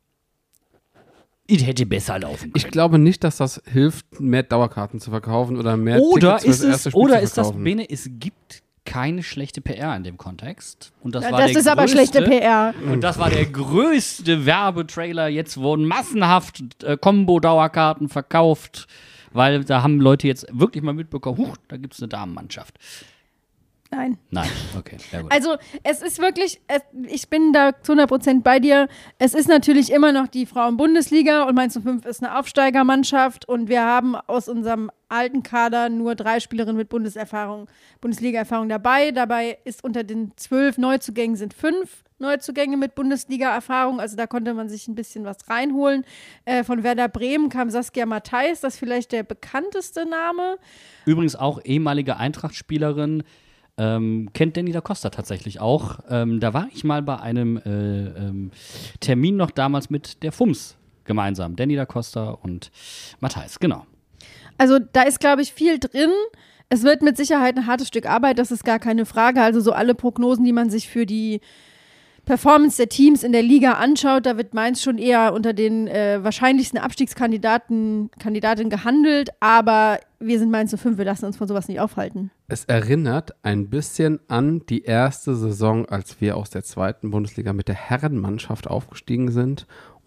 es hätte besser laufen können. Ich glaube nicht, dass das hilft, mehr Dauerkarten zu verkaufen oder mehr Oder Tickets für ist das erste es, Spiel oder zu ist das, verkaufen. Bene, es gibt keine schlechte P R in dem Kontext. Und das Ja, war das der ist aber größte, schlechte P R. Und das war der größte Werbetrailer. Jetzt wurden massenhaft äh, Combo-Dauerkarten verkauft, weil da haben Leute jetzt wirklich mal mitbekommen, huch, da gibt es eine Damenmannschaft. Nein. Nein, okay, sehr gut. Also es ist wirklich, es, ich bin da zu hundert Prozent bei dir. Es ist natürlich immer noch die Frauen-Bundesliga und Mainz null fünf ist eine Aufsteigermannschaft und wir haben aus unserem alten Kader nur drei Spielerinnen mit Bundeserfahrung, Bundesliga-Erfahrung dabei. Dabei ist unter den zwölf Neuzugängen sind fünf Neuzugänge mit Bundesliga-Erfahrung. Also da konnte man sich ein bisschen was reinholen. Äh, von Werder Bremen kam Saskia Matthijs, das ist vielleicht der bekannteste Name. Übrigens auch ehemalige Eintracht-Spielerin, ähm, kennt Danny da Costa tatsächlich auch. Ähm, da war ich mal bei einem äh, ähm, Termin noch damals mit der F U M S gemeinsam. Danny da Costa und Matthijs, genau. Also da ist, glaube ich, viel drin. Es wird mit Sicherheit ein hartes Stück Arbeit, das ist gar keine Frage. Also so alle Prognosen, die man sich für die Performance der Teams in der Liga anschaut, da wird Mainz schon eher unter den äh, wahrscheinlichsten Abstiegskandidaten Kandidatinnen gehandelt. Aber wir sind Mainz null fünf, wir lassen uns von sowas nicht aufhalten. Es erinnert ein bisschen an die erste Saison, als wir aus der zweiten Bundesliga mit der Herrenmannschaft aufgestiegen sind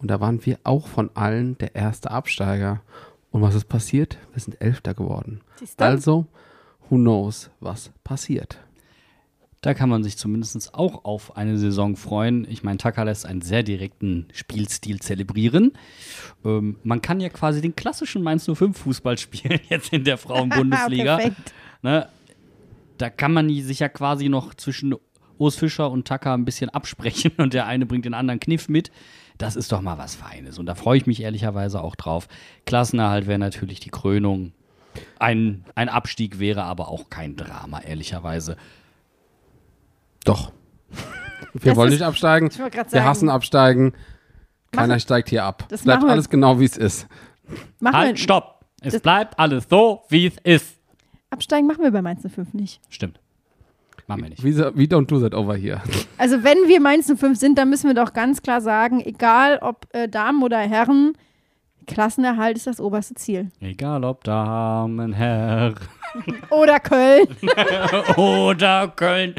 Und da waren wir auch von allen der erste Absteiger. Und was ist passiert? Wir sind Elfter geworden. Also, who knows, was passiert. Da kann man sich zumindest auch auf eine Saison freuen. Ich meine, Taka lässt einen sehr direkten Spielstil zelebrieren. Ähm, man kann ja quasi den klassischen Mainz null fünf Fußball spielen, jetzt in der Frauen-Bundesliga. Perfekt. Ne? Da kann man sich ja quasi noch zwischen Urs Fischer und Taka ein bisschen absprechen und der eine bringt den anderen Kniff mit. Das ist doch mal was Feines. Und da freue ich mich ehrlicherweise auch drauf. Klassenerhalt wäre natürlich die Krönung. Ein, ein Abstieg wäre aber auch kein Drama, ehrlicherweise. Doch. Wir Das wollen ist- nicht absteigen. Ich wollte gerade Wir sagen, hassen Absteigen. Keiner Machen- steigt hier ab. Das Bleibt machen wir- alles genau, wie es ist. machen Halt, wir, stopp! Es Das- bleibt alles so, wie es ist. Absteigen machen wir bei Mainz null fünf nicht. Stimmt. Machen wir nicht. Wie, so- wie don't do that over here. Also wenn wir Mainz null fünf sind, dann müssen wir doch ganz klar sagen, egal ob äh, Damen oder Herren, Klassenerhalt ist das oberste Ziel. Egal ob Damen, Herr Oder Köln. oder Köln.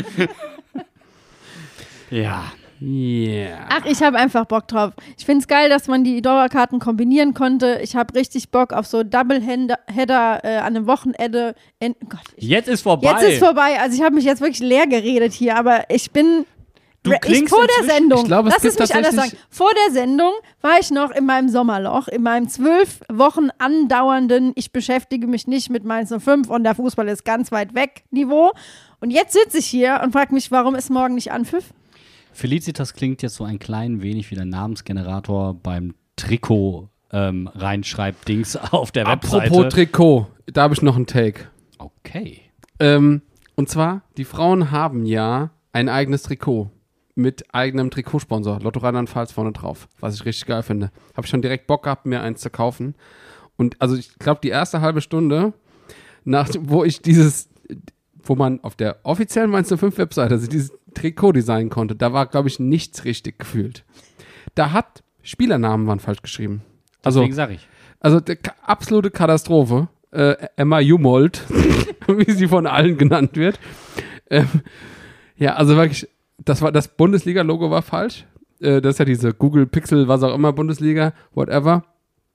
Ja. Yeah. Ach, ich habe einfach Bock drauf. Ich finde es geil, dass man die Dauerkarten kombinieren konnte. Ich habe richtig Bock auf so Doubleheader äh, an einem Wochenende. En Gott, ich Jetzt ist vorbei. Jetzt ist vorbei. Also ich habe mich jetzt wirklich leer geredet hier, aber ich bin Du re- ich, klingst vor der inzwischen- Sendung. Ich glaube, es Lass es gibt mich anders sagen. tatsächlich- Vor der Sendung war ich noch in meinem Sommerloch, in meinem zwölf Wochen andauernden ich beschäftige mich nicht mit Mainz null fünf und der Fußball ist ganz weit weg Niveau. Und jetzt sitze ich hier und frage mich, warum ist morgen nicht Anpfiff? Felicitas klingt jetzt so ein klein wenig wie der Namensgenerator beim Trikot ähm, reinschreibt Dings auf der Webseite. Apropos Trikot, da habe ich noch einen Take. Okay. Ähm, und zwar, die Frauen haben ja ein eigenes Trikot mit eigenem Trikotsponsor, Lotto Rheinland-Pfalz vorne drauf, was ich richtig geil finde. Habe ich schon direkt Bock gehabt, mir eins zu kaufen. Und also ich glaube, die erste halbe Stunde, nach, wo ich dieses, wo man auf der offiziellen Mainz null fünf Webseite also dieses Trikot designen konnte, da war, glaube ich, nichts richtig gefühlt. Da hat Spielernamen waren falsch geschrieben. Also, Deswegen sag ich. also die ka- absolute Katastrophe. Äh, Emma Jumold, wie sie von allen genannt wird. Ähm, ja, also wirklich, das war das Bundesliga-Logo war falsch. Äh, das ist ja diese Google Pixel, was auch immer, Bundesliga, whatever.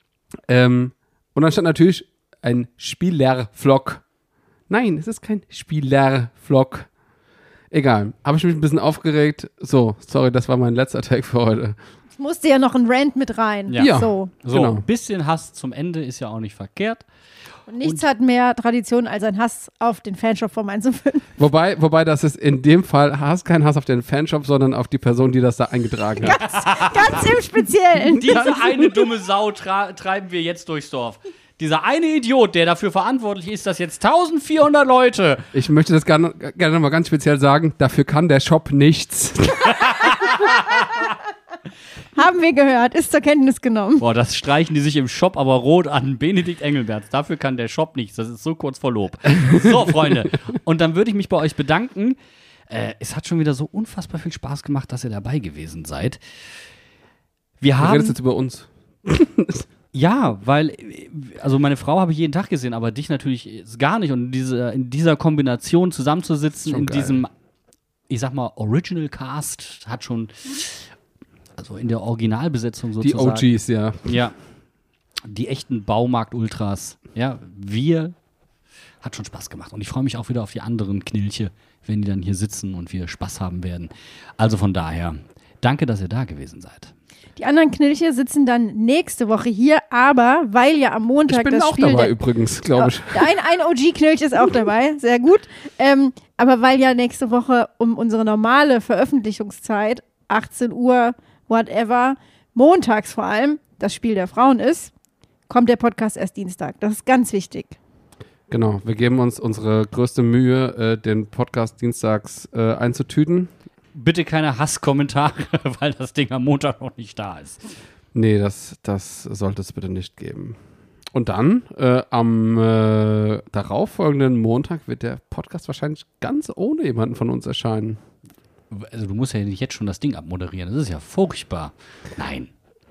Ähm, und dann stand natürlich ein Spielerflock. Nein, es ist kein Spielerflock. Egal, habe ich mich ein bisschen aufgeregt. So, sorry, das war mein letzter Tag für heute. Es musste ja noch ein Rant mit rein. Ja. Ja. So. So, Genau. ein bisschen Hass zum Ende ist ja auch nicht verkehrt. Und nichts hat mehr Tradition als ein Hass auf den Fanshop von Mainz null fünf. Wobei, wobei das ist in dem Fall, hast kein Hass auf den Fanshop, sondern auf die Person, die das da eingetragen hat. Ganz im Speziellen. Diese eine dumme Sau tra- treiben wir jetzt durchs Dorf. Dieser eine Idiot, der dafür verantwortlich ist, dass jetzt eintausendvierhundert Leute. Ich möchte das gerne, gerne mal ganz speziell sagen, dafür kann der Shop nichts. Haben wir gehört, ist zur Kenntnis genommen. Boah, das streichen die sich im Shop aber rot an. Benedikt Engelberts. Dafür kann der Shop nichts. Das ist so kurz vor Lob. So, Freunde. Und dann würde ich mich bei euch bedanken. Äh, es hat schon wieder so unfassbar viel Spaß gemacht, dass ihr dabei gewesen seid. Wir Du haben. redest jetzt über uns. Ja, weil, äh, also meine Frau habe ich jeden Tag gesehen, aber dich natürlich gar nicht. Und diese, in dieser Kombination zusammenzusitzen, Schon in geil. diesem, ich sag mal, Original Cast, hat schon, also in der Originalbesetzung Die sozusagen. O Gs, ja. Ja, die echten Baumarkt-Ultras. Ja, wir, hat schon Spaß gemacht. Und ich freue mich auch wieder auf die anderen Knilche, wenn die dann hier sitzen und wir Spaß haben werden. Also von daher, danke, dass ihr da gewesen seid. Die anderen Knilche sitzen dann nächste Woche hier, aber weil ja am Montag Ich bin das auch Spiel dabei der, übrigens, glaube ich. Ein, ein O G-Knilch ist auch dabei, sehr gut. Ähm, aber weil ja nächste Woche um unsere normale Veröffentlichungszeit, achtzehn Uhr, whatever, montags vor allem, das Spiel der Frauen ist, kommt der Podcast erst Dienstag. Das ist ganz wichtig. Genau, wir geben uns unsere größte Mühe, äh, den Podcast dienstags äh, einzutüten. Bitte keine Hasskommentare, weil das Ding am Montag noch nicht da ist. Nee, das, das sollte es bitte nicht geben. Und dann, äh, am äh, darauffolgenden Montag wird der Podcast wahrscheinlich ganz ohne jemanden von uns erscheinen. Also du musst ja nicht jetzt schon das Ding abmoderieren. Das ist ja furchtbar. Nein.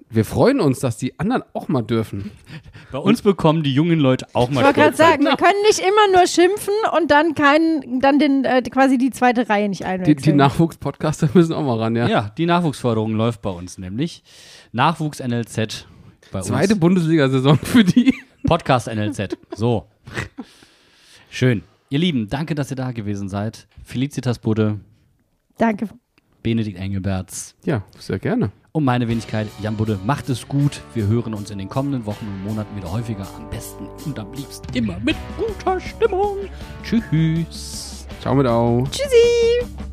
wir freuen uns, dass die anderen auch mal dürfen. Bei uns bekommen die jungen Leute auch mal Ich wollte gerade Spielzeit. sagen, wir können nicht immer nur schimpfen und dann keinen, dann den, äh, quasi die zweite Reihe nicht Die, einwechseln. die Nachwuchspodcaster müssen auch mal ran, ja. Ja, die Nachwuchsförderung läuft bei uns nämlich. Nachwuchs-N L Z bei Zweite uns. Bundesliga-Saison für die. Podcast-N L Z. So. Schön. Ihr Lieben, danke, dass ihr da gewesen seid. Felicitas Budde, Danke. Benedikt Engelberts Ja, sehr gerne. und meine Wenigkeit Jan Budde. Macht es gut. Wir hören uns in den kommenden Wochen und Monaten wieder häufiger. Am besten und am liebsten immer mit guter Stimmung. Tschüss. Ciao mit Au. Tschüssi.